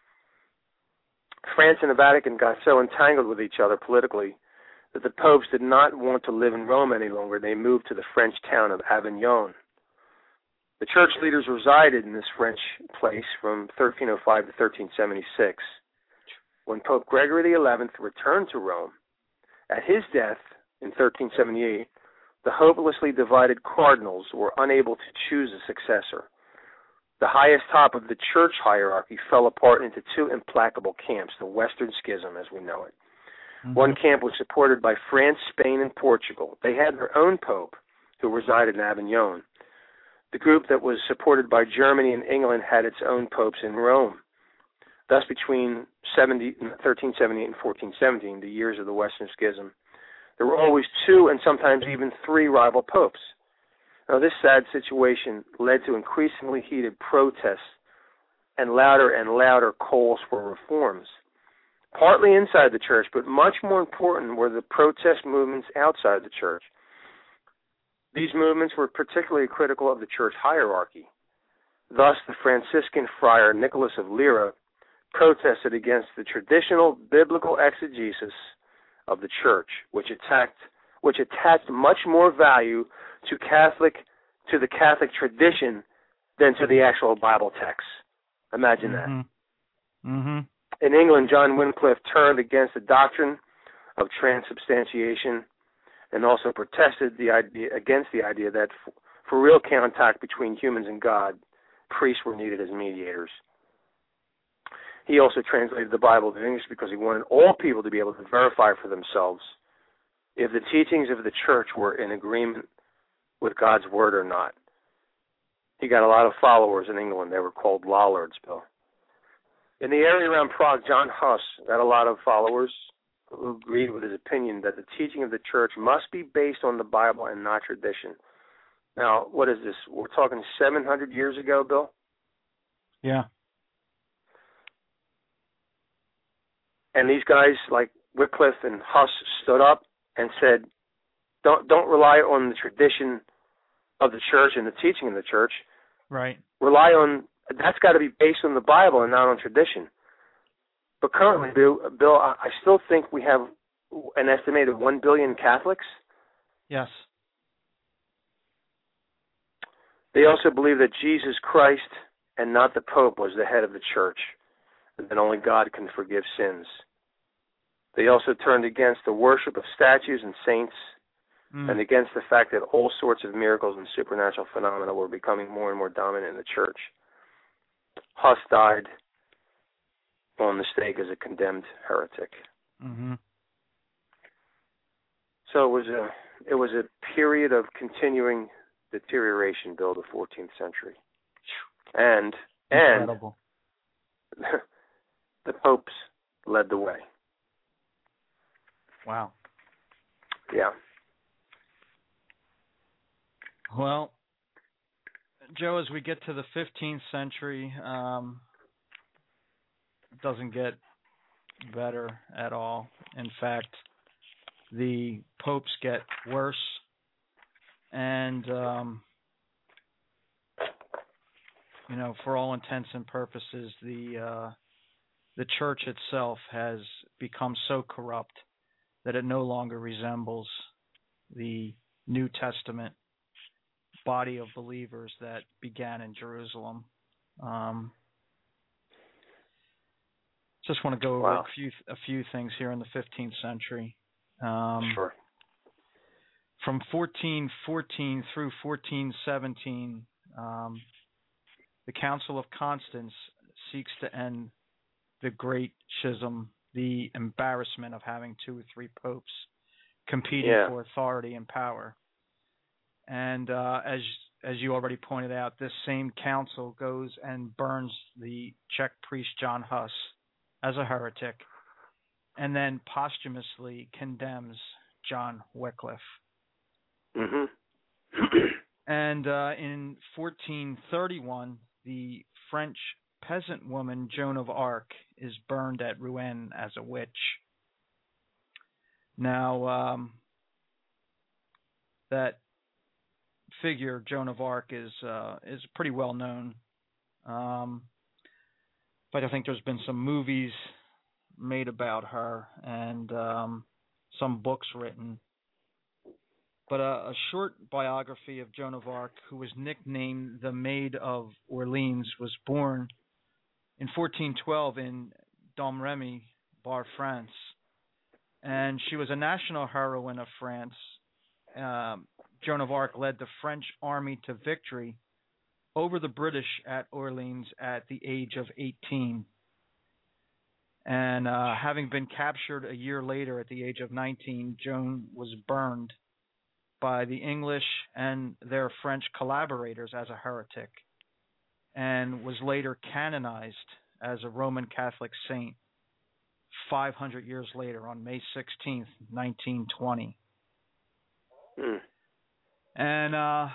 France and the Vatican got so entangled with each other politically that the popes did not want to live in Rome any longer. They moved to the French town of Avignon. The church leaders resided in this French place from thirteen oh five to thirteen seventy-six. When Pope Gregory the eleventh returned to Rome, at his death in thirteen seventy-eight, the hopelessly divided cardinals were unable to choose a successor. The highest top of the church hierarchy fell apart into two implacable camps, the Western Schism as we know it. Mm-hmm. One camp was supported by France, Spain, and Portugal. They had their own pope who resided in Avignon. The group that was supported by Germany and England had its own popes in Rome. Thus, between thirteen seventy-eight and fourteen seventeen, the years of the Western Schism, there were always two and sometimes even three rival popes. Now, this sad situation led to increasingly heated protests and louder and louder calls for reforms, partly inside the church, but much more important were the protest movements outside the church. These movements were particularly critical of the church hierarchy. Thus, the Franciscan friar Nicholas of Lyra protested against the traditional biblical exegesis of the church, which attacked which attached much more value to Catholic to the Catholic tradition than to the actual Bible text. Imagine mm-hmm. that. Mm-hmm. In England, John Wycliffe turned against the doctrine of transubstantiation and also protested the idea against the idea that f- for real contact between humans and God, priests were needed as mediators. He also translated the Bible to English because he wanted all people to be able to verify for themselves if the teachings of the church were in agreement with God's word or not. He got a lot of followers in England. They were called Lollards, Bill. In the area around Prague, John Huss got a lot of followers who agreed with his opinion that the teaching of the church must be based on the Bible and not tradition. Now, what is this? We're talking seven hundred years ago, Bill? Yeah. And these guys like Wycliffe and Huss stood up and said, don't don't rely on the tradition of the church and the teaching of the church. Right. Rely on, that's got to be based on the Bible and not on tradition. But currently, Bill, Bill, I still think we have an estimated one billion Catholics. Yes. They also believe that Jesus Christ and not the Pope was the head of the church, and that only God can forgive sins. They also turned against the worship of statues and saints, mm. and against the fact that all sorts of miracles and supernatural phenomena were becoming more and more dominant in the church. Huss died on the stake as a condemned heretic. Mm-hmm. So it was a it was a period of continuing deterioration, Bill, the fourteenth century, and Incredible. and the popes led the way. Wow. Yeah. Well, Joe, as we get to the fifteenth century, um, it doesn't get better at all. In fact, the popes get worse, and um, you know, for all intents and purposes, the uh, the church itself has become so corrupt that it no longer resembles the New Testament body of believers that began in Jerusalem. Um, just want to go over wow. a few a few things here in the fifteenth century. Um, sure. From fourteen fourteen through fourteen seventeen, um, the Council of Constance seeks to end the Great Schism, the embarrassment of having two or three popes competing yeah. for authority and power. And uh, as as you already pointed out, this same council goes and burns the Czech priest John Huss as a heretic, and then posthumously condemns John Wycliffe. Mm-hmm. And uh, in fourteen thirty-one, the French peasant woman Joan of Arc is burned at Rouen as a witch. Now, um, that figure, Joan of Arc, is uh, is pretty well known. Um, but I think there's been some movies made about her and um, some books written. But a, a short biography of Joan of Arc, who was nicknamed the Maid of Orleans, was born in fourteen twelve in Domremy, Bar, France. And she was a national heroine of France. Um, Joan of Arc led the French army to victory over the British at Orleans at the age of eighteen. And uh, having been captured a year later at the age of nineteen, Joan was burned by the English and their French collaborators as a heretic, and was later canonized as a Roman Catholic saint five hundred years later on May sixteenth, nineteen twenty. Mm. And, uh,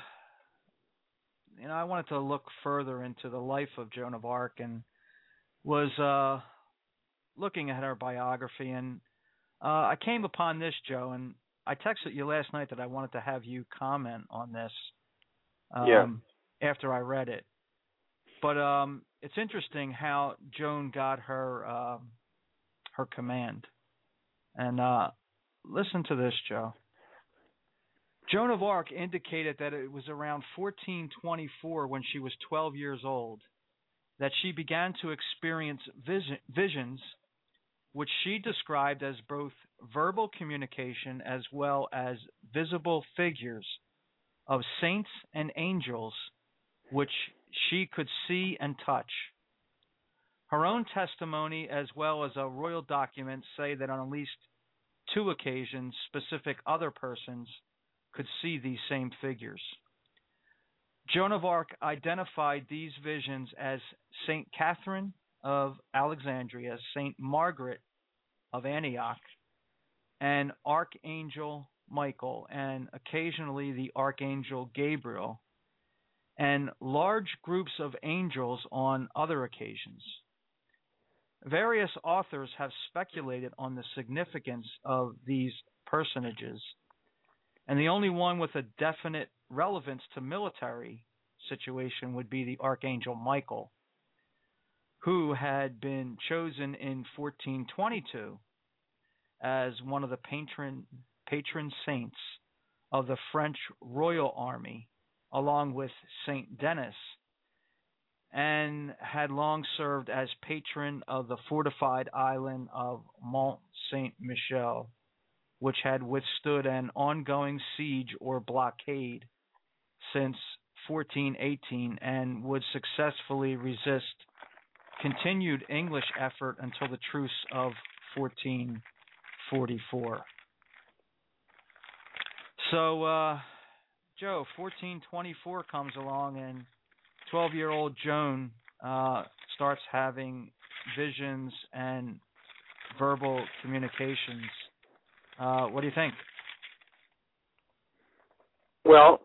you know, I wanted to look further into the life of Joan of Arc and was uh, looking at her biography, and uh, I came upon this, Joe, and I texted you last night that I wanted to have you comment on this um, yeah. after I read it. But um, it's interesting how Joan got her uh, her command. And uh, listen to this, Joe. Joan of Arc indicated that it was around fourteen twenty-four, when she was twelve years old, that she began to experience vision, visions, which she described as both verbal communication as well as visible figures of saints and angels, which she could see and touch. Her own testimony as well as a royal document say that on at least two occasions, specific other persons could see these same figures. Joan of Arc identified these visions as Saint Catherine of Alexandria, Saint Margaret of Antioch, and Archangel Michael, and occasionally the Archangel Gabriel, and large groups of angels on other occasions. Various authors have speculated on the significance of these personages, and the only one with a definite relevance to military situation would be the Archangel Michael, who had been chosen in fourteen twenty-two as one of the patron patron saints of the French Royal Army, along with Saint Denis, and had long served as patron of the fortified island of Mont Saint-Michel, which had withstood an ongoing siege or blockade since fourteen eighteen and would successfully resist continued English effort until the truce of fourteen forty-four. So, uh, Joe, fourteen twenty-four comes along, and twelve-year-old Joan uh, starts having visions and verbal communications. Uh, what do you think? Well,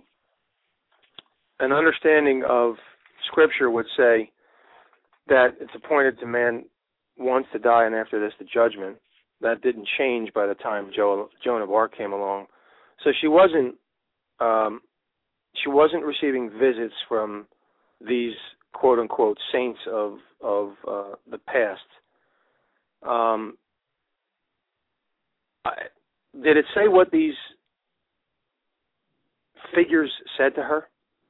an understanding of Scripture would say that it's appointed to man once to die, and after this, the judgment. That didn't change by the time jo- Joan of Arc came along. So she wasn't um, she wasn't receiving visits from these quote unquote saints of of uh, the past. Um, I, did it say what these figures said to her?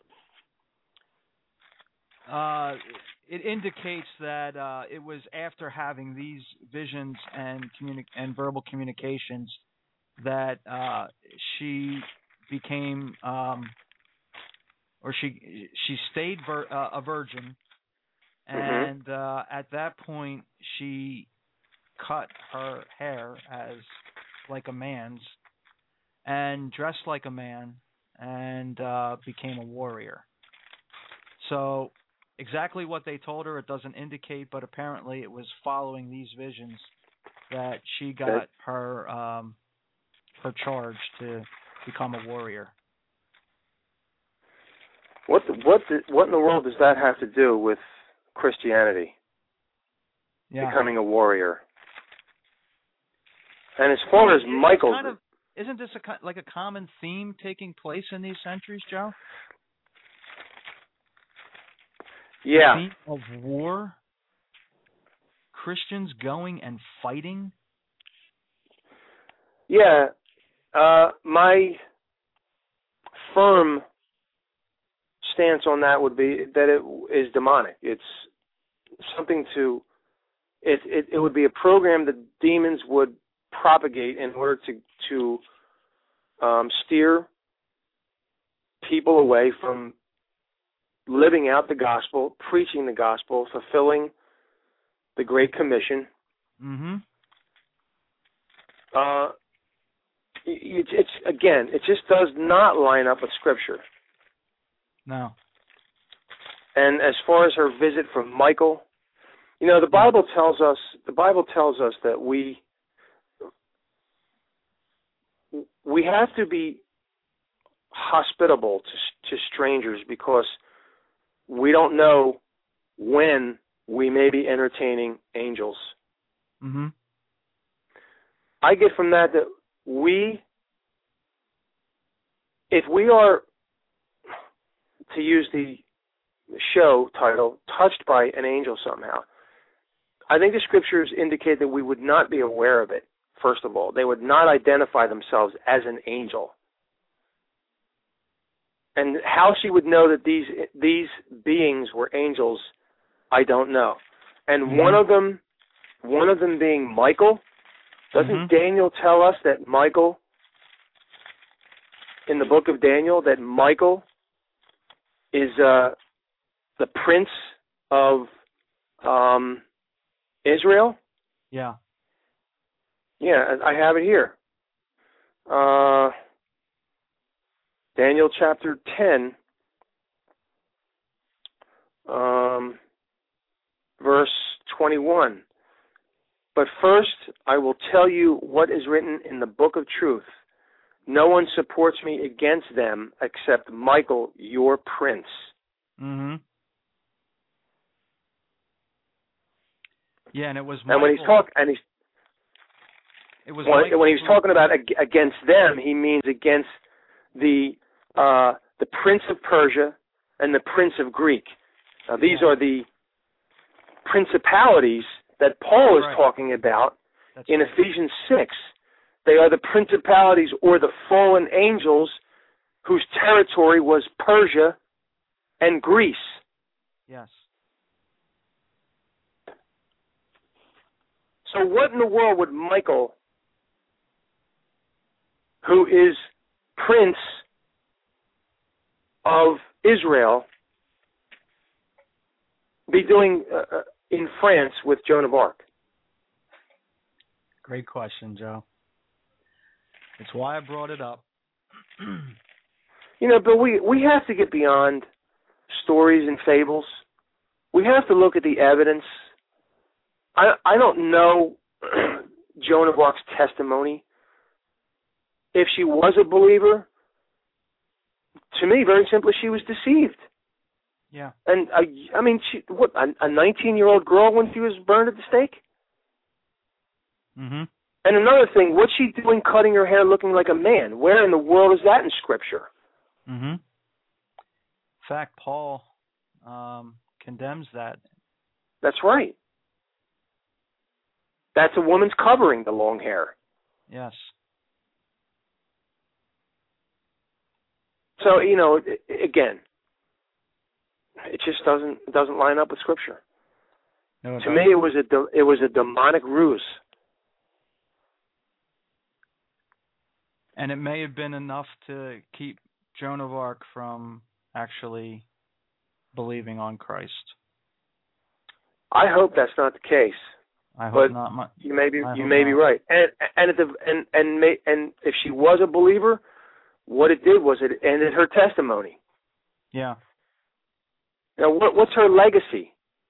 Uh, it indicates that uh, it was after having these visions and communi- and verbal communications that uh, she became, um, or she she stayed vir- uh, a virgin, and uh, at that point she cut her hair as like a man's, and dressed like a man, and uh, became a warrior. So exactly what they told her, it doesn't indicate, but apparently it was following these visions that she got Okay. her um, her charge to become a warrior. What the, what the, what in the world does that have to do with Christianity? Yeah. Becoming a warrior. And as far as It's Michael's, kind of, isn't this a, co- like a common theme taking place in these centuries, Joe? yeah, The theme of war, Christians going and fighting. yeah. Uh, my firm stance on that would be that it is demonic. It's something to. It it, it would be a program that demons would propagate in order to to um, steer people away from living out the gospel, preaching the gospel, fulfilling the Great Commission. Mm-hmm. Uh, it, it's again, it just does not line up with Scripture. No. And as far as her visit from Michael, you know, the Bible tells us the Bible tells us that we we have to be hospitable to to strangers because we don't know when we may be entertaining angels. Mm-hmm. I get from that that we, if we are, to use the show title, touched by an angel somehow, I think the scriptures indicate that we would not be aware of it, first of all. They would not identify themselves as an angel. And how she would know that these these beings were angels, I don't know. And Mm-hmm. one of them, one of them being Michael, doesn't Mm-hmm. Daniel tell us that Michael, in the book of Daniel, that Michael is uh, the prince of um, Israel? Yeah. Yeah, I have it here. Uh, Daniel chapter ten, um, verse twenty-one. But first, I will tell you what is written in the book of truth. No one supports me against them except Michael, your prince. Mm-hmm. Yeah, and it was Michael. And when he's talk, and he's it was when, Michael when he's who- talking about ag- against them, he means against the uh, the prince of Persia and the prince of Greek. Now, these Yeah. are the principalities that Paul is Right. talking about That's in right. Ephesians six. They are the principalities or the fallen angels whose territory was Persia and Greece. Yes. So what in the world would Michael, who is prince of Israel, be doing uh, in France with Joan of Arc? Great question, Joe. It's why I brought it up. You know, but we, we have to get beyond stories and fables. We have to look at the evidence. I I don't know Joan of Arc's testimony. If she was a believer, to me, very simply, she was deceived. Yeah. And I, I mean, she, what a nineteen-year-old girl when she was burned at the stake. Mm-hmm. And another thing, what's she doing cutting her hair looking like a man? Where in the world is that in Scripture? Mm-hmm. In fact, Paul um, condemns that. That's right. That's a woman's covering, the long hair. Yes. So, you know, again, it just doesn't it doesn't line up with Scripture. No, to me, it was a de- it was a demonic ruse. And it may have been enough to keep Joan of Arc from actually believing on Christ. I hope that's not the case. I hope but not. My, you may be I you may not. be right. And and at the, and and may, and if she was a believer, what it did was it ended her testimony. Yeah. Now, what what's her legacy?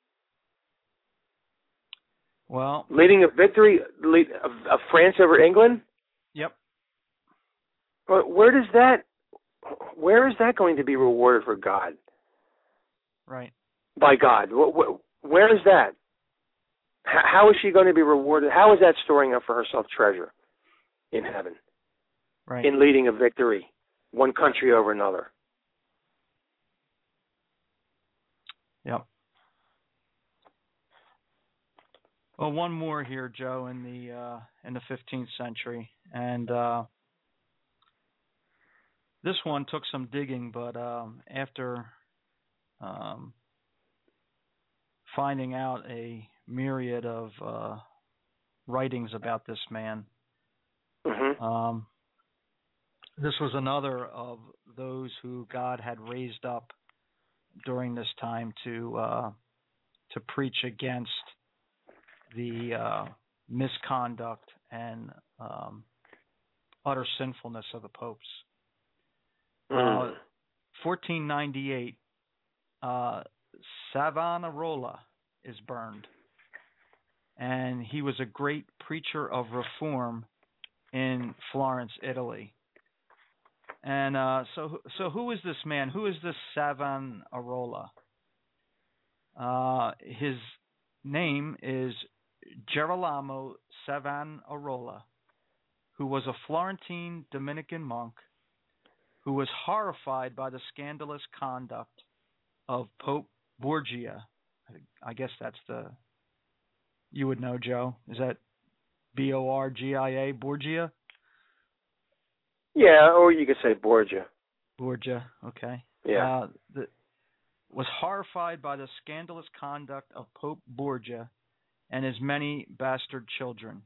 Well, leading a victory lead, of, of France over England. Yep. But where does that? Where is that going to be rewarded for God? Right. By God. Where is that? How is she going to be rewarded? How is that storing up for herself treasure in heaven? Right. In leading a victory, one country over another. Yep. Well, one more here, Joe, in the uh, in the fifteenth century, and uh, this one took some digging, but um, after um, finding out a myriad of uh, writings about this man, mm-hmm. um, this was another of those who God had raised up during this time to uh, to preach against the uh, misconduct and um, utter sinfulness of the popes. Mm. Uh, fourteen ninety-eight, uh, Savonarola is burned, and he was a great preacher of reform in Florence, Italy. And uh, so, so who is this man? Who is this Savonarola? Uh, his name is Girolamo Savonarola, who was a Florentine Dominican monk who was horrified by the scandalous conduct of Pope Borgia. I guess that's the, you would know, Joe. Is that B O R G I A, Borgia? Yeah, or you could say Borgia. Borgia, okay. Yeah. Uh, the, was horrified by the scandalous conduct of Pope Borgia and his many bastard children.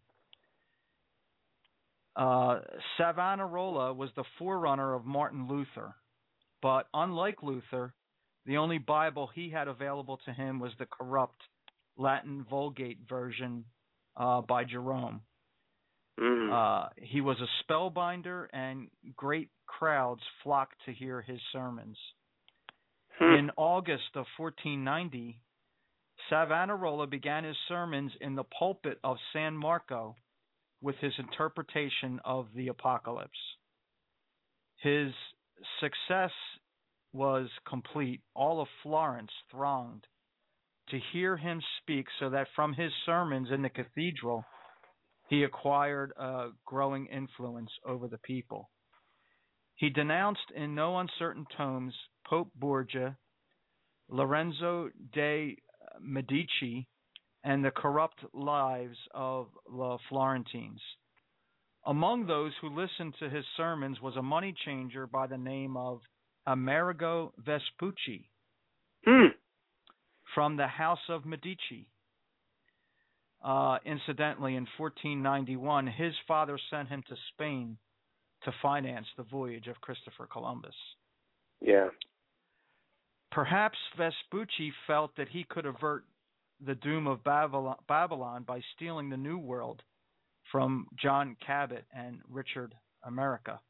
Uh, Savonarola was the forerunner of Martin Luther, but unlike Luther, the only Bible he had available to him was the corrupt Latin Vulgate version uh, by Jerome. Mm. Uh, he was a spellbinder, and great crowds flocked to hear his sermons. Hmm. In August of fourteen ninety, Savonarola began his sermons in the pulpit of San Marco with his interpretation of the Apocalypse. His success was complete. All of Florence thronged to hear him speak, so that from his sermons in the cathedral, he acquired a growing influence over the people. He denounced in no uncertain tones Pope Borgia, Lorenzo de' Medici, and the corrupt lives of the Florentines. Among those who listened to his sermons was a money changer by the name of Amerigo Vespucci Hmm. from the House of Medici. Uh, incidentally, in fourteen ninety-one, his father sent him to Spain to finance the voyage of Christopher Columbus. Yeah. Perhaps Vespucci felt that he could avert the doom of Babylon, Babylon by stealing the New World from John Cabot and Richard America.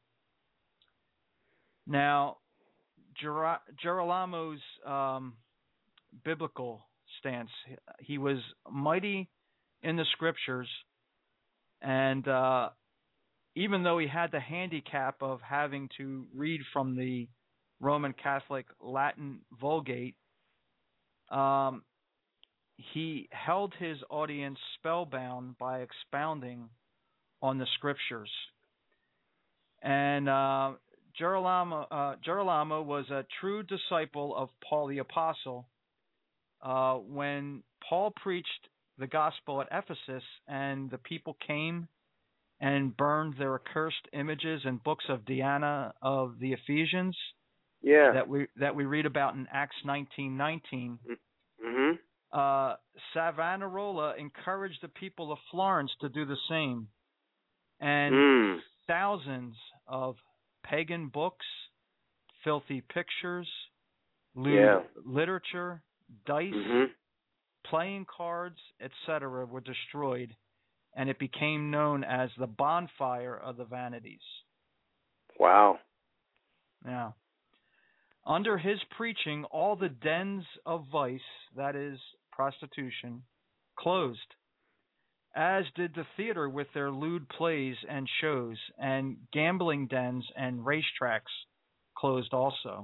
Now, Ger- Girolamo's um, biblical stance, he was mighty in the scriptures, and uh, even though he had the handicap of having to read from the Roman Catholic Latin Vulgate, um, he held his audience spellbound by expounding on the scriptures. And uh, Girolamo, uh, Girolamo was a true disciple of Paul the Apostle. Uh, when Paul preached the gospel at Ephesus and the people came and burned their accursed images and books of Diana of the Ephesians, Yeah. that we that we read about in Acts nineteen nineteen. Mm-hmm. Uh, Savonarola encouraged the people of Florence to do the same, and Mm. thousands of pagan books, filthy pictures, lewd Yeah. literature, dice, Mm-hmm. playing cards, et cetera were destroyed, and it became known as the bonfire of the vanities. Wow. Now, under his preaching, all the dens of vice, that is, prostitution, closed, as did the theater with their lewd plays and shows, and gambling dens and racetracks closed also.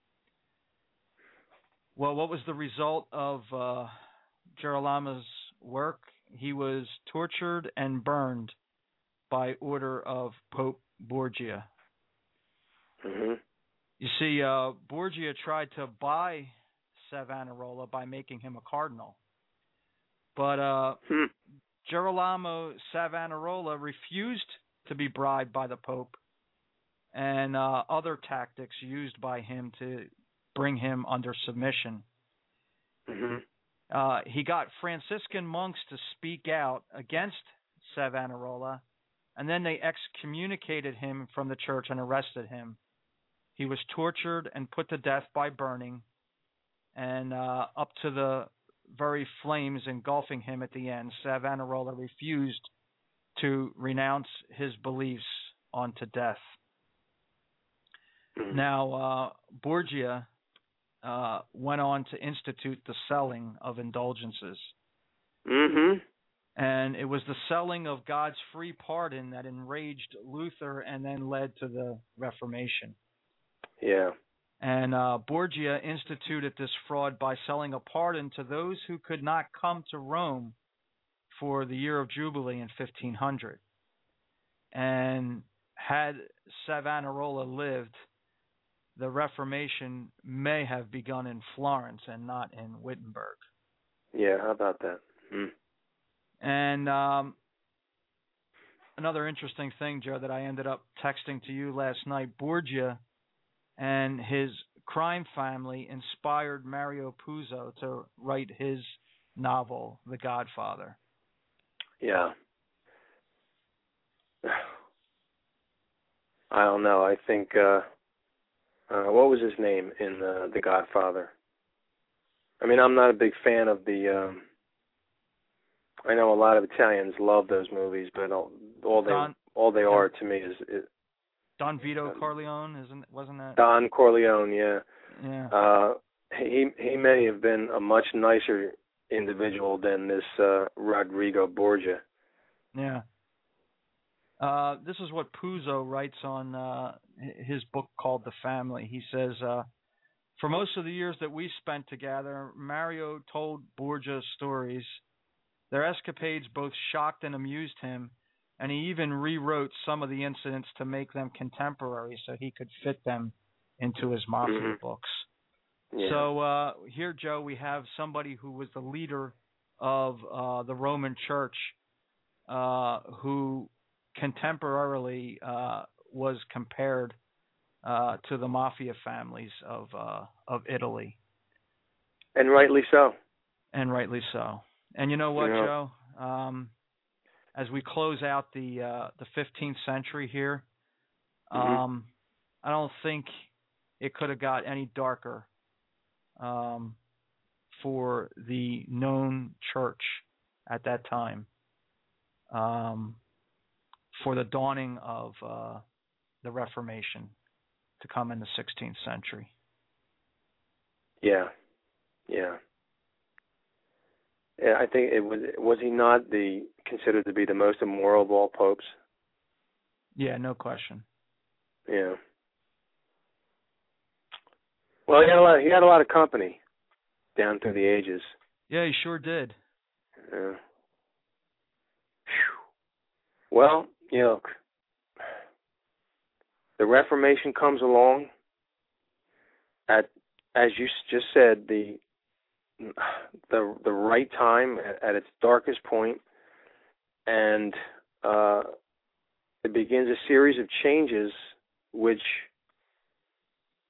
Well, what was the result of uh, Girolamo's work? He was tortured and burned by order of Pope Borgia. Mm-hmm. You see, uh, Borgia tried to buy Savonarola by making him a cardinal. But uh, Hmm. Girolamo Savonarola refused to be bribed by the Pope, and uh, other tactics used by him to bring him under submission. Mm-hmm. Uh, he got Franciscan monks to speak out against Savonarola, and then they excommunicated him from the church and arrested him. He was tortured and put to death by burning, and uh, up to the very flames engulfing him at the end. Savonarola refused to renounce his beliefs unto death. Mm-hmm. Now, uh, Borgia uh, went on to institute the selling of indulgences. Mm-hmm. And it was the selling of God's free pardon that enraged Luther and then led to the Reformation. Yeah. And uh, Borgia instituted this fraud by selling a pardon to those who could not come to Rome for the year of Jubilee in fifteen hundred. And had Savonarola lived, the Reformation may have begun in Florence and not in Wittenberg. Yeah, how about that? Mm. And um, another interesting thing, Joe, that I ended up texting to you last night, Borgia and his crime family inspired Mario Puzo to write his novel, The Godfather. Yeah. I don't know. I think, uh, uh, what was his name in uh, The Godfather? I mean, I'm not a big fan of the, um, I know a lot of Italians love those movies, but all, all they Don, all they are to me is, is Don Vito Corleone, isn't wasn't that? Don Corleone, yeah. Yeah. Uh, he he may have been a much nicer individual than this uh, Rodrigo Borgia. Yeah. Uh, this is what Puzo writes on uh, his book called The Family. He says, uh, for most of the years that we spent together, Mario told Borgia stories. Their escapades both shocked and amused him, and he even rewrote some of the incidents to make them contemporary so he could fit them into his mafia Mm-hmm. books. Yeah. So uh, here, Joe, we have somebody who was the leader of uh, the Roman Church uh, who contemporarily uh, was compared uh, to the mafia families of uh, of Italy. And rightly so. And rightly so. And you know what, Yeah. Joe? Um, as we close out the uh, the fifteenth century here, Mm-hmm. um, I don't think it could have got any darker um, for the known church at that time. Um, for the dawning of uh, the Reformation to come in the sixteenth century. Yeah, yeah. Yeah, I think it was. Was he not the considered to be the most immoral of all popes? Yeah, no question. Yeah. Well, he had a lot. He had a lot of company down through the ages. Yeah, he sure did. Yeah. Whew. Well, you know, the Reformation comes along at, as you just said, the the the right time at, at its darkest point, and uh, it begins a series of changes which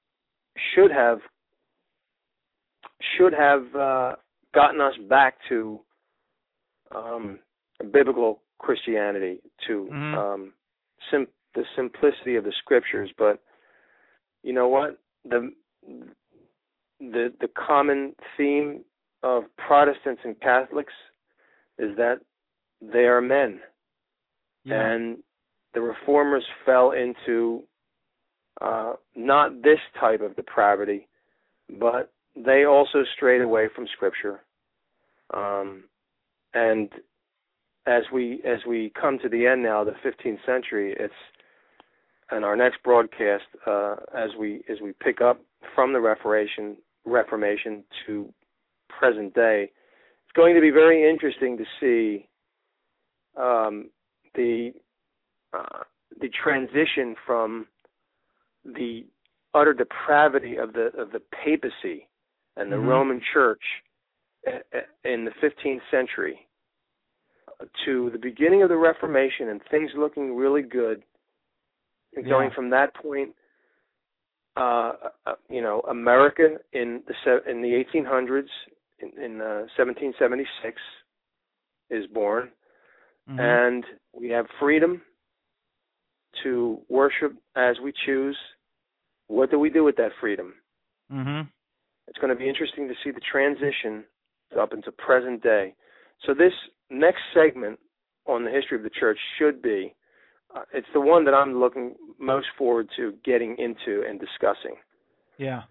should have should have uh, gotten us back to um, biblical Christianity, to mm-hmm. um, sim- the simplicity of the scriptures. But you know what? The the the common theme of Protestants and Catholics is that they are men, yeah. and the Reformers fell into uh, not this type of depravity, but they also strayed away from Scripture. Um, and as we as we come to the end now, the fifteenth century, it's and our next broadcast, uh, as we as we pick up from the Reformation Reformation to present day, it's going to be very interesting to see um, the uh, the transition from the utter depravity of the of the papacy and the mm-hmm. Roman Church in the fifteenth century to the beginning of the Reformation and things looking really good, and going yeah. from that point, uh, uh, you know, America in the in the eighteen hundreds, in, in uh, seventeen seventy-six, is born, mm-hmm. and we have freedom to worship as we choose. What do we do with that freedom? Mm-hmm. It's going to be interesting to see the transition up into present day. So this next segment on the history of the church should be, uh, it's the one that I'm looking most forward to getting into and discussing. Yeah.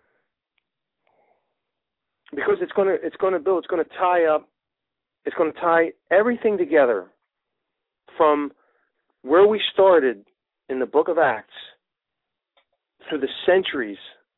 Because it's going to, it's going to build, it's going to tie up, it's going to tie everything together from where we started in the book of Acts through the centuries,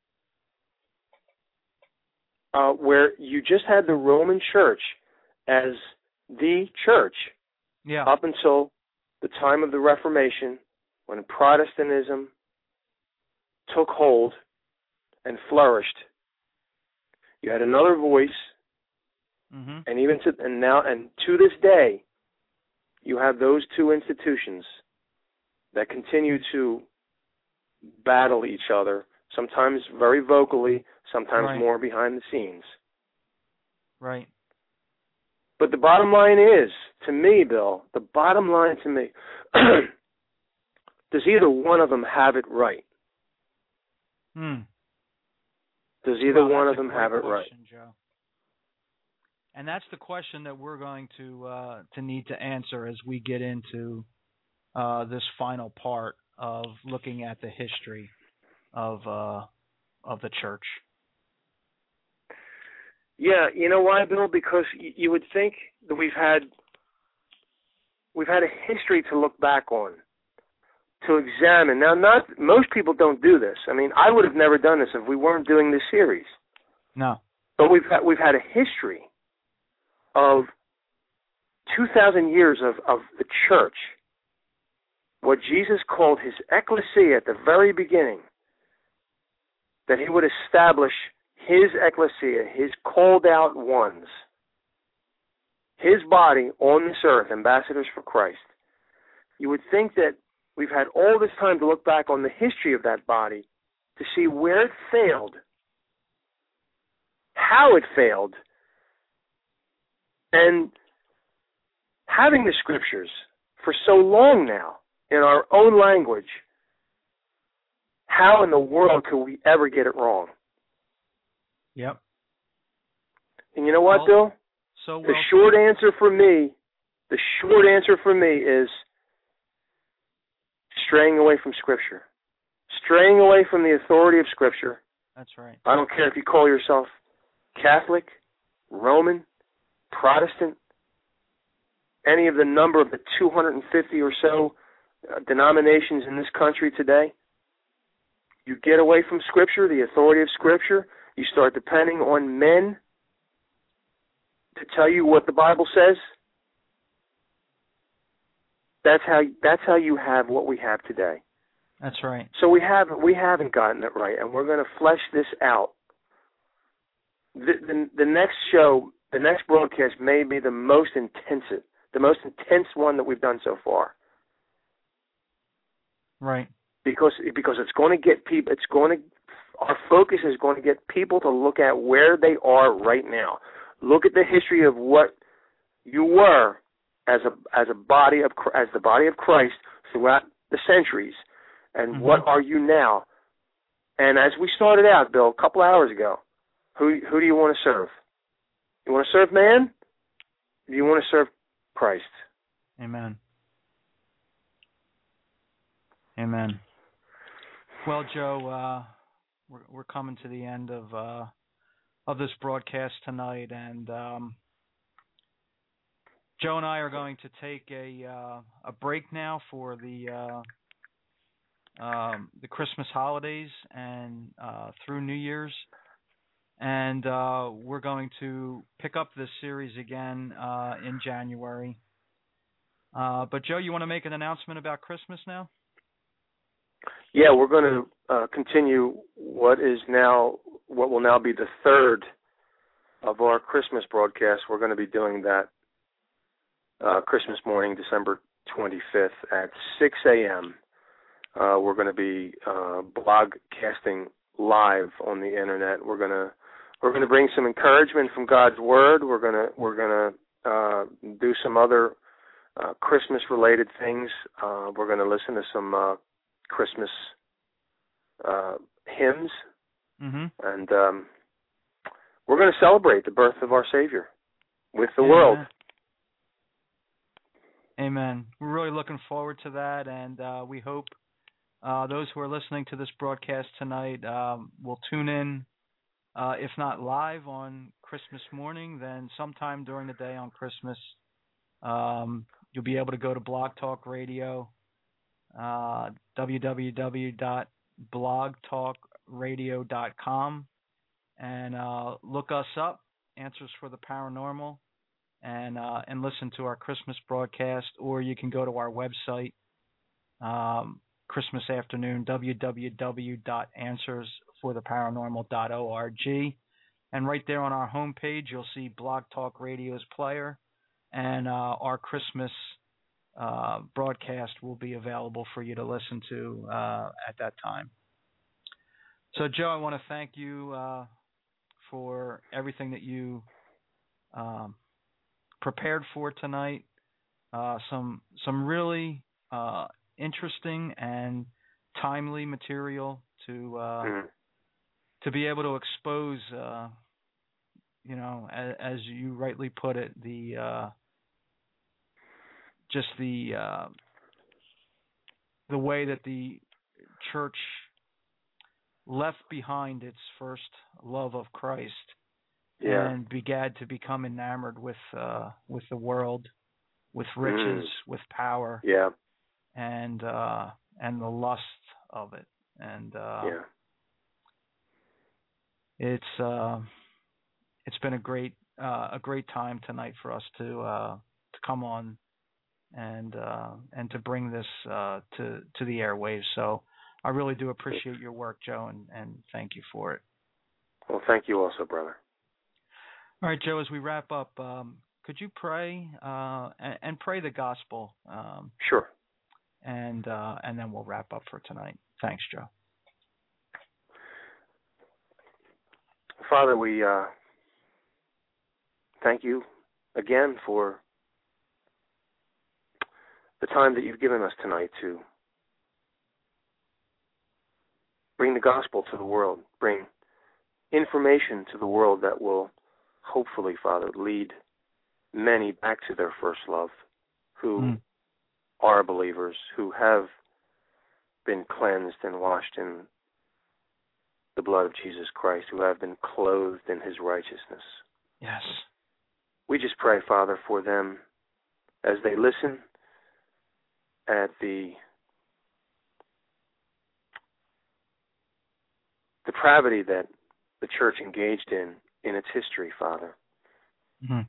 uh, where you just had the Roman Church as the church yeah. up until the time of the Reformation, when Protestantism took hold and flourished. You had another voice, mm-hmm. and even to and now and to this day, you have those two institutions that continue to battle each other, sometimes very vocally, sometimes right. more behind the scenes. Right. But the bottom line is, to me, Bill, the bottom line to me, does either one of them have it right? Hmm. Does either well, one of them have it question, right? Joe. And that's the question that we're going to uh, to need to answer as we get into uh, this final part of looking at the history of uh, of the church. Yeah, you know why, Bill? Because y- you would think that we've had we've had a history to look back on, to examine. Now, not most people don't do this. I mean, I would have never done this if we weren't doing this series. No. But we've had, we've had a history of two thousand years of, of the church, what Jesus called his ecclesia at the very beginning, that he would establish his ecclesia, his called out ones, his body on this earth, ambassadors for Christ. You would think that we've had all this time to look back on the history of that body to see where it failed, how it failed, and having the scriptures for so long now in our own language, how in the world could we ever get it wrong? Yep. And you know what, well, Bill? So well the short answer for me, the short answer for me is straying away from Scripture. Straying away from the authority of Scripture. That's right. I don't care if you call yourself Catholic, Roman, Protestant, any of the number of the two hundred fifty or so uh, denominations in this country today. You get away from Scripture, the authority of Scripture. You start depending on men to tell you what the Bible says. That's how that's how you have what we have today. That's right. So we haven't we haven't gotten it right, and we're going to flesh this out. The, the, the next show, the next broadcast, may be the most intensive, the most intense one that we've done so far. Right. Because because it's going to get people, it's going to our focus is going to get people to look at where they are right now. Look at the history of what you were as a as a body of as the body of Christ throughout the centuries, and mm-hmm. what are you now? And as we started out, Bill, a couple hours ago, who who do you want to serve? You want to serve man? Or do you want to serve Christ? Amen. Amen. Well, Joe, uh, we're we're coming to the end of uh, of this broadcast tonight, and um, Joe and I are going to take a uh, a break now for the uh, um, the Christmas holidays and uh, through New Year's, and uh, we're going to pick up this series again uh, in January. Uh, but Joe, you want to make an announcement about Christmas now? Yeah, we're going to uh, continue what is now, what will now be the third of our Christmas broadcasts. We're going to be doing that uh, Christmas morning, December twenty-fifth at six a.m. Uh, we're going to be uh, blogcasting live on the internet. We're going to we're going to bring some encouragement from God's Word. We're going to we're going to uh, do some other uh, Christmas-related things. Uh, we're going to listen to some Uh, Christmas uh, hymns, mm-hmm. and um, we're going to celebrate the birth of our Savior with the Amen. world. Amen. We're really looking forward to that, and uh, we hope uh, those who are listening to this broadcast tonight um, will tune in, uh, if not live on Christmas morning, then sometime during the day on Christmas. Um, you'll be able to go to Blog Talk Radio, Uh, w w w dot blog talk radio dot com, and uh, look us up, Answers for the Paranormal, and uh, and listen to our Christmas broadcast. Or you can go to our website, um, Christmas afternoon, w w w dot answers for the paranormal dot org, and right there on our homepage you'll see Blog Talk Radio's player, and uh, our Christmas Uh, broadcast will be available for you to listen to uh, at that time. So, Joe, I want to thank you uh, for everything that you um, prepared for tonight. Uh, some some really uh, interesting and timely material to uh, mm. to be able to expose. Uh, you know, as, as you rightly put it, the uh, just the uh, the way that the church left behind its first love of Christ, yeah. and began to become enamored with uh, with the world, with riches, mm. with power, yeah, and uh, and the lust of it, and uh, yeah. it's uh, it's been a great uh, a great time tonight for us to uh, to come on and uh, and to bring this uh, to to the airwaves. So I really do appreciate your work, Joe, and, and thank you for it. Well, thank you also, brother. All right, Joe, as we wrap up, um, could you pray uh, and, and pray the gospel? Um, sure. And uh, and then we'll wrap up for tonight. Thanks, Joe. Father, we uh, thank you again for the time that you've given us tonight to bring the gospel to the world, bring information to the world that will hopefully, Father, lead many back to their first love, who mm. are believers, who have been cleansed and washed in the blood of Jesus Christ, who have been clothed in his righteousness. Yes. We just pray, Father, for them as they listen at the depravity that the church engaged in in its history, Father. Mm-hmm.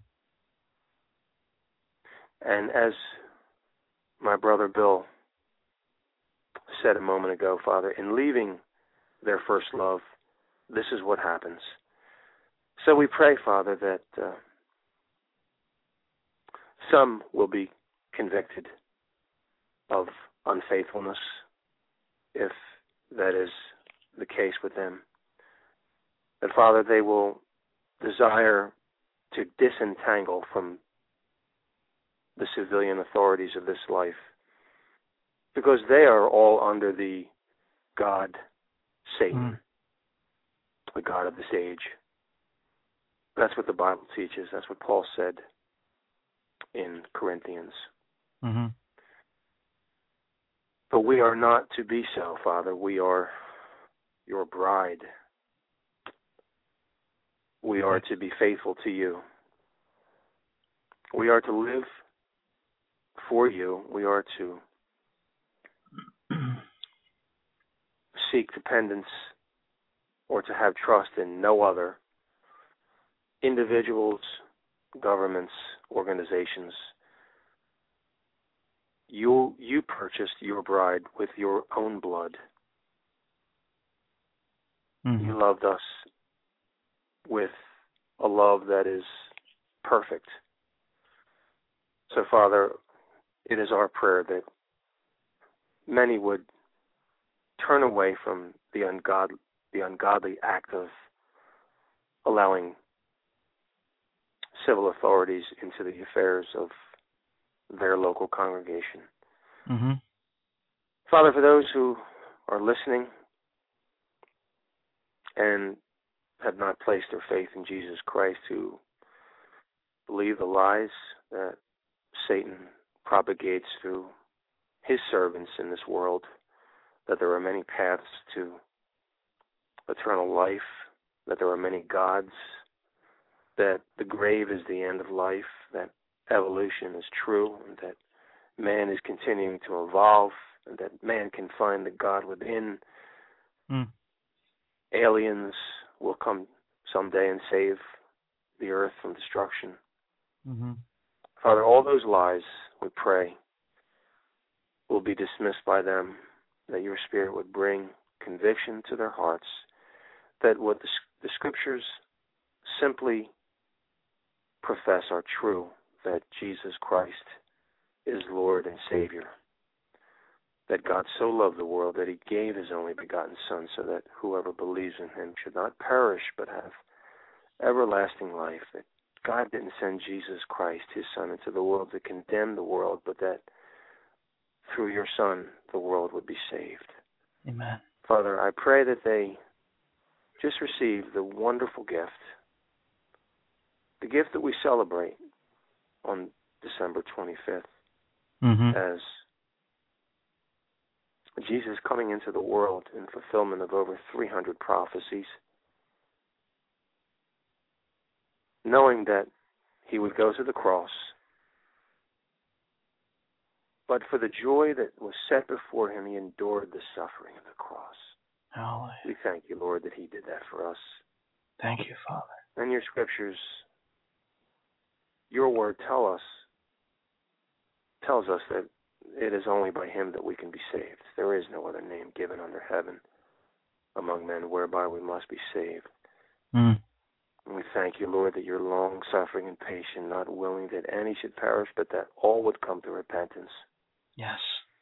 And as my brother Bill said a moment ago, Father, in leaving their first love, this is what happens. So we pray, Father, that uh, some will be convicted of unfaithfulness, if that is the case with them. that, Father, they will desire to disentangle from the civilian authorities of this life, because they are all under the God, Satan, mm. the God of this age. That's what the Bible teaches. That's what Paul said in Corinthians. Mm-hmm. But we are not to be so, Father. We are your bride. We are to be faithful to you. We are to live for you. We are to seek dependence or to have trust in no other individuals, governments, organizations. You you purchased your bride with your own blood. Mm-hmm. You loved us with a love that is perfect. So, Father, it is our prayer that many would turn away from the ungodly, the ungodly act of allowing civil authorities into the affairs of their local congregation. Mm-hmm. Father, for those who are listening and have not placed their faith in Jesus Christ, who believe the lies that Satan propagates through his servants in this world, that there are many paths to eternal life, that there are many gods, that the grave is the end of life, that evolution is true, and that man is continuing to evolve, and that man can find the God within. Mm. Aliens will come someday and save the earth from destruction. Mm-hmm. Father, all those lies, we pray, will be dismissed by them, that your Spirit would bring conviction to their hearts, that what the, the Scriptures simply profess are true, that Jesus Christ is Lord and Savior, that God so loved the world that he gave his only begotten Son, so that whoever believes in him should not perish but have everlasting life, that God didn't send Jesus Christ, his Son, into the world to condemn the world, but that through your Son the world would be saved. Amen. Father, I pray that they just receive the wonderful gift, the gift that we celebrate on December twenty-fifth, mm-hmm. as Jesus coming into the world in fulfillment of over three hundred prophecies, knowing that he would go to the cross, but for the joy that was set before him, he endured the suffering of the cross. Hallelujah. We thank you, Lord, that he did that for us. Thank you, Father. And your scriptures, your word tell us, tells us that it is only by him that we can be saved. There is no other name given under heaven among men whereby we must be saved. Mm. And we thank you, Lord, that you're long-suffering and patient, not willing that any should perish, but that all would come to repentance. Yes.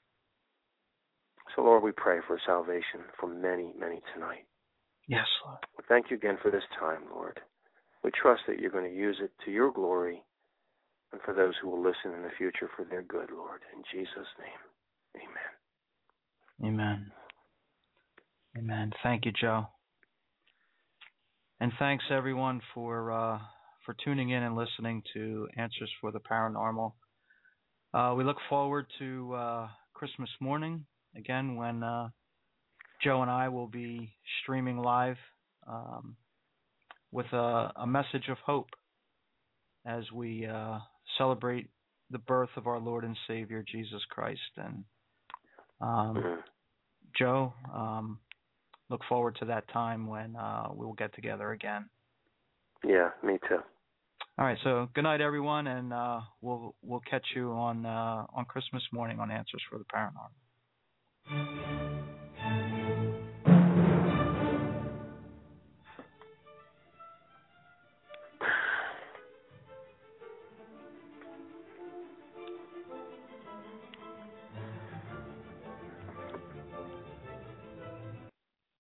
So, Lord, we pray for salvation for many, many tonight. Yes, Lord. We thank you again for this time, Lord. We trust that you're going to use it to your glory and for those who will listen in the future for their good, Lord. In Jesus' name, amen. Amen. Amen. Thank you, Joe. And thanks, everyone, for uh, for tuning in and listening to Answers for the Paranormal. Uh, we look forward to uh, Christmas morning, again, when uh, Joe and I will be streaming live um, with a, a message of hope as we uh, celebrate the birth of our Lord and Savior, Jesus Christ. And um, Joe, um, look forward to that time when uh, we will get together again. Yeah, me too. All right, so good night, everyone, and uh, we'll we'll catch you on uh, on Christmas morning on Answers for the Paranormal.